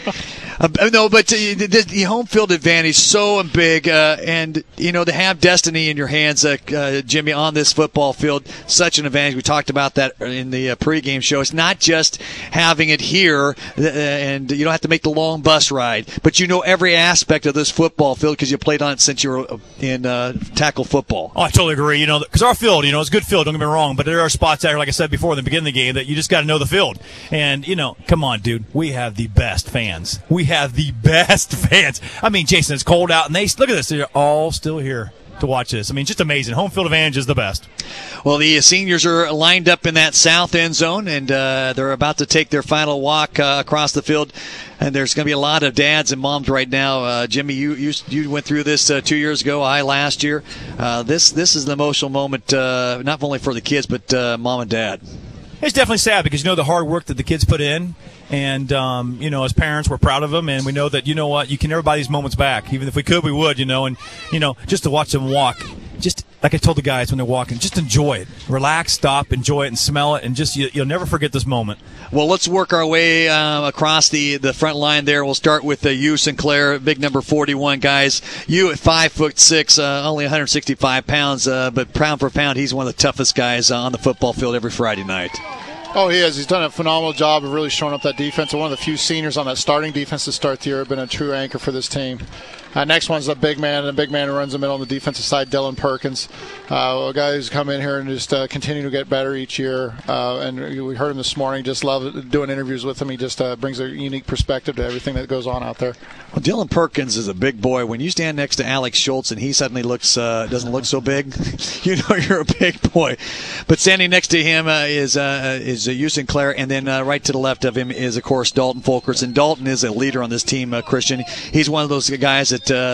Speaker 3: No, but the home field advantage so big, and to have destiny in your hands, Jimmy, on this football field, such an advantage. We talked about that in the pregame show. It's not just having it here, and you don't have to make the long bus ride, but you know every aspect of this football field because you played on it since you were in tackle football.
Speaker 13: Oh, I totally agree. Because our field, it's a good field. Don't get me wrong, but there are spots out here, like I said before, in the beginning of the game, that you just got to know the field. And come on, dude, we have the best fans. We have the best fans. I mean, Jason, it's cold out, and look at this. They're all still here to watch this. I mean, just amazing. Home field advantage is the best.
Speaker 3: Well, the seniors are lined up in that south end zone, and they're about to take their final walk across the field. And there's going to be a lot of dads and moms right now. Jimmy, you went through this 2 years ago. I last year. This is an emotional moment, not only for the kids but mom and dad.
Speaker 13: It's definitely sad because the hard work that the kids put in. And, as parents, we're proud of them, and we know that, you can never buy these moments back. Even if we could, we would, and, just to watch them walk, just like I told the guys when they're walking, just enjoy it. Relax, stop, enjoy it, and smell it, and just, you'll never forget this moment.
Speaker 3: Well, let's work our way across the front line there. We'll start with you, Sinclair, big number 41, guys. You at 5'6", only 165 pounds, but pound for pound, he's one of the toughest guys on the football field every Friday night.
Speaker 9: Oh, he is. He's done a phenomenal job of really showing up that defense. And one of the few seniors on that starting defense to start the year have been a true anchor for this team. Next one's a big man, and the big man who runs the middle on the defensive side, Dylan Perkins, a guy who's come in here and just continue to get better each year. And we heard him this morning. Just love doing interviews with him. He just brings a unique perspective to everything that goes on out there.
Speaker 3: Well, Dylan Perkins is a big boy. When you stand next to Alex Schultz and he suddenly doesn't look so big, you're a big boy. But standing next to him is Hugh Sinclair, and then right to the left of him is, of course, Dalton Folkers. And Dalton is a leader on this team, Christian. He's one of those guys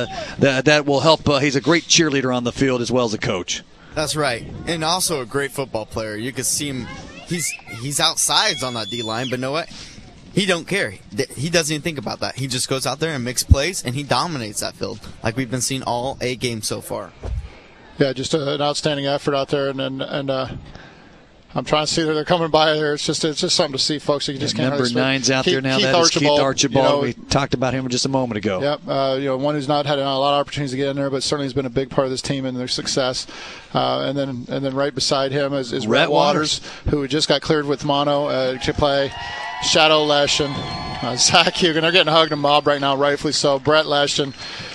Speaker 3: that will help. He's a great cheerleader on the field as well as a coach.
Speaker 11: That's right, and also a great football player. You can see him. He's outsides on that D-line, but know what? He don't care. He doesn't even think about that. He just goes out there and makes plays, and he dominates that field like we've been seeing all 8 games so far.
Speaker 9: Yeah, just an outstanding effort out there, and I'm trying to see that they're coming by there. It's just something to see, folks. You just can't.
Speaker 3: Number 9's out there now. That is Keith Archibald. We talked about him just a moment ago.
Speaker 9: Yep. One who's not had a lot of opportunities to get in there, but certainly has been a big part of this team and their success. And then right beside him is Rhett Waters, who just got cleared with mono to play. Shadow Leshin, Zach Hugan. They're getting hugged and mobbed right now, rightfully so. Brett Leshin.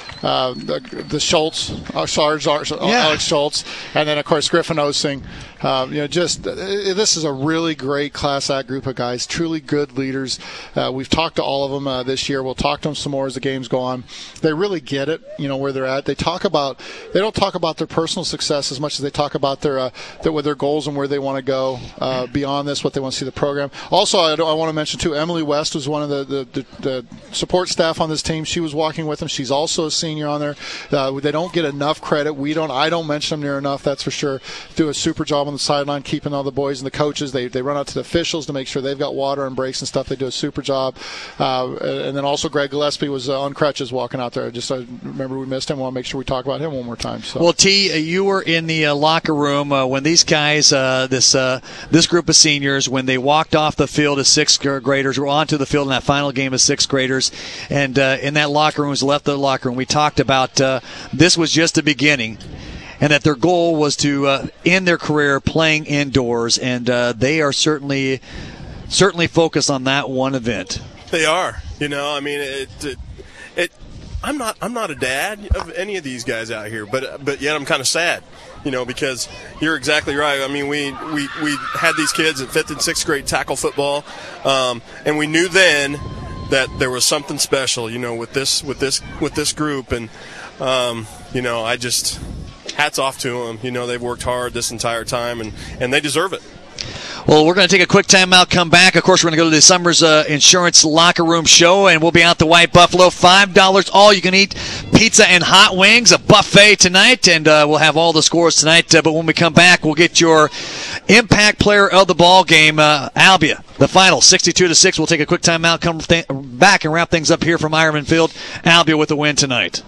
Speaker 9: The Schultz, Alex Schultz, and then of course Griffin Osing. This is a really great class act group of guys, truly good leaders. We've talked to all of them this year. We'll talk to them some more as the games go on. They really get it, where they're at. They don't talk about their personal success as much as they talk about their goals and where they want to go beyond this, what they want to see the program. Also, I want to mention too, Emily West was one of the support staff on this team. She was walking with them. She's also a senior on there. They don't get enough credit. I don't mention them near enough, that's for sure. Do a super job on the sideline, keeping all the boys and the coaches. They run out to the officials to make sure they've got water and breaks and stuff. They do a super job. And then also Greg Gillespie was on crutches walking out there. I remember we missed him. I want to make sure we talk about him one more time. So.
Speaker 3: Well, T, you were in the locker room when these guys, this group of seniors, when they walked off the field as 6th graders, were onto the field in that final game as 6th graders, and in that locker room, left the locker room, we talked about this was just the beginning, and that their goal was to end their career playing indoors, and they are certainly focused on that one event.
Speaker 10: They are. I'm not a dad of any of these guys out here, but yet I'm kind of sad. because you're exactly right. I mean, we had these kids in 5th and 6th grade tackle football, and we knew then that there was something special, with this group, and I just hats off to them. They've worked hard this entire time, and they deserve it.
Speaker 3: Well, we're going to take a quick timeout, come back. Of course, we're going to go to the Summers Insurance Locker Room Show, and we'll be out the White Buffalo. $5 all you can eat, pizza and hot wings, a buffet tonight, and we'll have all the scores tonight. But when we come back, we'll get your impact player of the ball game, Albia. The final, 62-6. We'll take a quick timeout, come back and wrap things up here from Ironman Field. Albia with the win tonight.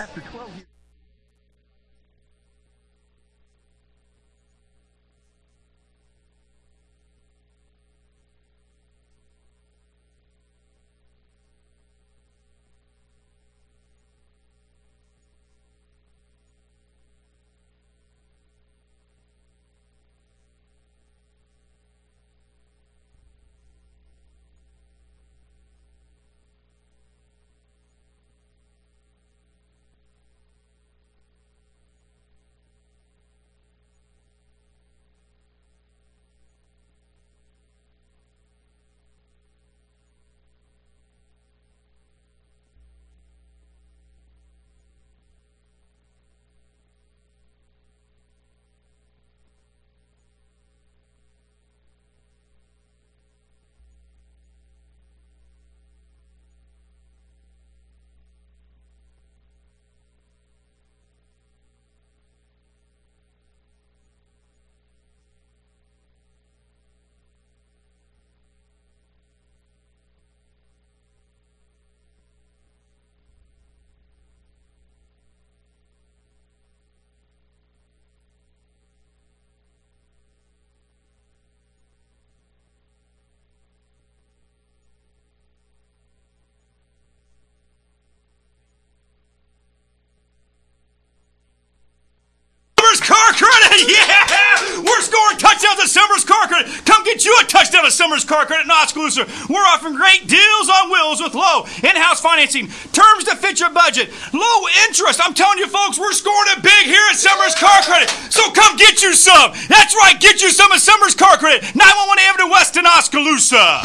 Speaker 13: Car Credit, yeah! We're scoring touchdowns at Summers Car Credit. Come get you a touchdown at Summers Car Credit in Oskaloosa. We're offering great deals on wheels with low in-house financing, terms that fit your budget, low interest. I'm telling you, folks, we're scoring it big here at Summers Car Credit. So come get you some. That's right, get you some at Summers Car Credit, 911 Avenue West in Oskaloosa.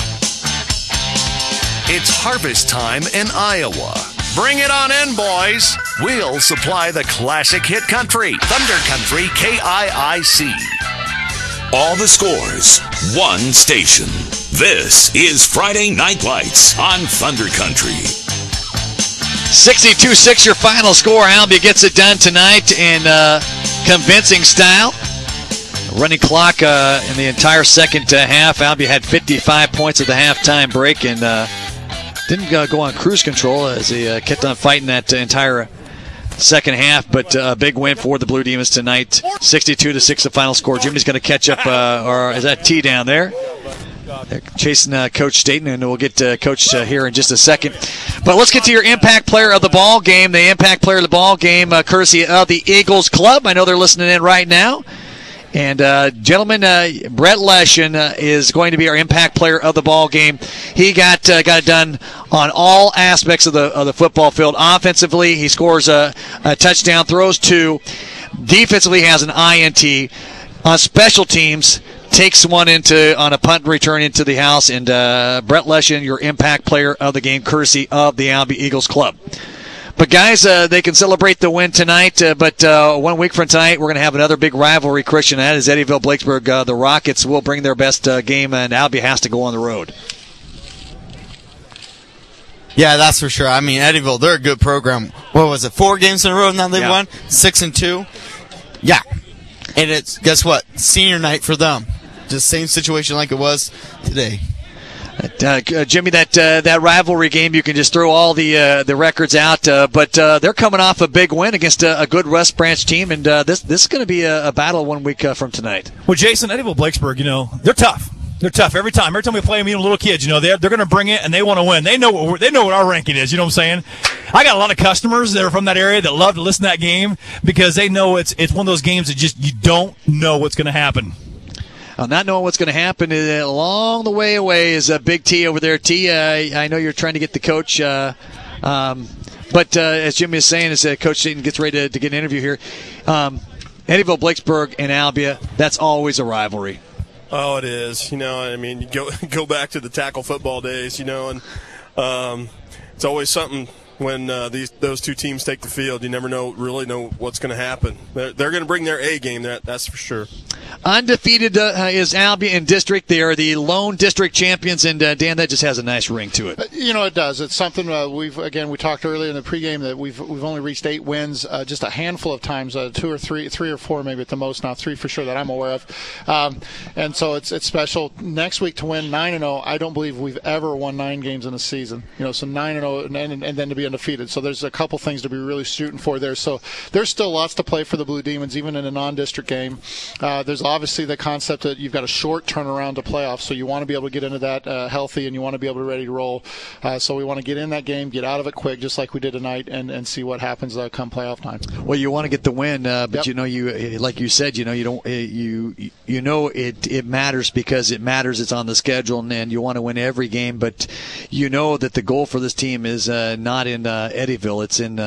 Speaker 8: It's harvest time in Iowa. Bring it on in, boys. We'll supply the classic hit country, Thunder Country KIIC.
Speaker 23: All the scores, one station. This is Friday Night Lights on Thunder Country.
Speaker 3: 62-6 your final score. Albia gets it done tonight in convincing style. Running clock in the entire second half. Albia had 55 points at the halftime break and didn't go on cruise control as he kept on fighting that entire second half, but a big win for the Blue Demons tonight. 62-6 the final score. Jimmy's going to catch up, or is that T down there? They're chasing Coach Staten, and we'll get Coach here in just a second. But let's get to your impact player of the ball game. The impact player of the ball game, courtesy of the Eagles Club. I know they're listening in right now. And, gentlemen, Brett Leshen is going to be our impact player of the ball game. He got it done on all aspects of the football field. Offensively, he scores a touchdown, throws two. Defensively, has an INT. On special teams, takes one on a punt return into the house. And Brett Leshen, your impact player of the game, courtesy of the Albia Eagles Club. But, guys, they can celebrate the win tonight. But 1 week from tonight, we're going to have another big rivalry, Christian. That is Eddyville-Blakesburg. The Rockets will bring their best game, and Albia has to go on the road.
Speaker 11: Yeah, that's for sure. I mean, Eddyville, they're a good program. What was it, 4 games in a row now they've won? 6-2. Yeah. And it's, guess what? Senior night for them. Just same situation like it was today.
Speaker 3: Jimmy, that rivalry game, you can just throw all the records out, but they're coming off a big win against a good West Branch team, and this is going to be a battle 1 week from tonight.
Speaker 13: Well, Jason, Eddyville-Blakesburg, they're tough. They're tough every time. Every time we play them, even little kids, they're going to bring it and they want to win. They know what our ranking is. You know what I'm saying? I got a lot of customers that are from that area that love to listen to that game because they know it's one of those games that just you don't know what's going to happen.
Speaker 3: Not knowing what's going to happen along the way away is a Big T over there. T, I know you're trying to get the coach, but as Jimmy is saying, as Coach Staten gets ready to get an interview here, Eddyville, Blacksburg, and Albia, that's always a rivalry.
Speaker 10: Oh, it is. I mean, you go back to the tackle football days, and it's always something when those two teams take the field. You never really know what's going to happen. They're going to bring their A game, that's for sure.
Speaker 3: Undefeated is Albia in district. They are the lone district champions, and Dan, that just has a nice ring to it.
Speaker 9: It does. It's something we talked earlier in the pregame that we've only reached 8 wins just a handful of times, 2 or 3 or 4 maybe at the most, now 3 for sure that I'm aware of. And so it's special. Next week to win 9-0, I don't believe we've ever won 9 games in a season. So 9-0 and then to be undefeated. So there's a couple things to be really shooting for there. So there's still lots to play for the Blue Demons, even in a non-district game. There's obviously the concept that you've got a short turnaround to playoffs, so you want to be able to get into that healthy, and you want to be able to ready to roll. So we want to get in that game, get out of it quick, just like we did tonight, and see what happens come playoff time.
Speaker 3: Well, you want to get the win, but you like you said, you don't it matters because it matters. It's on the schedule, and you want to win every game. But you know that the goal for this team is not in Eddyville; it's in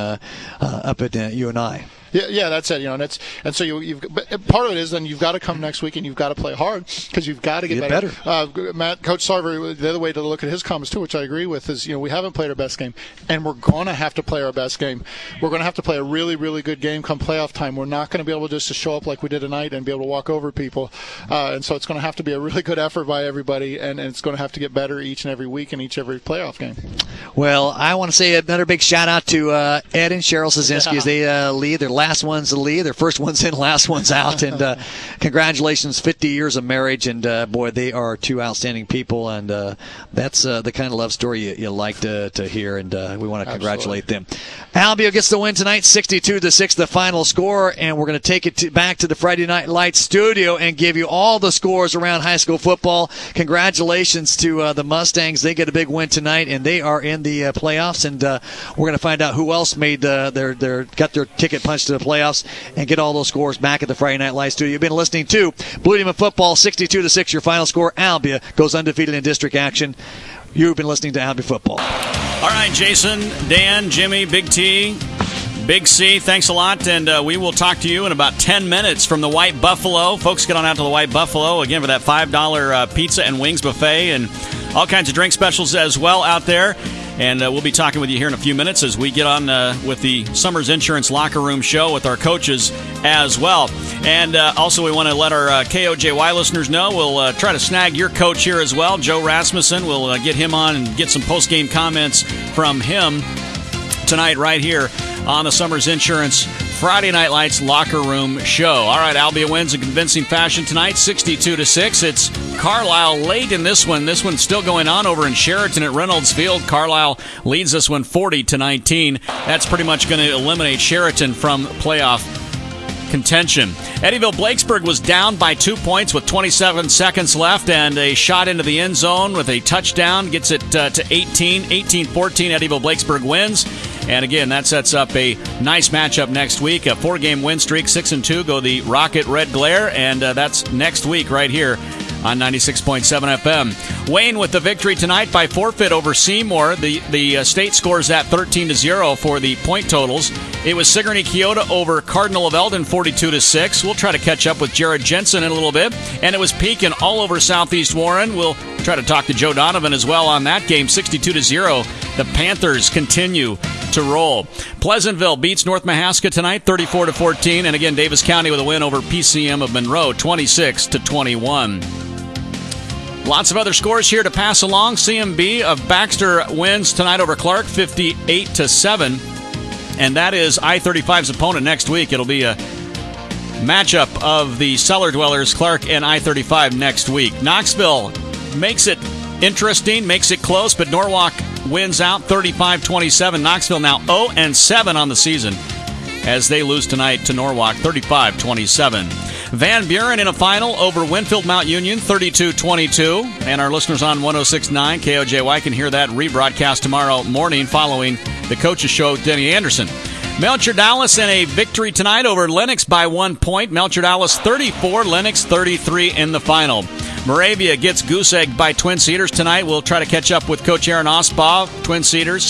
Speaker 3: up at UNI.
Speaker 9: Yeah, that's it. And so but part of it is then you've got to come next week and you've got to play hard because you've got to get better. Coach Sarver, the other way to look at his comments too, which I agree with, is we haven't played our best game, and we're going to have to play our best game. We're going to have to play a really, really good game come playoff time. We're not going to be able just to show up like we did tonight and be able to walk over people. And so it's going to have to be a really good effort by everybody, and it's going to have to get better each and every week and every playoff game.
Speaker 3: Well, I want to say another big shout out to Ed and Cheryl Szynski as they lead their last ones to lead, their first ones in, last ones out, and congratulations, 50 years of marriage, and boy, they are 2 outstanding people, and that's the kind of love story you like to hear, and we want to congratulate them. Albia gets the win tonight, 62-6, the final score, and we're going to take it back to the Friday Night Lights studio and give you all the scores around high school football. Congratulations to the Mustangs. They get a big win tonight, and they are in the playoffs, and we're going to find out who else made got their ticket punched to the playoffs and get all those scores back at the Friday Night Lights studio. You've been listening to Blue Demon Football, 62-6, your final score. Albia goes undefeated in district action. You've been listening to Albia Football.
Speaker 1: All right, Jason, Dan, Jimmy, Big T, Big C, thanks a lot, and we will talk to you in about 10 minutes from the White Buffalo. Folks, get on out to the White Buffalo, again, for that $5 pizza and wings buffet and all kinds of drink specials as well out there. And we'll be talking with you here in a few minutes as we get on with the Summers Insurance Locker Room Show with our coaches as well. And also we want to let our KOJY listeners know we'll try to snag your coach here as well, Joe Rasmussen. We'll get him on and get some post-game comments from him tonight right here on the Summers Insurance Friday Night Lights Locker Room Show. All right, Albia wins in convincing fashion tonight, 62-6. It's Carlisle late in this one. This one's still going on over in Sheraton at Reynolds Field. Carlisle leads this one 40-19. That's pretty much going to eliminate Sheraton from playoff contention. Eddyville Blacksburg was down by 2 points with 27 seconds left, and a shot into the end zone with a touchdown gets it to 18. 18-14, Eddyville Blacksburg wins. And again, that sets up a nice matchup next week. A 4-game win streak, 6-2, go the Rocket Red Glare, and that's next week right here on 96.7 FM. Wayne with the victory tonight by forfeit over Seymour. The state scores at 13-0 for the point totals. It was Sigourney Keota over Cardinal of Eldon, 42-6. We'll try to catch up with Jared Jensen in a little bit. And it was Pekin all over Southeast Warren. We'll try to talk to Joe Donovan as well on that game, 62-0. The Panthers continue to roll. Pleasantville beats North Mahaska tonight, 34-14. And again, Davis County with a win over PCM of Monroe, 26-21. Lots of other scores here to pass along. CMB of Baxter wins tonight over Clark, 58-7. And that is I-35's opponent next week. It'll be a matchup of the Cellar Dwellers, Clark and I-35 next week. Knoxville makes it interesting, makes it close, but Norwalk wins out 35-27. Knoxville now 0-7 on the season as they lose tonight to Norwalk, 35-27. Van Buren in a final over Winfield Mount Union, 32-22. And our listeners on 106.9 KOJY can hear that rebroadcast tomorrow morning following the coach's show, Denny Anderson. Melcher Dallas in a victory tonight over Lennox by 1 point. Melcher Dallas 34, Lennox 33 in the final. Moravia gets goose egged by Twin Cedars tonight. We'll try to catch up with Coach Aaron Osbaugh. Twin Cedars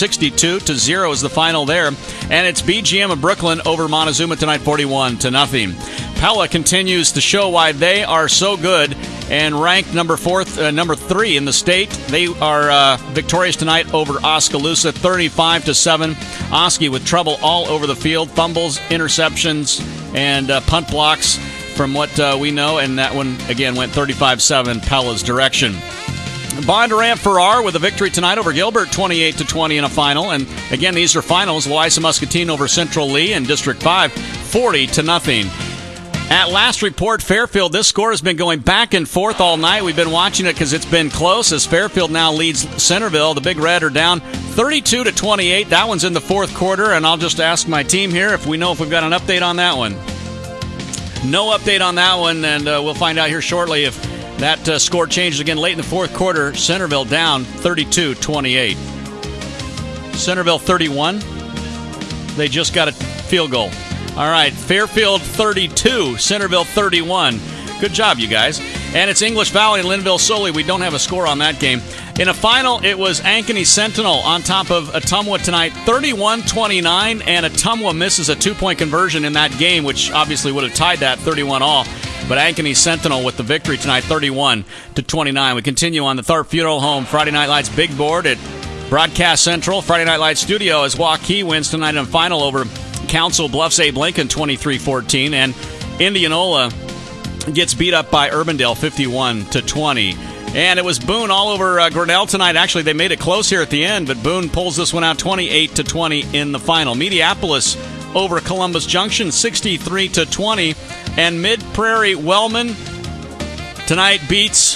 Speaker 1: 62-0 is the final there. And it's BGM of Brooklyn over Montezuma tonight, 41-0. Pella continues to show why they are so good and ranked number 3 in the state. They are victorious tonight over Oskaloosa, 35-7. Oski with trouble all over the field, fumbles, interceptions, and punt blocks from what we know, and that one, again, went 35-7 Pella's direction. Bondurant Farrar with a victory tonight over Gilbert, 28-20 in a final. And again, these are finals. Loiza Muscatine over Central Lee in District 5, 40-0. At last report, Fairfield, this score has been going back and forth all night. We've been watching it because it's been close as Fairfield now leads Centerville. The Big Red are down 32-28. That one's in the fourth quarter, and I'll just ask my team here if we know if we've got an update on that one. No update on that one, and we'll find out here shortly if that score changes again late in the fourth quarter. Centerville down 32-28. Centerville 31. They just got a field goal. All right, Fairfield 32, Centerville 31. Good job, you guys. And it's English Valley and Linville-Sully. We don't have a score on that game. In a final, it was Ankeny Sentinel on top of Ottumwa tonight, 31-29, and Ottumwa misses a 2-point conversion in that game, which obviously would have tied that 31-all. But Ankeny Sentinel with the victory tonight, 31-29. We continue on the Tharp Funeral Home Friday Night Lights big board at Broadcast Central. Friday Night Lights Studio as Waukee wins tonight in a final over Council Bluffs Abe Lincoln 23-14, and Indianola gets beat up by Urbandale 51-20. And it was Boone all over Grinnell tonight. Actually, they made it close here at the end, but Boone pulls this one out 28-20 in the final. Mediapolis over Columbus Junction 63-20, and Mid Prairie Wellman tonight beats.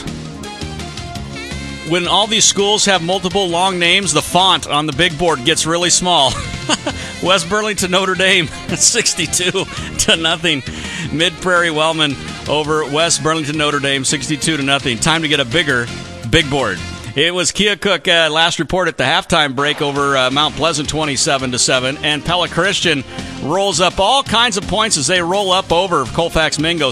Speaker 1: When all these schools have multiple long names, the font on the big board gets really small. West Burlington Notre Dame 62-0. Mid Prairie Wellman over West Burlington Notre Dame 62-0. Time to get a bigger big board. It was Keokuk last report at the halftime break over Mount Pleasant 27-7, and Pella Christian rolls up all kinds of points as they roll up over Colfax Mingo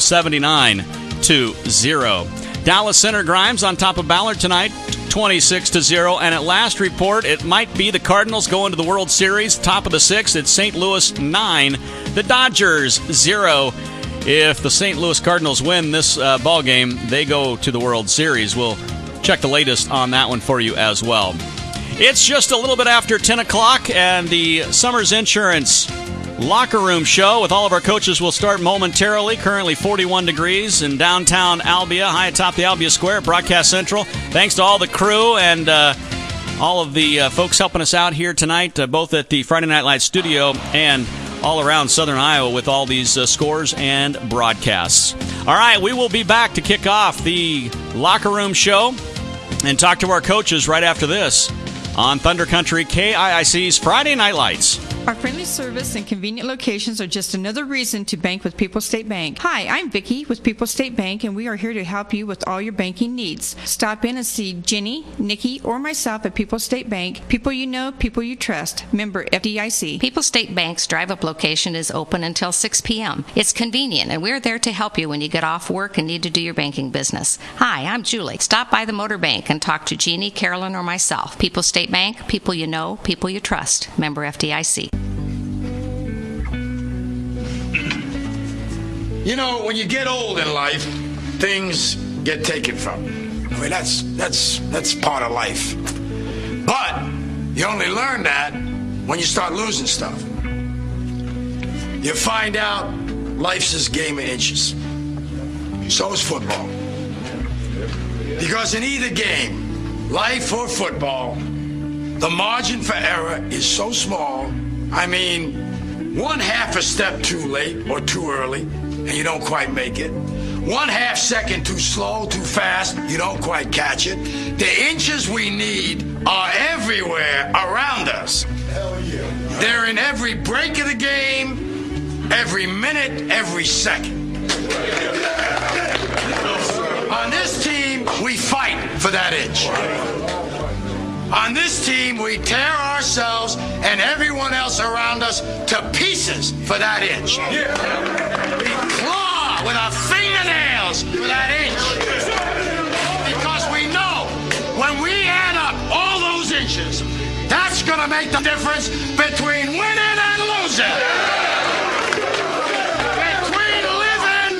Speaker 1: 79-0. Dallas Center Grimes on top of Ballard tonight, 26-0. And at last report, it might be the Cardinals going to the World Series. Top of the sixth, it's St. Louis 9, the Dodgers 0. If the St. Louis Cardinals win this ball game, they go to the World Series. We'll check the latest on that one for you as well. It's just a little bit after 10 o'clock, and the Summers Insurance Locker Room Show with all of our coaches will start momentarily. Currently 41 degrees in downtown Albia, high atop the Albia Square, Broadcast Central. Thanks to all the crew and all of the folks helping us out here tonight, both at the Friday Night Lights studio and all around Southern Iowa with all these scores and broadcasts. All right, we will be back to kick off the Locker Room Show and talk to our coaches right after this on Thunder Country KIIC's Friday Night Lights.
Speaker 12: Our friendly service and convenient locations are just another reason to bank with People's State Bank. Hi, I'm Vicki with People's State Bank, and we are here to help you with all your banking needs. Stop in and see Jenny, Nikki, or myself at People's State Bank. People you know, people you trust. Member FDIC.
Speaker 14: People's State Bank's drive-up location is open until 6 p.m. It's convenient, and we're there to help you when you get off work and need to do your banking business. Hi, I'm Julie. Stop by the Motor Bank and talk to Jeannie, Carolyn, or myself. People's State Bank, people you know, people you trust. Member FDIC.
Speaker 16: You know, when you get old in life, things get taken from you. I mean, that's part of life. But you only learn that when you start losing stuff. You find out life's this game of inches. So is football. Because in either game, life or football, the margin for error is so small. I mean, one half a step too late or too early, and you don't quite make it. 1/2 second too slow, too fast, you don't quite catch it. The inches we need are everywhere around us. Hell yeah. They're in every break of the game, every minute, every second. On this team, we fight for that inch. On this team, we tear ourselves and everyone else around us to pieces for that inch. We claw with our fingernails for that inch. Because we know when we add up all those inches, that's going to make the difference between winning and losing. Between living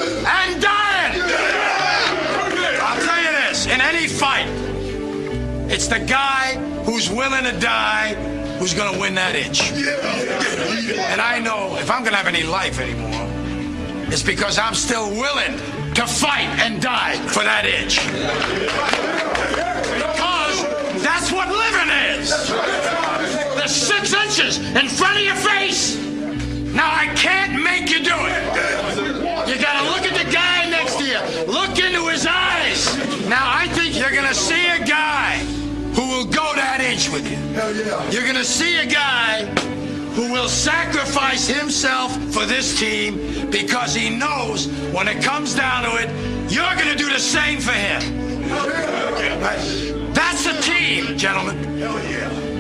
Speaker 16: fight. It's the guy who's willing to die who's going to win that inch. And I know if I'm going to have any life anymore, it's because I'm still willing to fight and die for that inch. Because that's what living is. The 6 inches in front of your face. Now, I can't make you do it. You got to look at the guy next to you. Look into his eyes. Now, I think you're going to see a guy who will go that inch with you. You're going to see a guy who will sacrifice himself for this team because he knows when it comes down to it, you're going to do the same for him. That's the team, gentlemen.